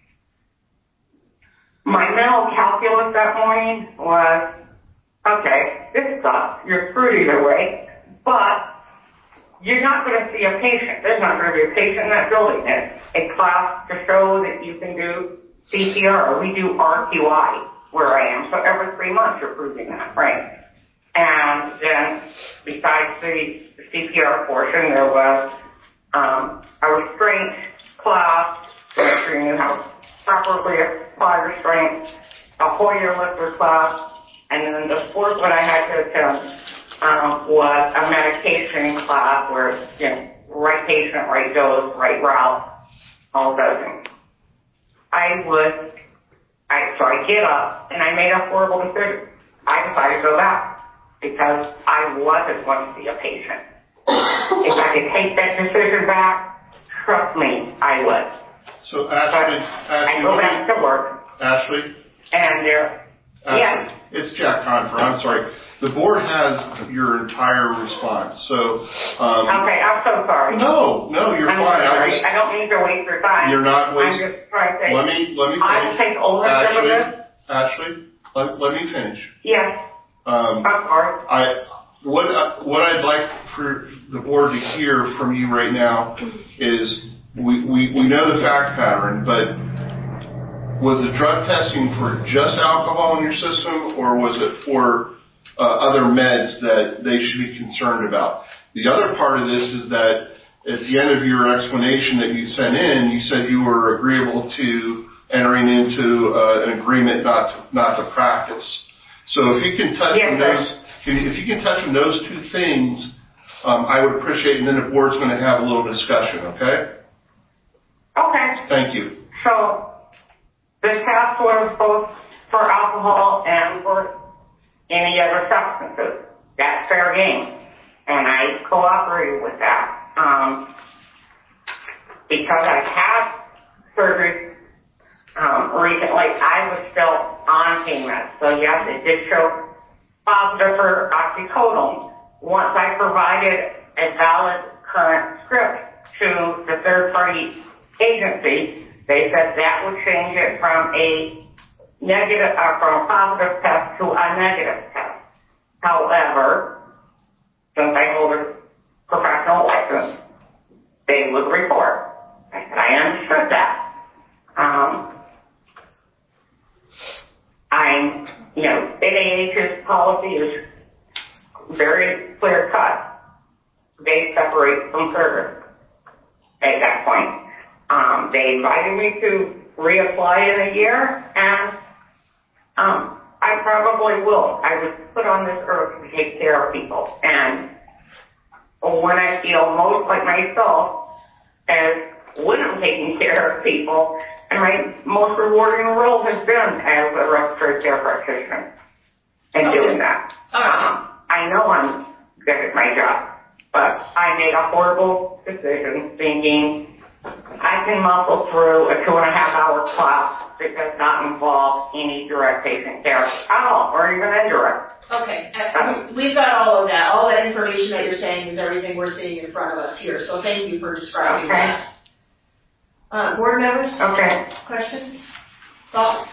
Speaker 20: My mental calculus that morning was, okay, this sucks, you're screwed either way, but you're not going to see a patient. There's not going to be a patient in that building. It's a class to show that you can do CPR. We do RQI where I am, so every 3 months you're proving that, right? And then besides the CPR portion, there was a restraint class, so make sure you knew how to properly apply restraint, a Hoyer lifter class, and then the fourth one I had to attend was a medication class where it's, right patient, right dose, right route, all those things. So I get up and I made a horrible decision. I decided to go back because I wasn't going to see a patient. If I could take that decision back, trust me, I would.
Speaker 3: So Ashley,
Speaker 20: I go back to work.
Speaker 3: Ashley?
Speaker 20: And yes.
Speaker 3: It's Jack Confer. I'm sorry. The board has your entire response. So,
Speaker 20: okay, I'm so sorry.
Speaker 3: No, you're
Speaker 20: I'm
Speaker 3: fine.
Speaker 20: Sorry. I don't mean to waste your time.
Speaker 3: You're not wasting.
Speaker 20: I'm just trying to say.
Speaker 3: Let me finish.
Speaker 20: I will take ownership of this.
Speaker 3: Ashley, let me finish.
Speaker 20: Yes. I'm sorry.
Speaker 3: What I'd like for the board to hear from you right now is we know the fact pattern, but was the drug testing for just alcohol in your system, or was it for other meds that they should be concerned about? The other part of this is that at the end of your explanation that you sent in, you said you were agreeable to entering into an agreement not to practice. So if you can touch on those, if you can touch on those two things, I would appreciate it, and then the board's going to have a little discussion, okay?
Speaker 20: Okay.
Speaker 3: Thank you.
Speaker 20: So the test was both for alcohol and for any other substances. That's fair game. And I cooperated with that. Because I had surgery recently, I was still on pain meds. So yes, it did show positive for oxycodone. Once I provided a valid current script to the third-party agency, they said that would change it from a positive test to a negative test. However, since I hold a professional license, they would report. I said, I understood that. NIH's policy is very clear cut. They separate from service at that point. They invited me to reapply in a year, and I probably will. I was put on this earth to take care of people, and when I feel most like myself as when I'm taking care of people, and my most rewarding role has been as a respiratory care practitioner and doing that. I know I'm good at my job, but I made a horrible decision thinking I can muscle through a 2.5-hour class that does not involve any direct patient care at all, or even indirect.
Speaker 2: Okay, we've got all of that. All that information that you're saying is everything we're seeing in front of us here, so thank you for describing that. Board members?
Speaker 20: Okay.
Speaker 2: Questions? Thoughts?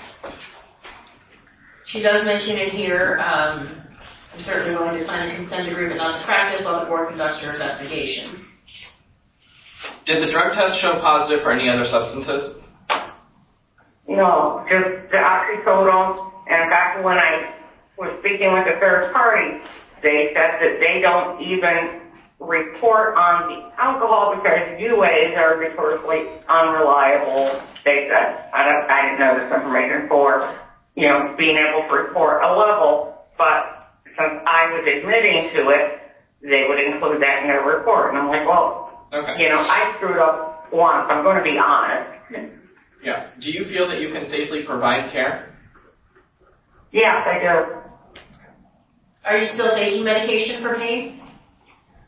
Speaker 2: She does mention in here, I'm certainly willing to sign a consent agreement not to practice while the board conducts your investigation.
Speaker 6: Did the drug test show positive for any other substances?
Speaker 20: No, just the oxycodone. And in fact, when I was speaking with the third party, they said that they don't even report on the alcohol because UAs are notoriously unreliable. They said, I didn't know this information for, being able to report a level, but since I was admitting to it, they would include that in their report. And I'm like, well, I screwed up once. I'm going to be honest.
Speaker 6: Yeah. Do you feel that you can safely provide care?
Speaker 20: Yes, I do.
Speaker 2: Are you still taking medication for pain?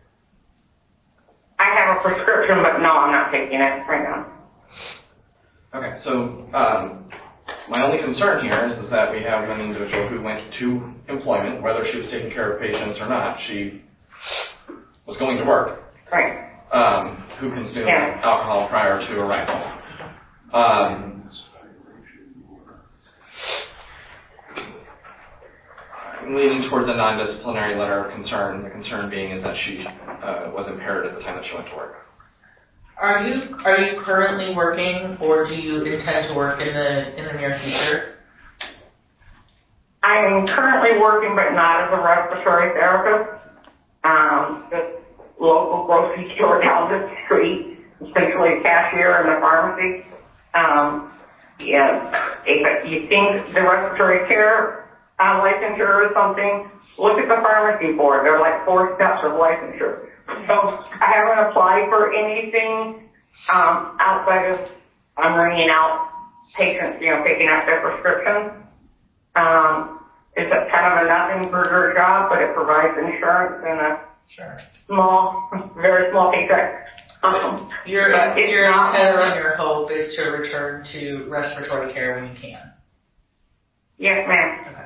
Speaker 20: I have a prescription, but no, I'm not taking it right now.
Speaker 6: Okay, so, my only concern here is that we have an individual who went to employment, whether she was taking care of patients or not, she was going to work.
Speaker 20: Right.
Speaker 6: Who consumed alcohol prior to arrival. I'm leaning towards a non-disciplinary letter of concern, the concern being is that she was impaired at the time that she went to work.
Speaker 7: Are you currently working, or do you intend to work in the near future?
Speaker 20: I'm currently working, but not as a respiratory therapist. Just local grocery store down the street, essentially a cashier in the pharmacy. If you think the respiratory care licensure or something, look at the pharmacy board. There are like 4 steps of licensure. So I haven't applied for anything outside of I'm ringing out patients, picking up their prescriptions. It's a kind of a nothing burger job, but it provides insurance and a very small paycheck.
Speaker 7: Your intent and your hope is to return to respiratory care when you can.
Speaker 20: Yes, ma'am.
Speaker 7: Okay.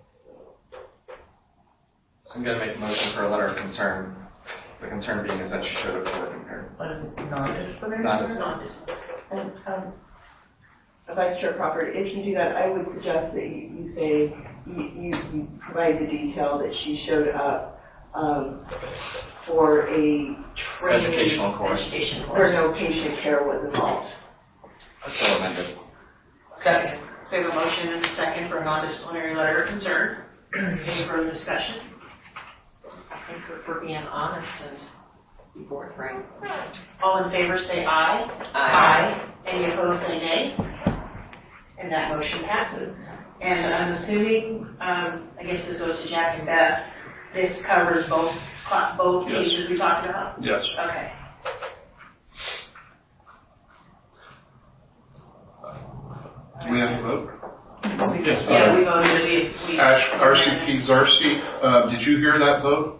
Speaker 6: I'm going to make a motion for a letter of concern. The concern being is that she showed up to work impaired.
Speaker 7: Non-disciplinary?
Speaker 6: Non-disciplinary.
Speaker 9: Vice Chair Crawford, if you do that, I would suggest that you say, you provide the detail that she showed up for a training.
Speaker 6: Educational course.
Speaker 9: Where no patient care was involved.
Speaker 6: So amended.
Speaker 2: Second. We have a motion and a second for a non-disciplinary letter of concern. Any further discussion?
Speaker 15: I think for being honest and be forthright.
Speaker 2: All in favor say aye.
Speaker 15: Aye.
Speaker 2: Any opposed say nay. And that motion passes. And I'm assuming, I guess this goes to Jack and Beth, this covers both
Speaker 3: Yes.
Speaker 2: cases we talked about?
Speaker 3: Yes.
Speaker 2: Okay.
Speaker 3: Do we have to vote?
Speaker 2: Yes. Yeah, we voted.
Speaker 3: RCP Zarcy, did you hear that vote?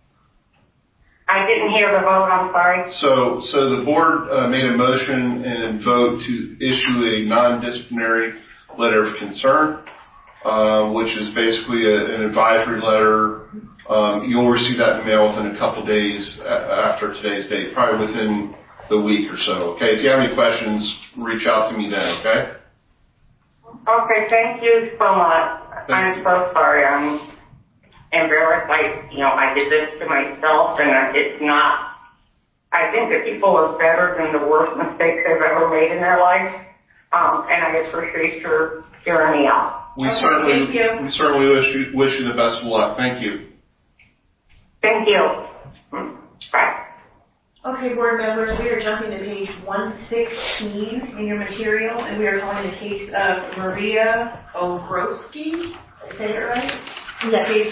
Speaker 20: I didn't hear the vote, I'm sorry.
Speaker 3: So the board made a motion and vote to issue a non-disciplinary letter of concern, which is basically an advisory letter. You'll receive that in the mail within a couple days after today's date, probably within the week or so, okay? If you have any questions, reach out to me then, okay?
Speaker 20: Okay, thank you so much. I'm so sorry. I'm embarrassed. I did this to myself, and it's not. I think that people are better than the worst mistakes they've ever made in their life, and I appreciate your hearing me out.
Speaker 3: We certainly wish you the best of luck. Thank you.
Speaker 20: Thank you. Bye.
Speaker 2: Okay, board members, we are jumping to page 116 in your material, and we are calling the case of Maria Ogroski. Did I say that right?
Speaker 4: Yes.
Speaker 2: Case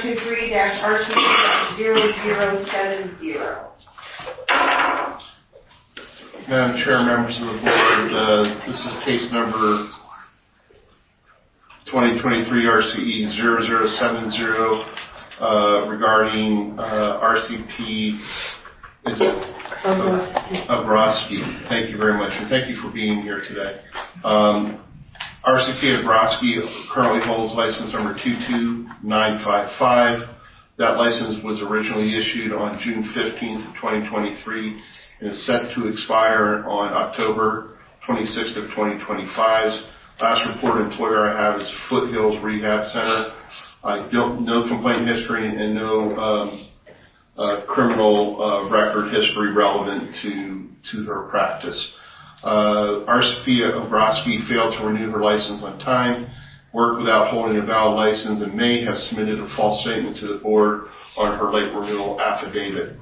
Speaker 2: 2023-RCP-0070.
Speaker 3: Madam Chair, members of the board, this is case number 2023 RCE 0070 regarding RCP Ogroski. Thank you very much, and thank you for being here today. RCP Ogroski currently holds license number 22955. That license was originally issued on June 15th of 2023 and is set to expire on October 26th of 2025. Last reported employer I have is Foothills Rehab Center. No complaint history and no criminal record history relevant to her practice. RCP Ogroski failed to renew her license on time, worked without holding a valid license, and may have submitted a false statement to the board on her late renewal affidavit.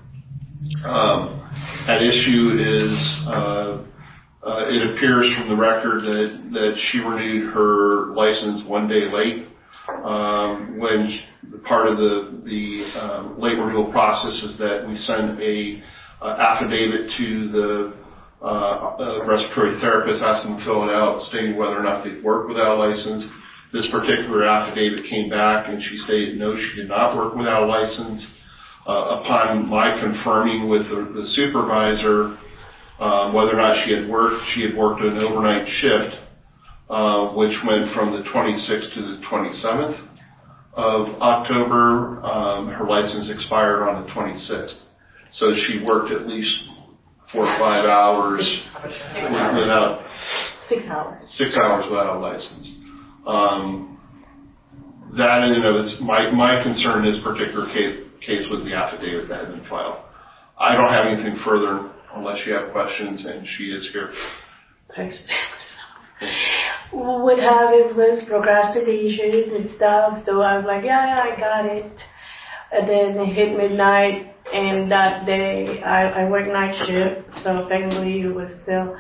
Speaker 3: At issue is it appears from the record that she renewed her license one day late. When part of the late renewal process is that we send a affidavit to the respiratory therapist, asking them to fill it out, stating whether or not they've worked without a license. This particular affidavit came back and she stated no, she did not work without a license. Upon my confirming with the supervisor, whether or not she had worked an overnight shift, which went from the 26th to the 27th of October. Her license expired on the 26th. So she worked at least 4 or 5 hours without
Speaker 2: 6 hours.
Speaker 3: 6 hours without a license. That in and of its, my concern in this particular case was the affidavit that had been filed. I don't have anything further unless you have questions, and she is here.
Speaker 21: Thanks. What happened was procrastination and stuff, so I was like, yeah, I got it. And then it hit midnight, and that day I worked night shift, so technically it was still,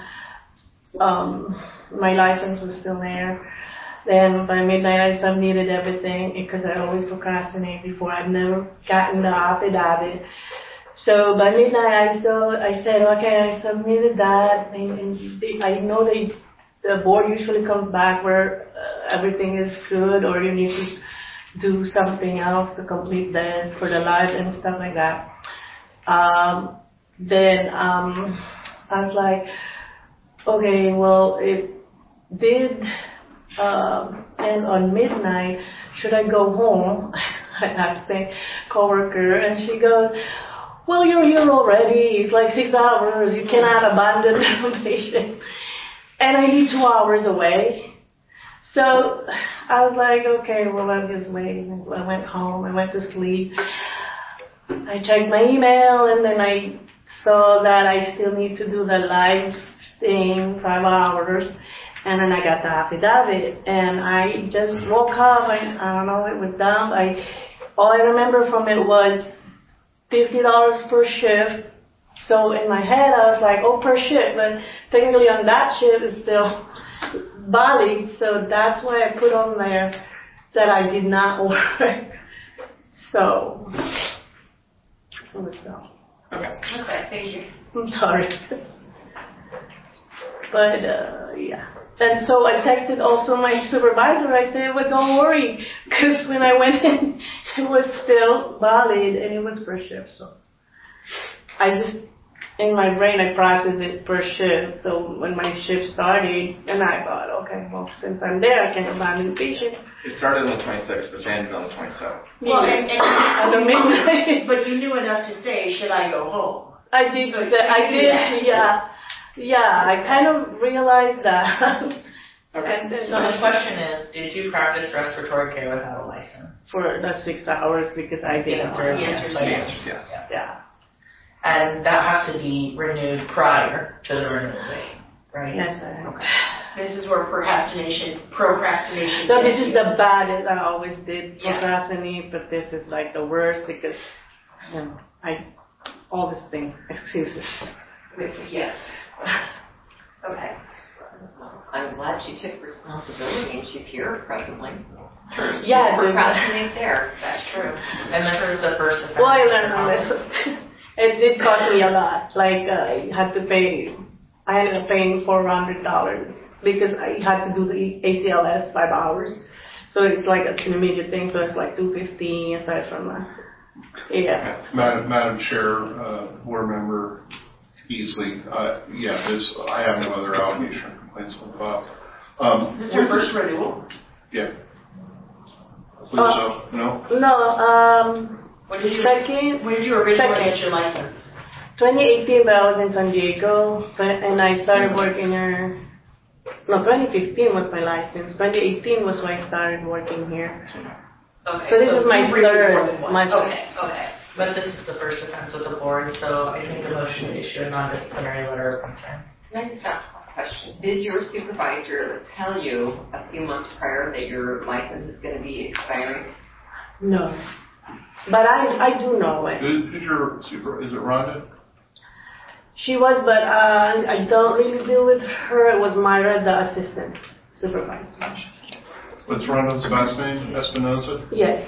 Speaker 21: my license was still there. Then by midnight I submitted everything because I always procrastinate before. I've never gotten the affidavit. So by midnight I said, okay, I submitted that, and I know the board usually comes back where everything is good, or you need to do something else to complete this for the live and stuff like that. Then I was like, okay, well, it did end on midnight. Should I go home? I asked my coworker, and she goes, well, you're here already. It's like 6 hours. You cannot abandon the patient. And I live 2 hours away. So I was like, okay, well, I'll just wait. I went home. I went to sleep. I checked my email, and then I saw that I still need to do the live thing, 5 hours. And then I got the affidavit, and I just woke up. I don't know, it was dumb. All I remember from it was $50 per shift. So in my head, I was like, oh, per shift, but technically on that shift it's still valid. So that's why I put on there that I did not work. So,
Speaker 2: Okay, thank you.
Speaker 21: I'm sorry. But, yeah. And so I texted also my supervisor. I said, well, don't worry, because when I went in, it was still valid, and it was per shift. So I just, in my brain, I processed it per shift. So when my shift started, and I thought, okay, well, since I'm there, I can abandon the patient.
Speaker 6: It started on the 26th, but ended on the 27th.
Speaker 21: Well, and on the midnight.
Speaker 2: But you knew enough to say, should I go home?
Speaker 21: I did, yeah, I kind of realized that.
Speaker 7: Okay, so the question is, did you practice respiratory care without a license?
Speaker 21: For the 6 hours, because I didn't.
Speaker 7: Yes.
Speaker 21: Yeah.
Speaker 7: And that has to be renewed prior to the renewal date, right?
Speaker 21: Yes,
Speaker 2: This is where procrastination.
Speaker 21: So this is the baddest. I always did procrastinate, but this is like the worst because, all these things, excuses.
Speaker 2: Yes. Okay.
Speaker 15: I'm glad she took responsibility and she's here presently.
Speaker 21: Yeah,
Speaker 15: procrastinate there. That's true.
Speaker 7: And this is the first offense.
Speaker 21: Well, I learned my lesson. It did cost me a lot. Like, I ended up paying $400 because I had to do the ACLS 5 hours. So it's like an immediate thing, so it's like $250 aside from that. Yeah.
Speaker 3: Madam Chair, board member Easley, I have no other allegation or complaints with Bob.
Speaker 2: This is your first renewal?
Speaker 3: Yeah. Believe so. No?
Speaker 21: No,
Speaker 2: When did you
Speaker 21: originally
Speaker 2: get your license?
Speaker 21: 2018, but I was in San Diego, and I started working here. No, 2015 was my license. 2018 was when I started working here.
Speaker 2: Okay.
Speaker 21: So this is my third.
Speaker 2: Okay.
Speaker 7: But this is the first offense with the board, so I think the motion to issue a non-disciplinary letter of concern.
Speaker 15: Can I just ask a question? Did your supervisor tell you a few months prior that your license is going to be expiring?
Speaker 21: No. But I do know it.
Speaker 3: Who's your supervisor? Is it Rhonda?
Speaker 21: She was, but I don't really deal with her. It was Myra, the assistant supervisor.
Speaker 3: What's Rhonda's last name? Espinoza?
Speaker 21: Yes.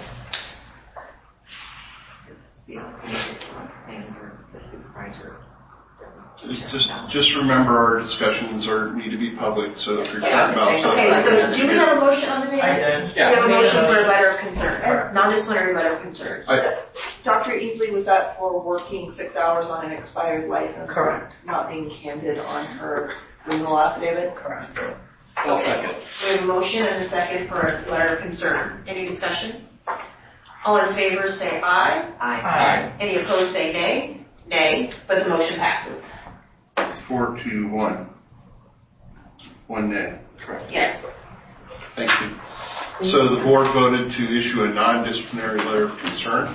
Speaker 3: Just remember our discussions need to be public, so if you're talking about something.
Speaker 2: Okay, so do we have a motion on the table?
Speaker 7: I did.
Speaker 2: We have a motion for a letter of concern, non-disciplinary letter of concern.
Speaker 9: Dr. Easley, was that for working 6 hours on an expired license?
Speaker 7: Correct.
Speaker 9: Not being candid on her renewal affidavit?
Speaker 7: Correct.
Speaker 6: I'll second.
Speaker 2: We have a motion and a second for a letter of concern. Any discussion? All in favor say aye.
Speaker 7: Aye.
Speaker 2: Any opposed say nay. Nay, but the motion passes.
Speaker 3: 4-1. 1 nay.
Speaker 6: Correct.
Speaker 2: Yes.
Speaker 3: Thank you. So the board voted to issue a non-disciplinary letter of concern.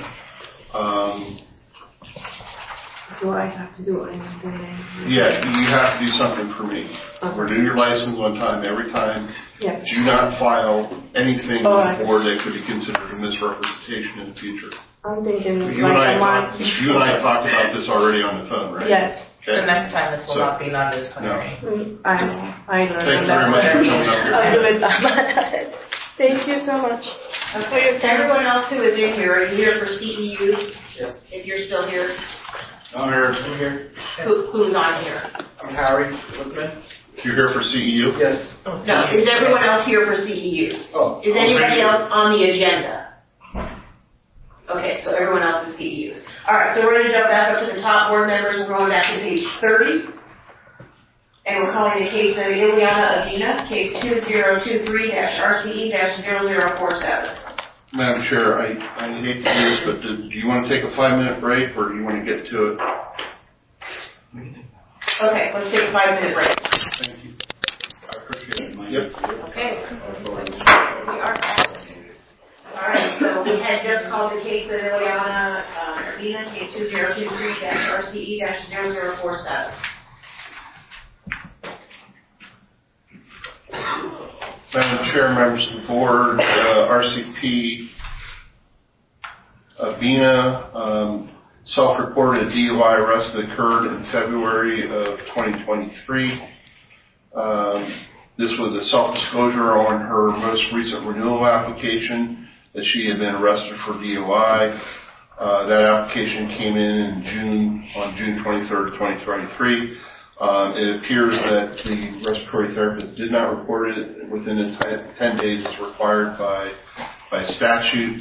Speaker 21: Do I have to do anything?
Speaker 3: Yeah, you have to do something for me. Renew your license on time every time.
Speaker 21: Yeah.
Speaker 3: Do not file anything
Speaker 21: All
Speaker 3: with
Speaker 21: right.
Speaker 3: the board that could be considered a misrepresentation in the future.
Speaker 21: I'm thinking
Speaker 3: You and
Speaker 21: like a month.
Speaker 3: I talked about this already on the phone, right?
Speaker 21: Yes.
Speaker 3: Okay.
Speaker 7: The next time this will not be non-disciplinary.
Speaker 21: I know. I learned
Speaker 3: Thank you
Speaker 21: that.
Speaker 3: very much for coming up here.
Speaker 21: I'll do it. Thank you so much.
Speaker 2: Okay, everyone else who is in here, are you here for CEU?
Speaker 10: Yes.
Speaker 2: If you're still here,
Speaker 10: I'm here.
Speaker 2: who's on here?
Speaker 10: I'm Harry Whitman.
Speaker 3: You're here for CEU?
Speaker 10: Yes.
Speaker 2: No, is everyone else here for CEU?
Speaker 10: Oh.
Speaker 2: Is anybody else on the agenda? Okay, so everyone else is CEU. All right, so we're going to jump back up to the top board members. We're going back to page 30. And we're calling the case of Ileana Avina, case 2023-RCE-0047.
Speaker 3: Madam Chair, I hate to do this, but do you want to take a 5-minute break, or do you want to get to it?
Speaker 2: Okay, let's take a 5-minute break.
Speaker 3: Thank you. I appreciate it. Yep.
Speaker 2: Okay. We are back. All right, so we had just called the case of Ileana Avina, case 2023-RCE-0047.
Speaker 3: Madam Chair, members of the board, RCP Avina self-reported a DUI arrest that occurred in February of 2023. This was a self-disclosure on her most recent renewal application that she had been arrested for DUI. That application came in on June 23rd, 2023. It appears that the respiratory therapist did not report it within the 10 days as required by statute.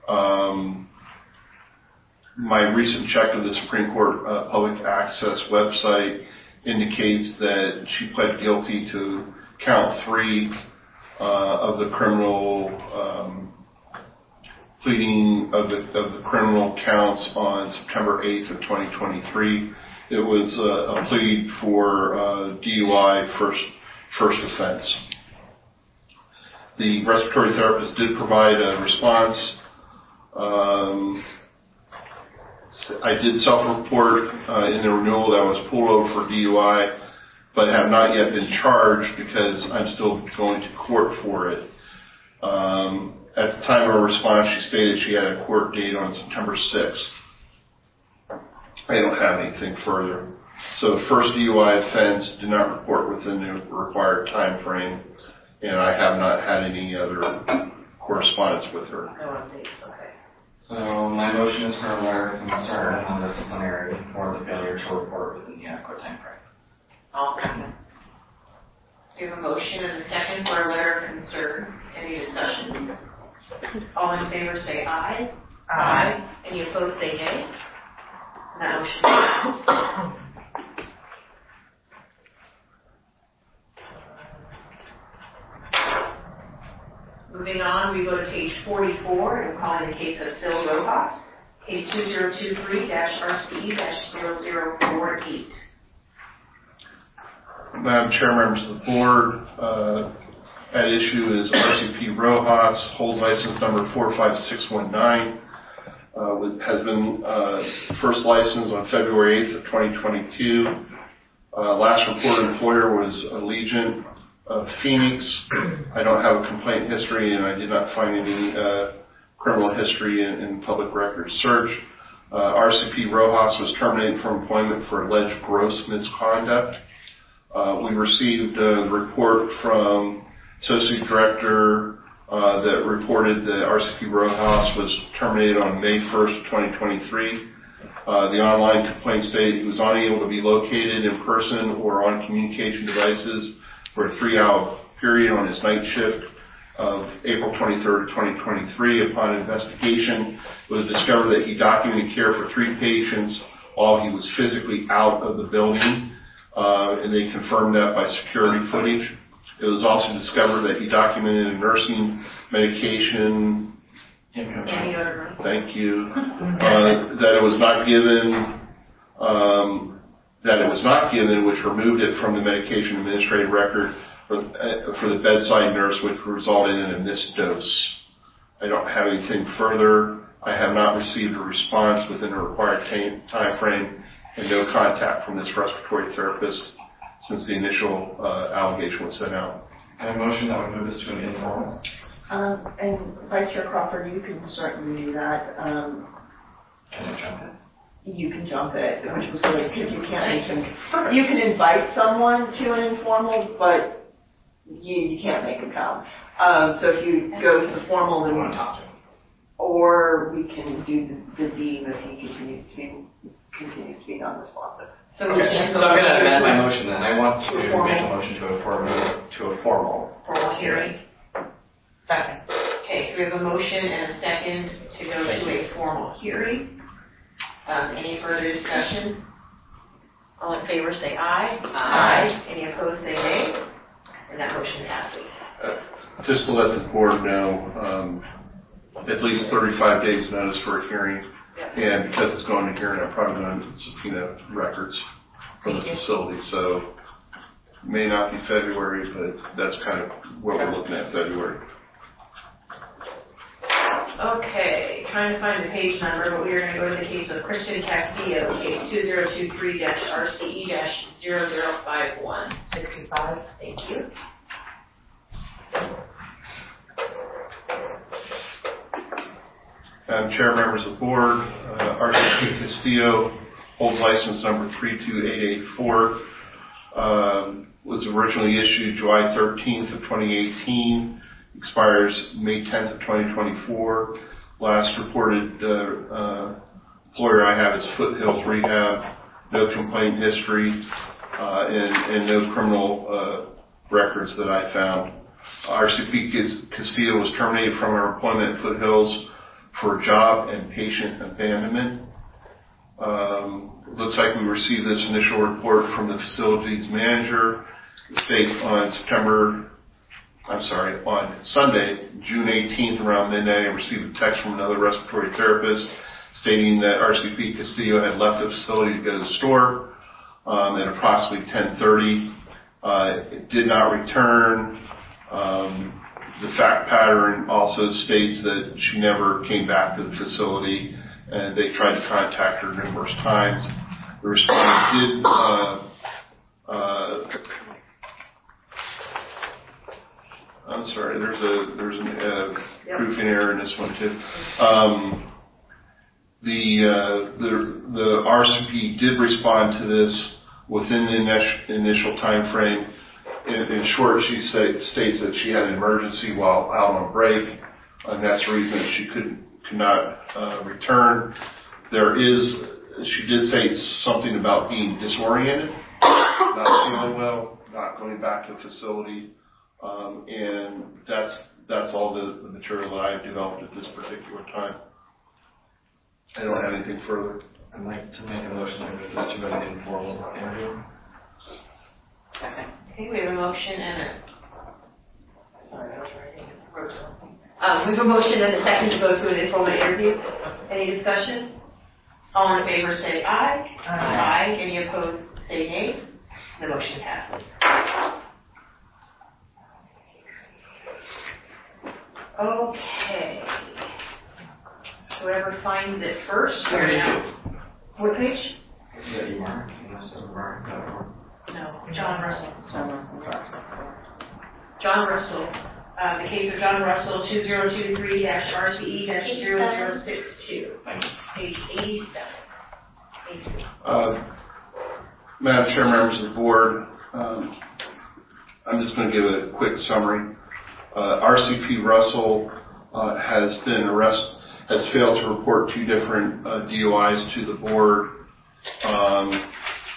Speaker 3: My recent check of the Supreme Court Public Access website indicates that she pled guilty to count 3 of the criminal pleading of the criminal counts on September 8th of 2023. It was a plea for DUI first offense. The respiratory therapist did provide a response. I did self-report in the renewal that I was pulled over for DUI, but have not yet been charged because I'm still going to court for it. At the time of her response, she stated she had a court date on September 6th. I don't have anything further. So the first DUI offense did not report within the required time frame, and I have not had any other correspondence with her.
Speaker 2: No updates, okay.
Speaker 6: So my motion is for a letter of concern on disciplinary for the failure to report within the adequate time frame.
Speaker 2: I'll second. We have a motion and a second for a letter of concern. Any discussion? All in favor say aye. Aye. Any opposed say nay. That motion passes. Moving on, we go to page 44, and we're calling the case of Phil Rojas, case 2023-RCE-0048.
Speaker 3: Madam Chair, members of the board, at issue is RCP Rojas, hold license number 45619. Has been first licensed on February 8th of 2022. Last reported employer was Allegiant of Phoenix. I don't have a complaint history, and I did not find any criminal history in public records search. RCP Rojas was terminated from employment for alleged gross misconduct. We received a report from Associate Director that reported that RCP Rojas was terminated on May 1st, 2023. The online complaint stated he was unable to be located in person or on communication devices for a 3-hour period on his night shift of April 23rd, 2023. Upon investigation, it was discovered that he documented care for 3 patients while he was physically out of the building, and they confirmed that by security footage. It was also discovered that he documented a nursing medication. Thank you. That it was not given, which removed it from the medication administrative record for the bedside nurse, which resulted in a missed dose. I don't have anything further. I have not received a response within the required time frame, and no contact from this respiratory therapist since the initial allegation was sent out.
Speaker 6: And a motion that would move this to an informal.
Speaker 9: And Vice Chair Crawford, you can certainly do that.
Speaker 6: Can I jump in?
Speaker 9: You can jump it, which was good, because you can invite someone to an informal, but you can't make them come. So if you go to the formal, then or we can do the dean if he continues to be non-responsive.
Speaker 6: So I'm going to amend my motion then. I want to make a motion to a formal
Speaker 2: hearing.
Speaker 7: Second.
Speaker 2: Okay, so we have a motion and a second to go to a formal hearing. Any further discussion? All in favor say aye. Aye. Any opposed say nay. And that motion passes.
Speaker 3: Just to let the board know, at least 35 days notice for a hearing. And because it's going to hearing, I'm probably going to subpoena records from the facility. So it may not be February, but that's kind of what we're looking at, February.
Speaker 2: Okay, trying to find the page number, but we are going to go to the case of Christian Castillo, case 2023-RCE-0051. 65. Thank you.
Speaker 3: Madam Chair, members of the board, RCP Castillo holds license number 32884, was originally issued July 13th of 2018, expires May 10th of 2024. Last reported employer I have is Foothills Rehab, no complaint history, and no criminal records that I found. RCP Castillo was terminated from her employment at Foothills for job and patient abandonment. Looks like we received this initial report from the facilities manager. It states on Sunday, June 18th around midnight, I received a text from another respiratory therapist stating that RCP Castillo had left the facility to go to the store at approximately 10:30. It did not return. The fact pattern also states that she never came back to the facility, and they tried to contact her numerous times. The respondent did I'm sorry, there's a proofing error in this one too. The RCP did respond to this within the initial time frame. In short, she states that she had an emergency while out on break, and that's the reason that she could not return. She did say something about being disoriented, not feeling well, not going back to the facility, and that's all the material that I've developed at this particular time. I don't have anything further.
Speaker 6: I'd like to make a motion to move this to an informal interview.
Speaker 2: Okay, we have a motion and a... Sorry, I was writing. We have a motion and a second to go to an informal interview. Any discussion? All in favor say aye. Aye. Any opposed say nay. The motion passes. Okay. Whoever finds it first, we're now. What page?
Speaker 6: Yeah, you are.
Speaker 2: No, John Russell. John Russell. The case of John Russell, 2023-RCE-0062. Page 87.
Speaker 3: Madam Chair, members of the board, I'm just going to give a quick summary. RCP Russell has failed to report 2 different DUIs to the board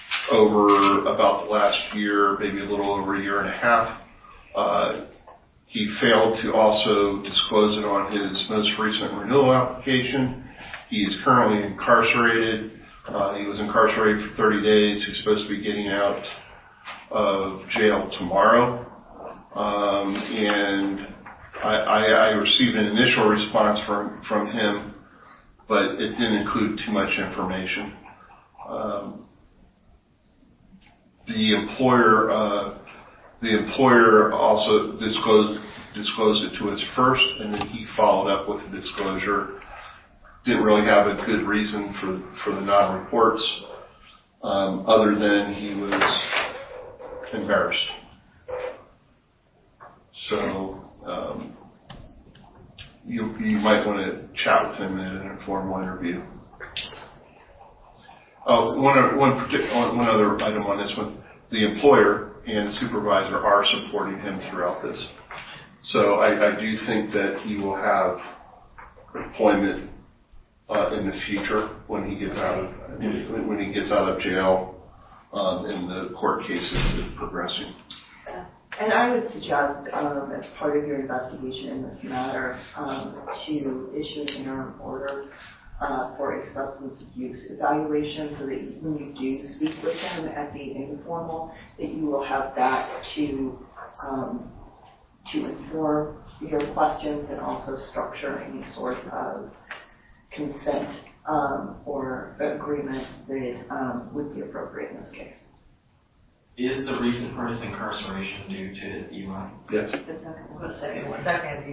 Speaker 3: over about the last year, maybe a little over a year and a half. He failed to also disclose it on his most recent renewal application. He is currently incarcerated. He was incarcerated for 30 days. He's supposed to be getting out of jail tomorrow. And I received an initial response from him, but it didn't include too much information. The employer also disclosed it to us first, and then he followed up with a disclosure. Didn't really have a good reason for the non-reports, other than he was embarrassed. So you might want to chat with him in an informal interview. One other item on this one: the employer and the supervisor are supporting him throughout this. So I do think that he will have employment in the future when he gets out of jail, and the court case is progressing.
Speaker 9: And I would suggest, as part of your investigation in this matter, to issue an interim order for a substance abuse evaluation, so that when you do speak with him at the informal, that you will have that to inform your questions and also structure any sort of consent or agreement that would be appropriate in this case.
Speaker 6: Is the reason for his incarceration due to EMI?
Speaker 3: Yes.
Speaker 9: The second one.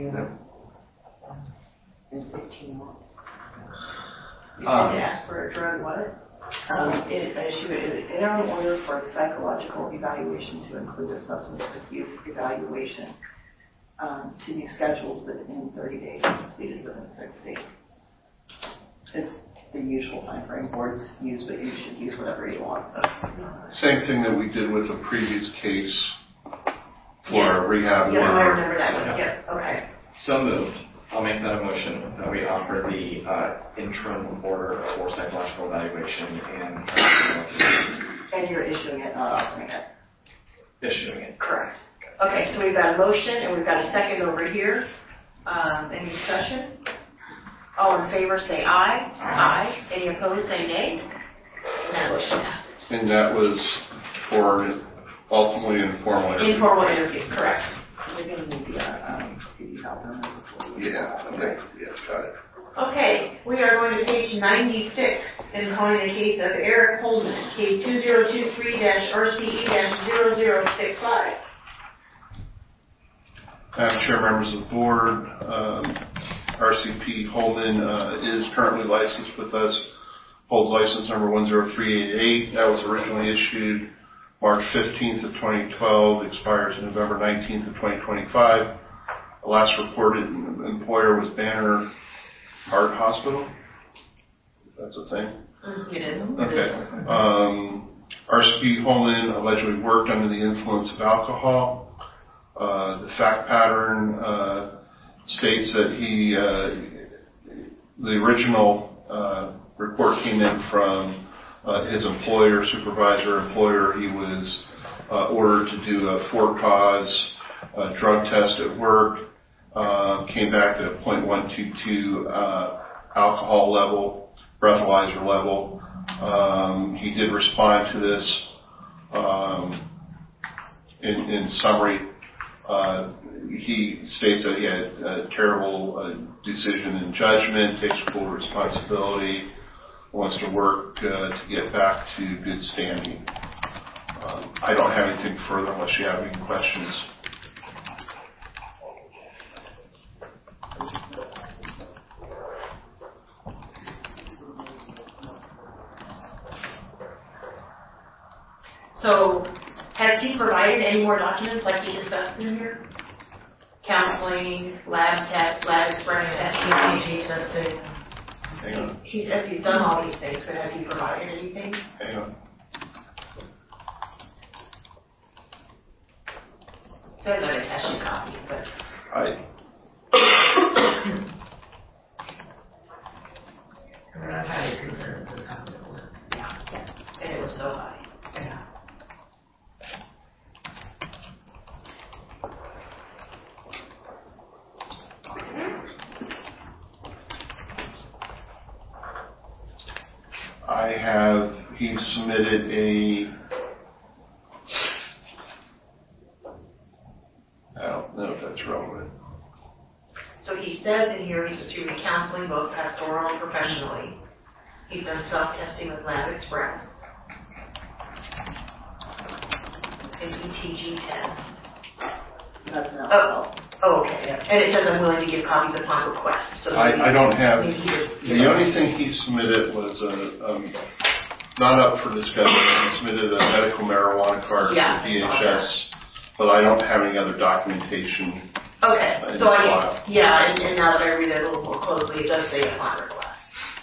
Speaker 9: In 15 months. You had to ask for a drug what? Issue an interim order for a psychological evaluation to include a substance abuse evaluation to be scheduled within 30 days, completed within 6 days. It's the usual time frame boards use, but you should use whatever you want.
Speaker 3: Same thing that we did with a previous case for rehab.
Speaker 2: Yeah, I remember that one. Yes, okay.
Speaker 6: So moved. I'll make that a motion that we offer the interim order for psychological evaluation
Speaker 9: And you're issuing it, not offering it.
Speaker 6: Issuing it.
Speaker 2: Correct. Okay, so we've got a motion and we've got a second over here. Any discussion? All in favor say aye. Aye. Any opposed say nay. And that motion passes.
Speaker 3: And that was for ultimately informal interview.
Speaker 2: Informal interview, correct.
Speaker 9: We're going to need the CD help on that before you.
Speaker 3: Yes, got it.
Speaker 2: Okay, we are going to page 96 and calling the case of Eric Holman, case 2023-RCE-0065.
Speaker 3: Madam Chair, members of the board, RCP Holman is currently licensed with us, holds license number 10388. That was originally issued March 15th of 2012, expires November 19th of 2025. The last reported employer was Banner Heart Hospital. That's a thing?
Speaker 2: It is.
Speaker 3: Okay. RCP Holman allegedly worked under the influence of alcohol. The fact pattern states that the original report came in from his employer, supervisor, employer. He was ordered to do a for-cause drug test at work. Came back at a 0.122 alcohol level, breathalyzer level. He did respond to this. In summary, he states that he had a terrible decision in judgment, takes full responsibility, wants to work to get back to good standing. I don't have anything further unless you have any questions.
Speaker 2: So, has he provided any more documents like he discussed in here? Counseling, lab tests, lab express testing, EKG testing.
Speaker 3: Hang on.
Speaker 2: He says he's done all these things, but has he provided anything?
Speaker 3: Hang on.
Speaker 2: Says I attached a copy, but.
Speaker 7: I've had it considered this happened at work.
Speaker 2: Yeah, and it was so high.
Speaker 7: Yeah.
Speaker 3: he submitted I don't know if that's relevant.
Speaker 2: So he says in here he's receiving counseling both pastoral and professionally. He's done self-testing with Lab Express. An ETG test.
Speaker 9: That's not.
Speaker 2: Oh, okay. And it says I'm willing to give copies upon request. So
Speaker 3: I don't have,
Speaker 2: maybe
Speaker 3: the only thing he submitted was not up for discussion. He submitted a medical marijuana card for DHS, but I don't have any other documentation.
Speaker 2: Okay,
Speaker 3: in
Speaker 2: so
Speaker 3: the file.
Speaker 2: and now that I read it a little more closely, it does say upon request.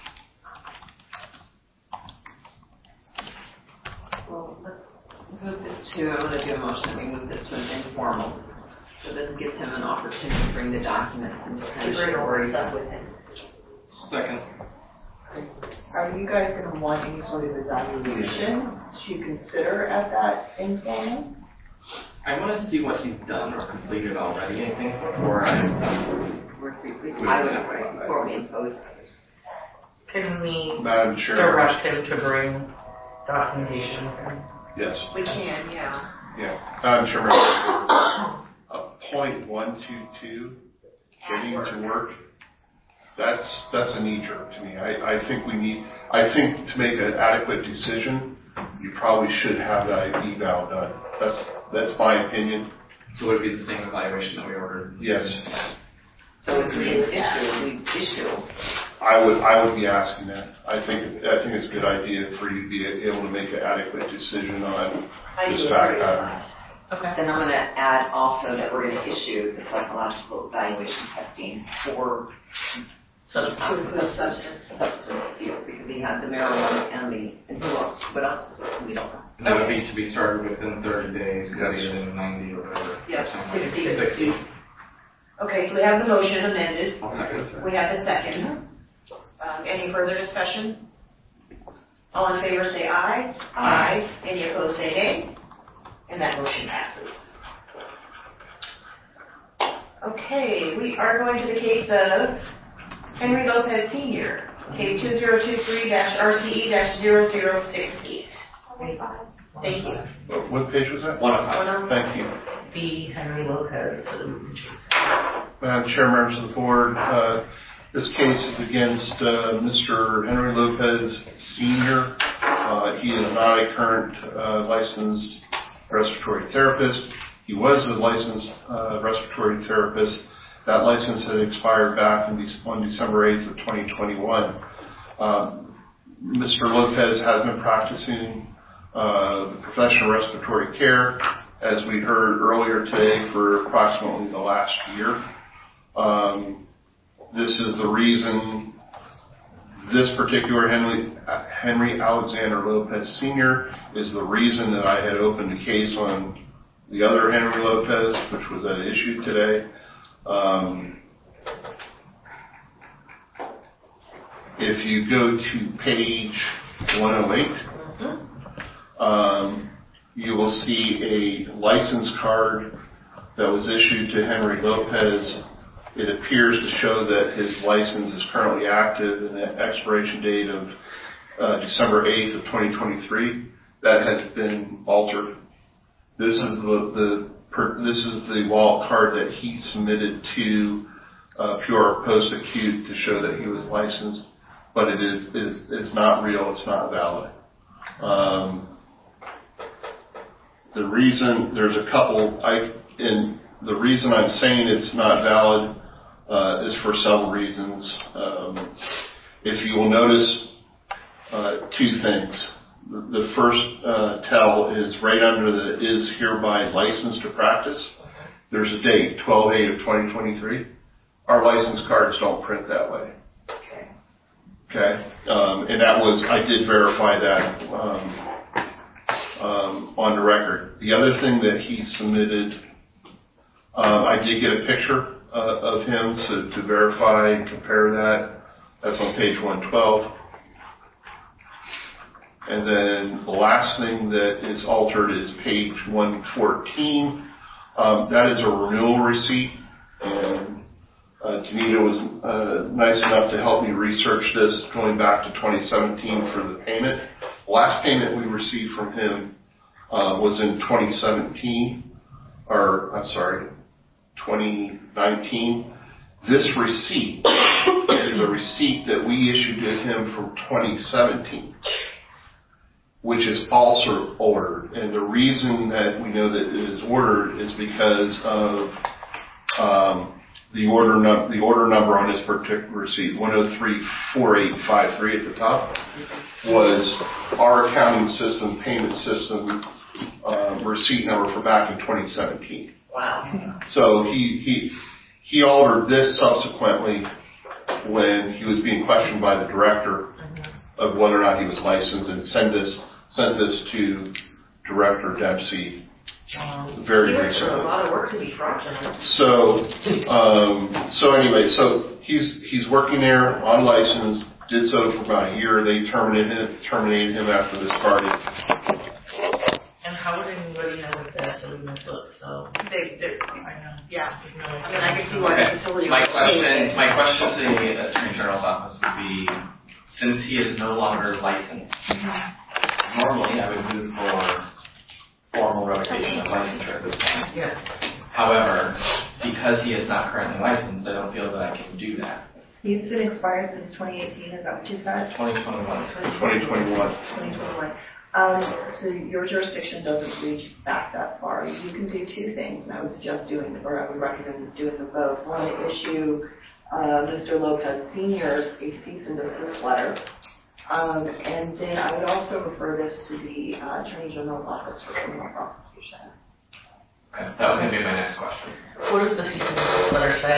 Speaker 9: Well, let's move this to, I'm going to do a motion, we move this to an informal. So this gives him an opportunity to bring the documents and to kind of share where he's at with him.
Speaker 6: Second.
Speaker 9: Are you guys going to want any sort of evaluation to consider at that informal?
Speaker 6: I want to see what he's done or completed already, I think, before I
Speaker 9: before we impose.
Speaker 7: Can we
Speaker 3: Madam Chair.
Speaker 7: direct him to bring documentation?
Speaker 3: Yes.
Speaker 2: We can, yeah.
Speaker 3: Yeah. Madam Chairman. .122 getting to work, that's a knee jerk to me. I think to make an adequate decision, you probably should have that eval done. That's my opinion.
Speaker 6: So it would be the same evaluation that we ordered?
Speaker 3: Yes.
Speaker 9: So it's an issue.
Speaker 3: I would be asking that. I think it's a good idea for you to be able to make an adequate decision on this fact pattern.
Speaker 9: Okay. Then I'm going to add also that we're going to issue the psychological evaluation testing for substance use, because he had the marijuana and what else? We don't know.
Speaker 6: And that would be to be started within 30 days, within 90 or whatever.
Speaker 2: Yes,
Speaker 6: 60.
Speaker 2: Okay, so we have the motion amended.
Speaker 6: Okay.
Speaker 2: We have the second. Any further discussion? All in favor say aye. Aye. Any opposed say nay. And that motion passes. Okay, we are going to the case of Henry Lopez Sr., case 2023-RCE-0068. Thank you.
Speaker 3: What page was that?
Speaker 6: 105.
Speaker 3: Thank you.
Speaker 7: The Henry Lopez.
Speaker 3: Madam Chair, members of the board, this case is against Mr. Henry Lopez Sr. He is not a current licensed respiratory therapist. He was a licensed respiratory therapist. That license had expired back on December 8th of 2021. Mr. Lopez has been practicing the profession of respiratory care, as we heard earlier today, for approximately the last year. This is the reason this particular Henry Alexander Lopez Sr. is the reason that I had opened a case on the other Henry Lopez, which was at issue today. If you go to page 108, you will see a license card that was issued to Henry Lopez. It appears to show that his license is currently active and the expiration date of December 8th of 2023. That has been altered. This is the wallet card that he submitted to Pure Post-Acute to show that he was licensed, but it's not real. It's not valid. The reason I'm saying it's not valid is for several reasons. If you will notice two things. The first tell is right under the is hereby licensed to practice. There's a date, 12/8 of 2023. Our license cards don't print that way. Okay. And I did verify that on the record. The other thing that he submitted, I did get a picture of him to verify and compare that. That's on page 112. And then the last thing that is altered is page 114. That is a renewal receipt, and Danita was nice enough to help me research this going back to 2017 for the payment. The last payment we received from him was in 2019. This receipt is a receipt that we issued to him from 2017, which is also ordered. And the reason that we know that it is ordered is because of the order number on this particular receipt, 1034853 at the top, was our accounting system, payment system, receipt number for back in 2017.
Speaker 15: Wow.
Speaker 3: So he altered this subsequently when he was being questioned by the director of whether or not he was licensed, and sent this to Director Dempsey very recently.
Speaker 2: A lot of work to be fraudulent.
Speaker 3: So anyway, so he's working there on license, did so for about a year. They terminated him after this started.
Speaker 7: And how would anybody know if that's a witness look? So I know. Yeah. I mean, I can see why the facility.
Speaker 6: My question to the Attorney General's office would be, since he is no longer licensed, normally I would move for formal revocation of licensure at this point.
Speaker 7: Yes.
Speaker 6: However, because he is not currently licensed, I don't feel that I can do that.
Speaker 9: He's been expired since 2018, is that what you said?
Speaker 3: 2021.
Speaker 9: 2021. So your jurisdiction doesn't reach back that far. You can do two things, and I would suggest I would recommend doing them both. One, issue Mr. Lopez Sr. a cease and desist letter. And then I would also refer this to the Attorney General's Office for criminal prosecution.
Speaker 6: Okay, that was going to be my next question.
Speaker 7: What does the cease and desist letter say?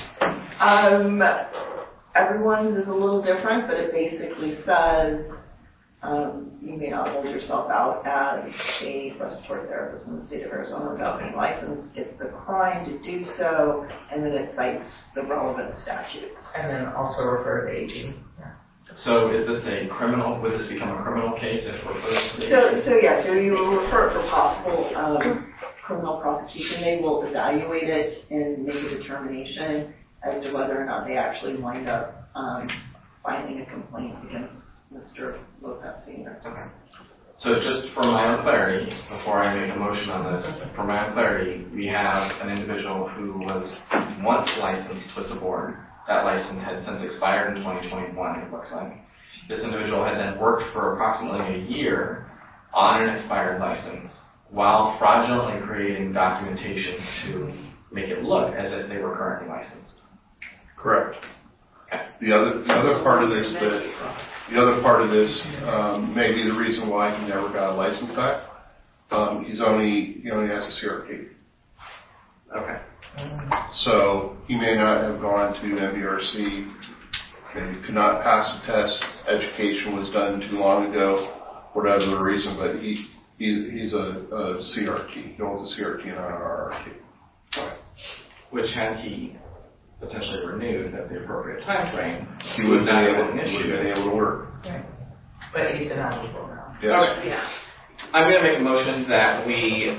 Speaker 9: Everyone's is a little different, but it basically says you may not hold yourself out as a respiratory therapist in the state of Arizona without being licensed. It's the crime to do so, and then it cites the relevant statutes.
Speaker 7: And then also refer to AG.
Speaker 6: So is this would this become a criminal case if we're
Speaker 9: So you will refer it for possible criminal prosecution. They will evaluate it and make a determination as to whether or not they actually wind up filing a complaint against Mr. Lopez Sr.
Speaker 6: Okay. So just for my own clarity, before I make a motion on this, for my own clarity, we have an individual who was once licensed with the board. That license had since expired in 2021, it looks like. This individual had then worked for approximately a year on an expired license while fraudulently creating documentation to make it look as if they were currently licensed.
Speaker 3: Correct. Okay. The other part of this may be the reason why he never got a license back. He only has a CRT.
Speaker 6: Okay.
Speaker 3: So he may not have gone to MBRC. He could not pass the test. Education was done too long ago, whatever the reason. But he's a CRT. He holds a CRT and not an RRT.
Speaker 6: Which, had he potentially renewed at the appropriate time frame,
Speaker 3: he would have been able to work.
Speaker 7: Right. But he's ineligible now.
Speaker 3: Yes.
Speaker 6: Okay. Yeah. I'm going to make a motion that we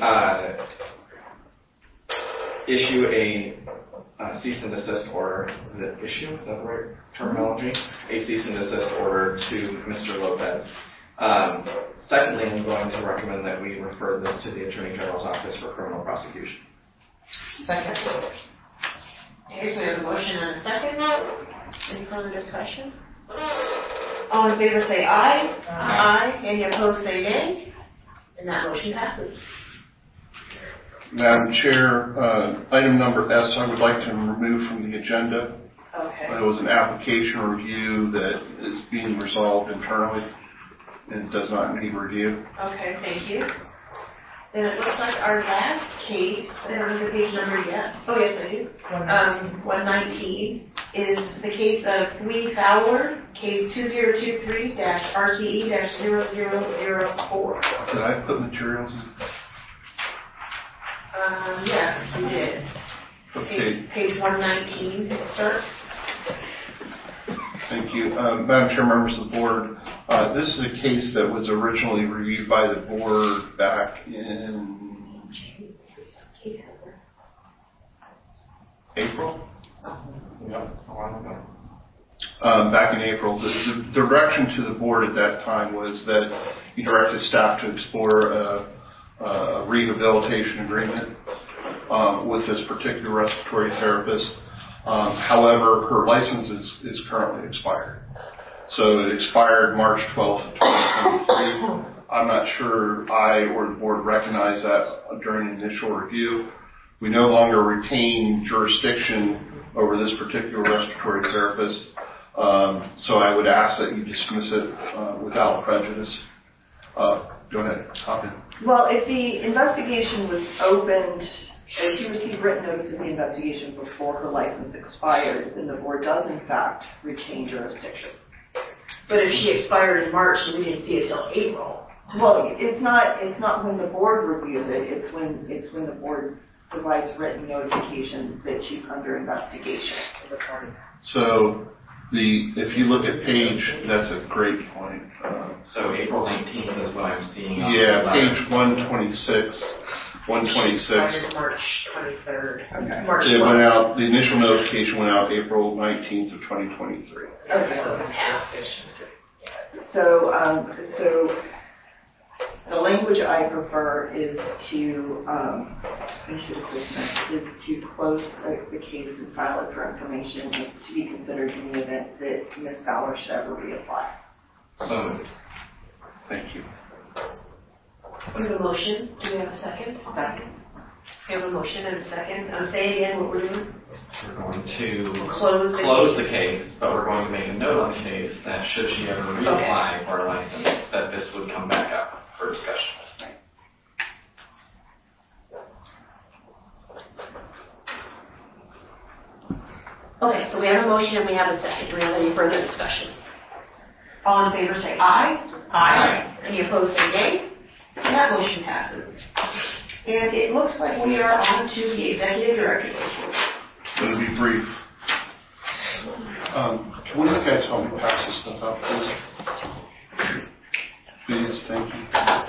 Speaker 6: issue a cease and desist order. Is that the right terminology? A cease and desist order to Mr. Lopez. Secondly, I'm going to recommend that we refer this to the Attorney General's Office for criminal prosecution.
Speaker 2: Second. Okay, so we have a motion and a second now. Any further discussion? All in favor say aye. Aye. Any opposed say nay. And that motion passes.
Speaker 3: Madam Chair, item number S, I would like to remove from the agenda.
Speaker 2: Okay.
Speaker 3: It was an application review that is being resolved internally and does not need review.
Speaker 2: Okay, thank you. Then it looks like our last case, I don't have the page number yet. Oh, yes, I do. 119 is the case of Lee Fowler, case 2023-RCE-0004.
Speaker 3: Did I put materials in?
Speaker 2: Yes, you did.
Speaker 3: Okay.
Speaker 2: Page 119, it starts.
Speaker 3: Thank you. Madam Chair, members of the board, this is a case that was originally reviewed by the board back in April. Back in April, the direction to the board at that time was that you directed staff to explore a rehabilitation agreement with this particular respiratory therapist. However, her license is currently expired. So it expired March 12th, 2023. I'm not sure I or the board recognized that during the initial review. We no longer retain jurisdiction over this particular respiratory therapist. So I would ask that you dismiss it without prejudice. Go ahead, hop in.
Speaker 9: Well, if the investigation was opened, if you received written notice of the investigation before her license expired, then the board does in fact retain jurisdiction.
Speaker 2: But if she expired in March and we didn't see it till April.
Speaker 9: Well, it's not when the board reviews it, it's when the board provides written notification that she's under investigation as a party.
Speaker 3: So if you look at page, that's a great point.
Speaker 6: So April 19th is what I'm seeing on
Speaker 3: yeah,
Speaker 6: the
Speaker 3: page
Speaker 6: letter.
Speaker 3: 126.
Speaker 2: March 23rd.
Speaker 9: Okay.
Speaker 2: March
Speaker 3: It
Speaker 2: 12th.
Speaker 3: went out, the initial notification went out April 19th of 2023.
Speaker 9: Okay. So the language I prefer is to close the case and file it for information and to be considered in the event that Ms. Fowler should ever reapply.
Speaker 6: So,
Speaker 3: thank you.
Speaker 2: We have a motion. Do we have a second? Second. We have a motion and a second. Say again what we're doing.
Speaker 6: we're going to
Speaker 2: Close
Speaker 6: the case, but we're going to make a note on the case that should she ever reapply for a license, that this would come back up for discussion.
Speaker 2: Okay, so we have a motion and we have a second. Do we have any further discussion? All in favor say aye. Aye. Any opposed say nay. And that motion passes. And it looks like we are on to the executive director's report.
Speaker 3: It'll be brief. Can one of you guys help me pass this stuff out, please? Please, thank you.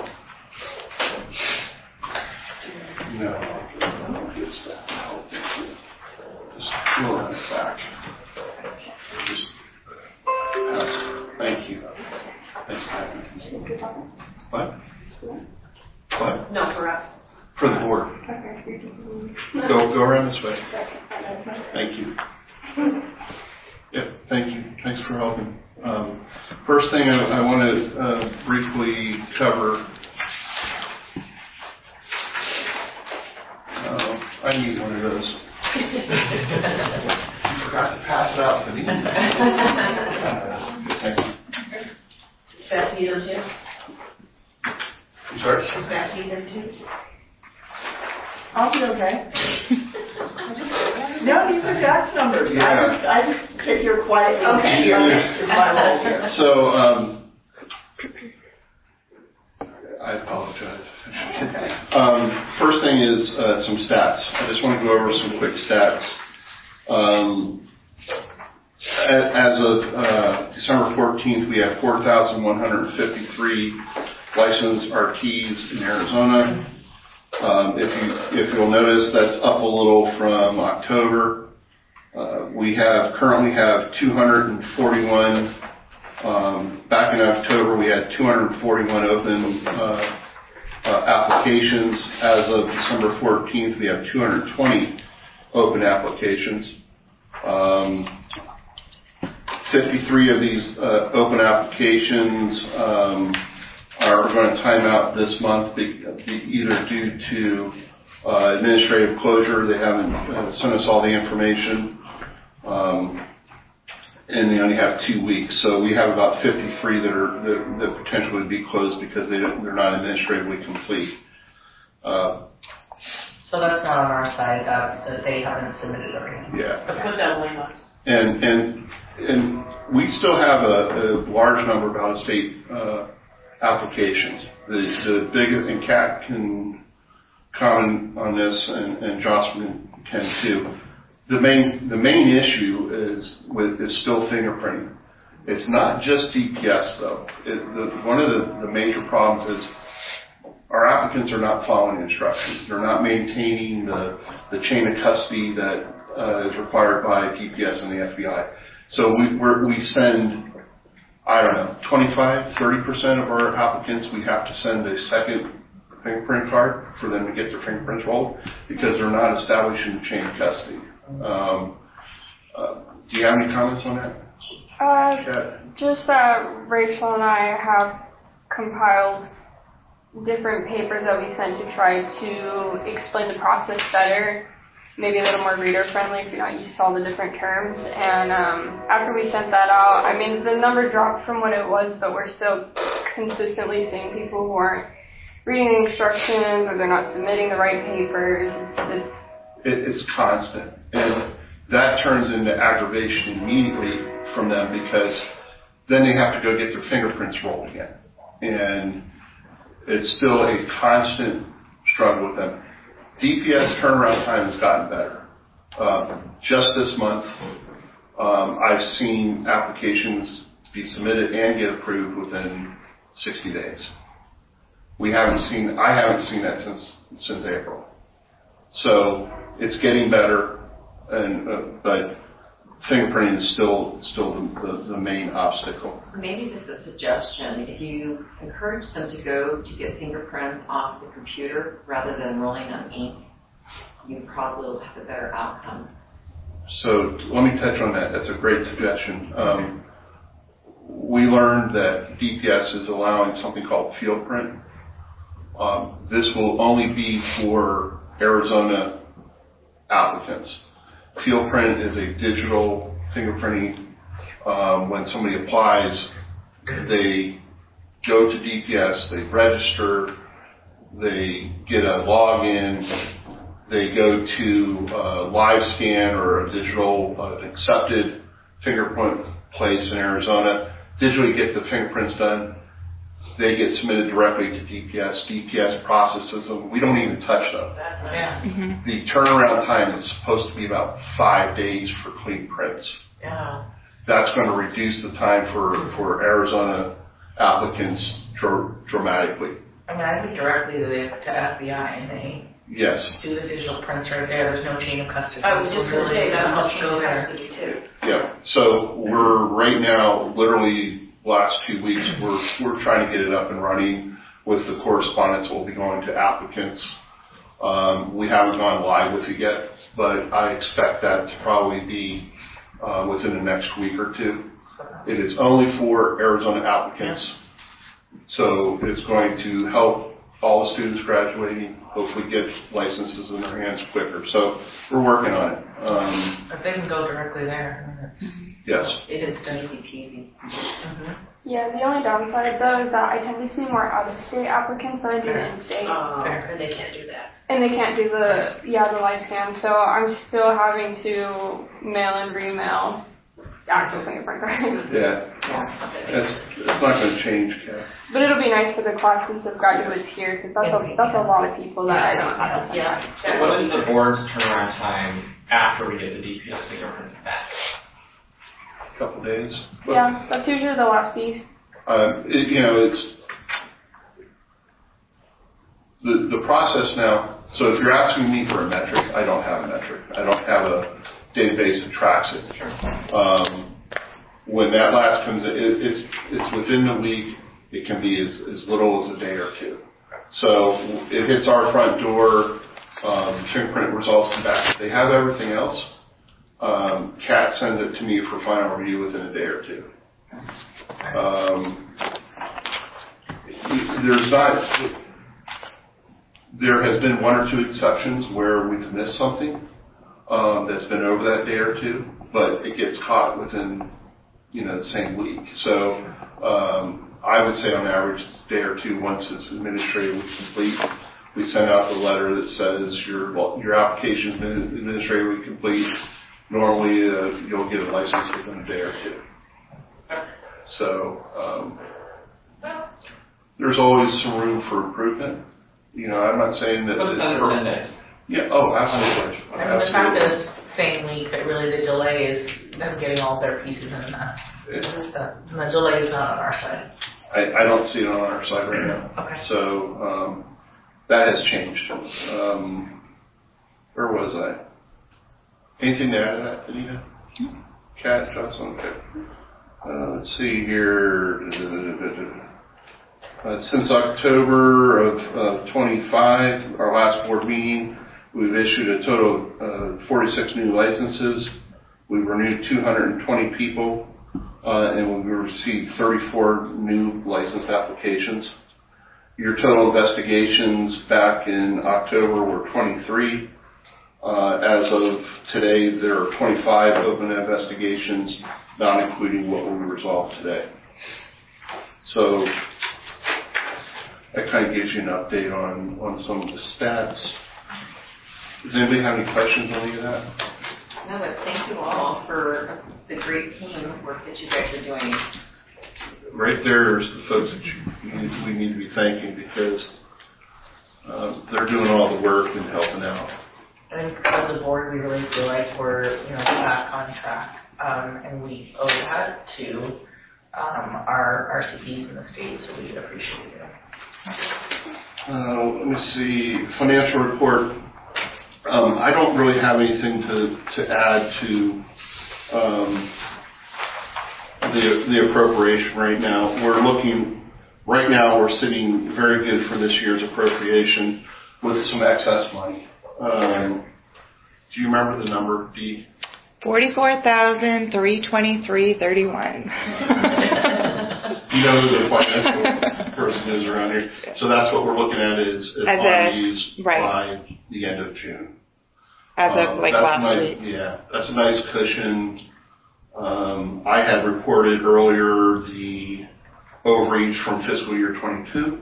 Speaker 3: No. Good stuff. Thank you. Just roll it back. Just pass. Thank you. Thanks, Kathy. What? What?
Speaker 2: No, for us.
Speaker 3: For the board. Go around this way. Thank you. Yep, thank you. Thanks for helping. First thing I want to briefly cover. I need one of those. Forgot to pass it out for me. Thank you.
Speaker 2: Beth, need them too?
Speaker 3: I'm sorry?
Speaker 2: Beth, need them too?
Speaker 9: I'll be okay. No, these are Jack's numbers.
Speaker 3: Yeah.
Speaker 9: I just sit here quietly.
Speaker 2: Okay.
Speaker 9: It's my role here.
Speaker 3: So, I apologize. First thing is some stats. I just want to go over some quick stats. As of December 14th, we have 4,153 licensed RTs in Arizona. If you'll notice, that's up a little from October. We currently have 241. Back in October, we had 241 open applications. As of December 14th, we have 220 open applications. 53 of these open applications are going to time out this month, either due to administrative closure. They haven't sent us all the information, and they only have 2 weeks. So we have about 53 that potentially would be closed because they're not administratively complete.
Speaker 7: So that's not on our side, that they haven't submitted everything.
Speaker 3: Yeah.
Speaker 2: Put that blame on us.
Speaker 3: And we still have a large number of out-of-state applications. The biggest, and Kat can comment on this, and Jocelyn can too. The main issue is still fingerprinting. It's not just DPS though. One of the major problems is our applicants are not following instructions. They're not maintaining the chain of custody that is required by DPS and the FBI. So we send, I don't know, 25, 30% of our applicants, we have to send a second fingerprint card for them to get their fingerprints rolled because they're not establishing the chain of custody. Do you have any comments on that?
Speaker 8: Just that Rachel and I have compiled different papers that we sent to try to explain the process better, maybe a little more reader friendly if you're not used to all the different terms. And after we sent that out, I mean, the number dropped from what it was, but we're still consistently seeing people who aren't reading the instructions or they're not submitting the right papers.
Speaker 3: It's constant. And that turns into aggravation immediately from them because then they have to go get their fingerprints rolled again. And it's still a constant struggle with them. DPS turnaround time has gotten better. Just this month, I've seen applications be submitted and get approved within 60 days. I haven't seen that since April. So it's getting better, but fingerprinting is still the main obstacle.
Speaker 15: Maybe just a suggestion, if you encourage them to go to get fingerprints off the computer rather than rolling on ink, you probably will have a better outcome.
Speaker 3: So let me touch on that. That's a great suggestion. We learned that DPS is allowing something called field print. This will only be for Arizona applicants. Field print is a digital fingerprinting. When somebody applies, they go to DPS, they register, they get a login, they go to live scan or a digital accepted fingerprint place in Arizona, digitally get the fingerprints done. They get submitted directly to DPS. DPS processes them. We don't even touch them. The turnaround time is supposed to be about 5 days for clean prints.
Speaker 7: Yeah.
Speaker 3: That's going to reduce the time for Arizona applicants dramatically.
Speaker 7: I mean, I went directly to FBI and they do the digital prints right there. There's no chain of custody.
Speaker 2: I was just going to say that
Speaker 7: I'll
Speaker 2: chain
Speaker 7: go
Speaker 2: of
Speaker 7: there.
Speaker 2: custody too.
Speaker 3: Yeah. So we're right now, literally last 2 weeks, we're trying to get it up and running with the correspondence we'll be going to applicants. We haven't gone live with it yet, but I expect that to probably be within the next week or two. It is only for Arizona applicants, so it's going to help all the students graduating hopefully get licenses in their hands quicker. So we're working on it.
Speaker 7: If they can go directly there.
Speaker 3: Yes.
Speaker 15: It is easy peasy.
Speaker 8: Yeah, the only downside though is that I tend to see more out-of-state applicants than I do in-state.
Speaker 2: And they can't do that.
Speaker 8: And they can't do the live scan, so I'm still having to mail and remail actual fingerprint cards.
Speaker 3: Yeah. It's not going to change, Kat.
Speaker 8: But it'll be nice for the classes of graduates here, because that's a lot of people that I don't have.
Speaker 6: What is the board's turnaround time after we get the DPS fingerprints back?
Speaker 3: Couple days.
Speaker 8: Yeah, that's usually the last piece.
Speaker 3: It's the process now. So if you're asking me for a metric, I don't have a metric. I don't have a database that tracks it. When that last comes in, it's within the week. It can be as little as a day or two. So it hits our front door. Fingerprint results come back. If they have everything else, Kat sends it to me for final review within a day or two. There has been one or two exceptions where we've missed something that's been over that day or two, but it gets caught within the same week. So I would say on average it's a day or two once it's administratively complete. We send out the letter that says your application is administratively complete. Normally, you'll get a license within a day or two. So there's always some room for improvement. I'm not saying that it's perfect.
Speaker 6: 10 days.
Speaker 3: Yeah. Oh, absolutely.
Speaker 7: And the fact that it's same week, that really the delay is them getting all their pieces in that. And the delay is not on our side.
Speaker 3: I don't see it on our side right now.
Speaker 7: Okay.
Speaker 3: So that has changed. Where was I? Anything to add to that, Anita? Kat, Johnson, okay. Let's see here. Since October of 25, our last board meeting, we've issued a total of 46 new licenses. We've renewed 220 people, and we've received 34 new license applications. Your total investigations back in October were 23. As of today, there are 25 open investigations, not including what we resolved today. So that kind of gives you an update on some of the stats. Does anybody have any questions on any of that?
Speaker 15: No, but thank you all for the great team work that you guys are doing.
Speaker 3: Right there's the folks that we need to be thanking, because they're doing all the work and helping out.
Speaker 7: And as a board, we really feel like we're, back on track. And we owe that to our RCPs in the state, so we appreciate it.
Speaker 3: Let me see, financial report. I don't really have anything to add to the appropriation right now. We're sitting very good for this year's appropriation with some excess money. Do you remember the number, Dee?
Speaker 5: $44,323.31.
Speaker 3: You know who the financial person is around here. So that's what we're looking at is money used by the end of June.
Speaker 5: As of last week.
Speaker 3: Yeah, that's a nice cushion. I had reported earlier the overreach from fiscal year 22.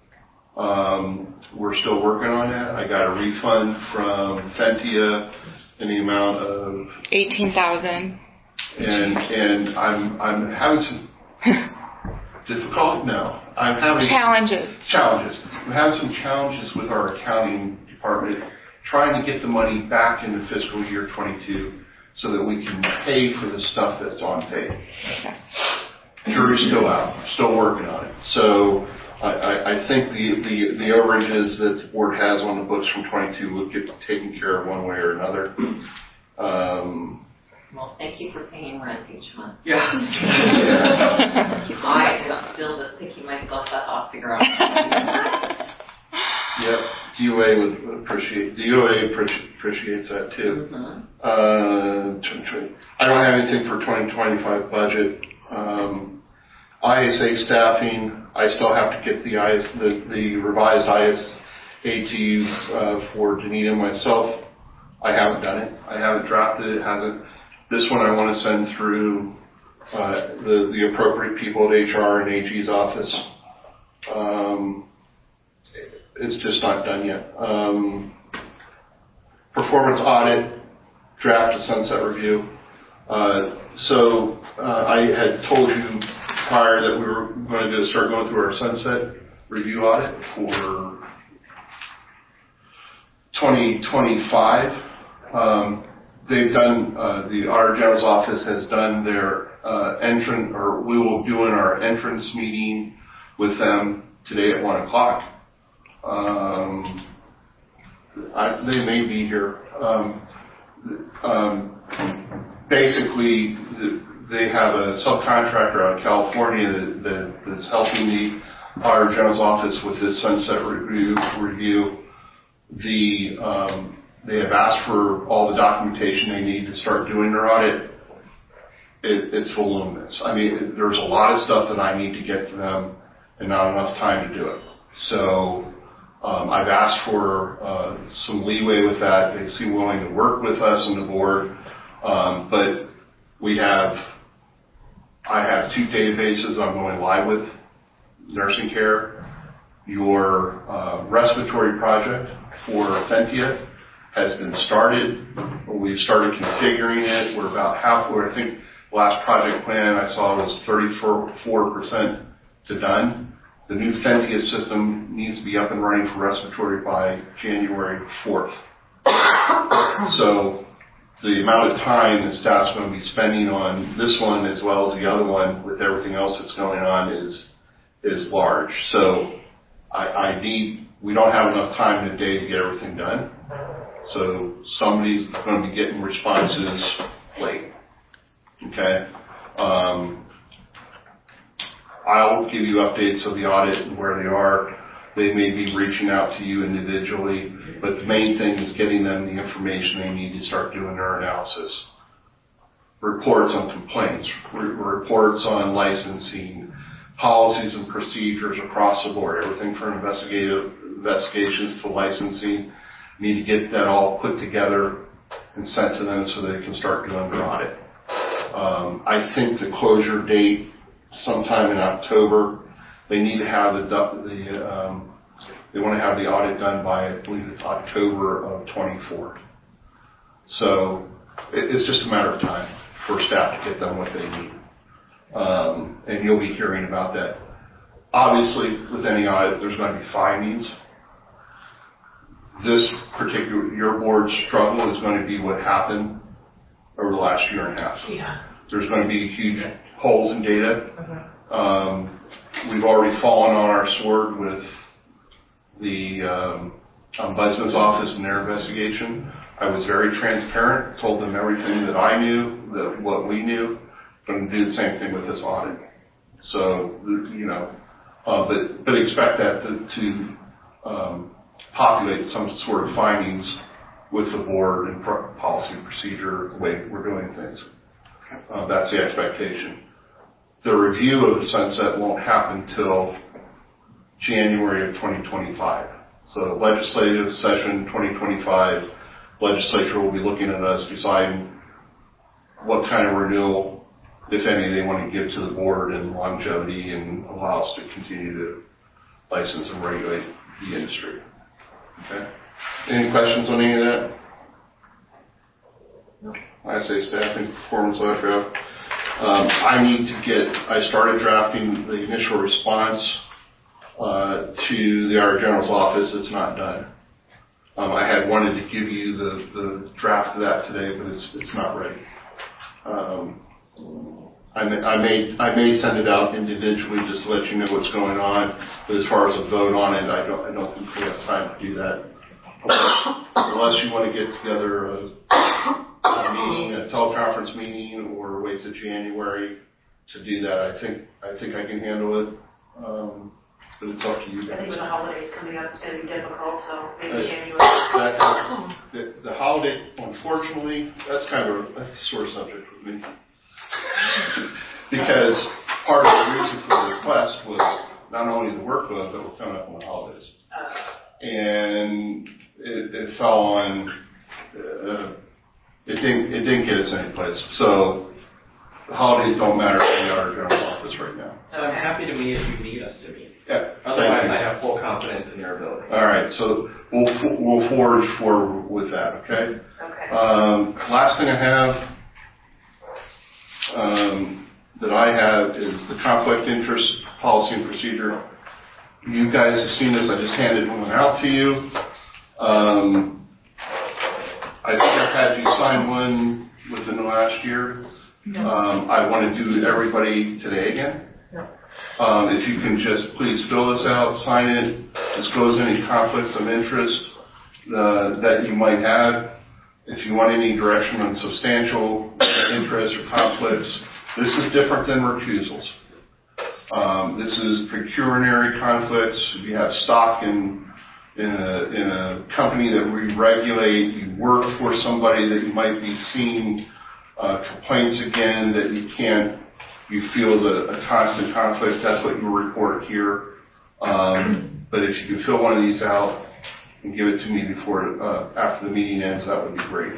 Speaker 3: We're still working on that. I got a refund from Fentia in the amount of
Speaker 5: $18,000.
Speaker 3: And I'm having some difficult. No, I'm having
Speaker 5: challenges.
Speaker 3: I'm having some challenges with our accounting department, trying to get the money back into fiscal year 22 so that we can pay for the stuff that's on pay. Jury's still out. Still working on it. So I think the overages that the board has on the books from 22 will get taken care of one way or another.
Speaker 15: Well, thank you for paying rent each month.
Speaker 3: Yeah.
Speaker 15: I am still just picking myself up off the ground.
Speaker 3: Yep. DOA appreciates that too. I don't have anything for 2025 budget. ISA staffing, I still have to get the revised ISA to you for Danita and myself. I haven't done it. I haven't drafted it. This one I want to send through the appropriate people at HR and AG's office. It's just not done yet. Performance audit, draft a sunset review. So I had told you prior that we were going to start going through our sunset review audit for 2025. They've done, the Auditor General's office has done their we will do in our entrance meeting with them today at 1 o'clock. They may be here. Basically, they have a subcontractor out of California that's helping the Auditor General's office with this sunset review. They have asked for all the documentation they need to start doing their audit. It's voluminous. I mean, there's a lot of stuff that I need to get to them and not enough time to do it. So I've asked for some leeway with that. They seem willing to work with us and the board. But I have two databases I'm going live with, nursing care. Your respiratory project for Fentia has been started. We've started configuring it. We're about halfway. I think the last project plan I saw was 34% to done. The new Fentia system needs to be up and running for respiratory by January 4th. So the amount of time that staff's going to be spending on this one as well as the other one with everything else that's going on is large. So we don't have enough time in a day to get everything done. So somebody's going to be getting responses late. Okay? I'll give you updates of the audit and where they are. They may be reaching out to you individually, but the main thing is getting them the information they need to start doing their analysis. Reports on complaints, reports on licensing, policies and procedures across the board, everything from investigations to licensing. Need to get that all put together and sent to them so they can start doing their audit. I think the closure date sometime in October. They need to have they want to have the audit done by, I believe it's October of 24. So it's just a matter of time for staff to get them what they need. And you'll be hearing about that. Obviously, with any audit, there's going to be findings. This particular, your board's struggle is going to be what happened over the last year and a half.
Speaker 2: Yeah.
Speaker 3: There's going to be huge holes in data. We've already fallen on our sword with the Ombudsman's office and their investigation. I was very transparent, told them everything that I knew, what we knew. Going to do the same thing with this audit. So, but expect that to populate some sort of findings with the board and policy and procedure, the way we're doing things. That's the expectation. The review of the sunset won't happen till January of 2025. So legislative session 2025, legislature will be looking at us deciding what kind of renewal, if any, they want to give to the board and longevity and allow us to continue to license and regulate the industry. Okay? Any questions on any of that? No. I say staffing, performance letter. I started drafting the initial response to the Auditor General's office. It's not done. I had wanted to give you the draft of that today, but it's not ready. I may send it out individually just to let you know what's going on. But as far as a vote on it, I don't think we have time to do that. Unless you want to get together a teleconference meeting, or wait till January to do that. I think I can handle it. But it's up to you guys.
Speaker 2: I think with the holidays coming up, it's going to be difficult, so maybe January.
Speaker 3: The holiday, unfortunately, that's a sore subject with me. Because part of the reason for the request was not only the workload, but we're coming up on the holidays. And it fell on, it didn't get us any place. So the holidays don't matter to the Auditor General's office right now.
Speaker 6: And I'm happy to meet if you need us to meet.
Speaker 3: Yeah.
Speaker 6: Otherwise, I have full confidence in your ability.
Speaker 3: All right, so we'll forge forward with that, okay?
Speaker 2: Okay.
Speaker 3: Last thing I have that I have is the conflict interest policy and procedure. You guys have seen this. I just handed one out to you. I think I've had you sign one within the last year.
Speaker 2: No.
Speaker 3: I want to do everybody today again.
Speaker 2: No.
Speaker 3: If you can just please fill this out, sign it, disclose any conflicts of interest that you might have. If you want any direction on substantial interest or conflicts, this is different than recusals. This is pecuniary conflicts. If you have stock in a company that we regulate, you work for somebody that you might be seeing complaints again, that you feel a constant conflict, that's what you report here. But if you can fill one of these out and give it to me after the meeting ends, that would be great.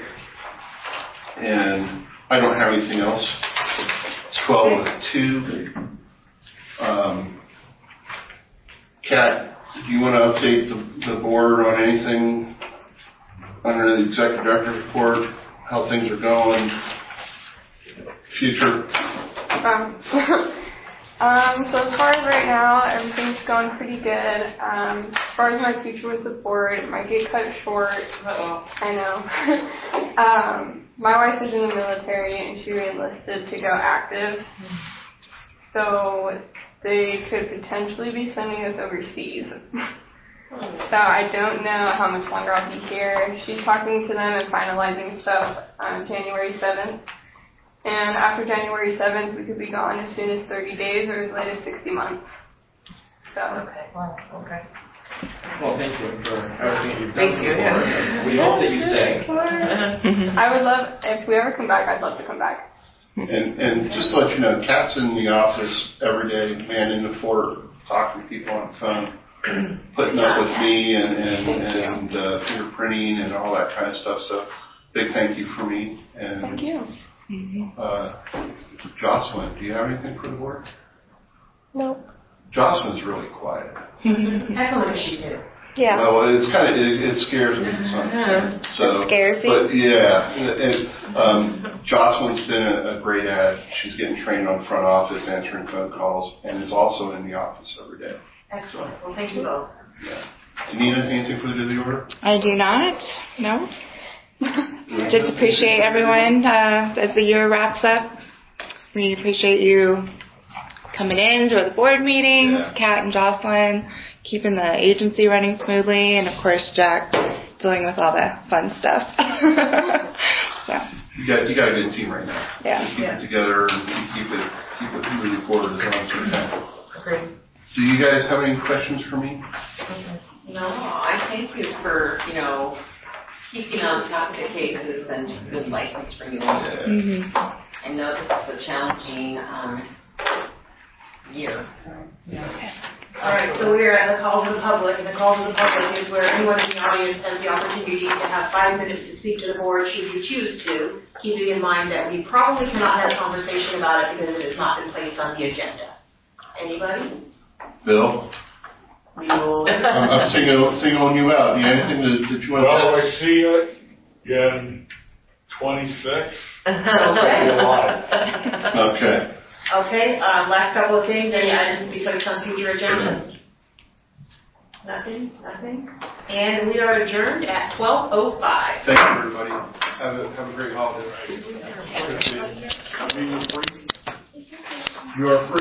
Speaker 3: And I don't have anything else. It's 12:02. Kat, do you want to update the board on anything under the executive director's report, how things are going, future?
Speaker 8: So as far as right now, everything's going pretty good. As far as my future with the board, it might get cut short. I know. My wife is in the military and she re-enlisted to go active. So they could potentially be sending us overseas. So I don't know how much longer I'll be here. She's talking to them and finalizing stuff on January 7th. And after January 7th, we could be gone as soon as 30 days or as late as 60 months. So.
Speaker 7: Okay, wow, okay.
Speaker 6: Well, thank you for everything you've
Speaker 7: Thank
Speaker 6: done
Speaker 7: you,
Speaker 6: before.
Speaker 7: yeah.
Speaker 6: We hope that you stay.
Speaker 8: I would love, if we ever come back, I'd love to come back.
Speaker 3: And just to let you know, Kat's in the office every day, manning the fort, talking to people on the phone, putting up with me and fingerprinting and all that kind of stuff. So big thank you for me. And
Speaker 5: Thank you.
Speaker 3: Jocelyn, do you have anything for the board?
Speaker 5: No.
Speaker 3: Jocelyn's really quiet.
Speaker 2: That's what she do.
Speaker 5: Yeah.
Speaker 3: Well, it's kind of, it scares me to some extent. So,
Speaker 5: It scares you?
Speaker 3: But Jocelyn's been a great add. She's getting trained on front office, answering phone calls, and is also in the office every day.
Speaker 2: Excellent. Well, thank you both.
Speaker 3: Yeah. Do you need anything for the order?
Speaker 5: I do not. No. Just appreciate everyone as the year wraps up. We appreciate you coming in to the board meetings, Kat and Jocelyn, keeping the agency running smoothly, and of course Jack dealing with all the fun stuff. So.
Speaker 3: You got a good team right now.
Speaker 5: Yeah.
Speaker 3: Just keep it together and keep it moving forward as long as you can.
Speaker 7: Great.
Speaker 3: Do you guys have any questions for me?
Speaker 15: No, I thank you for, keeping on top of the cases and good license renewal. I know this is a challenging, year.
Speaker 2: All right, so we are at the call to the public, and the call to the public is where anyone in the audience has the opportunity to have 5 minutes to speak to the board should you choose to, keeping in mind that we probably cannot have a conversation about it because it has not been placed on the agenda. Anybody?
Speaker 3: Bill?
Speaker 2: We will.
Speaker 3: I'm singling you out. Do you have anything that you want to
Speaker 11: Well,
Speaker 3: say?
Speaker 11: I see you in 26.
Speaker 3: Okay.
Speaker 2: Okay, last couple of things, any items to be placed on future agenda? Nothing? And we are adjourned at 12:05.
Speaker 3: Thank you, everybody. Have a great holiday. You are free.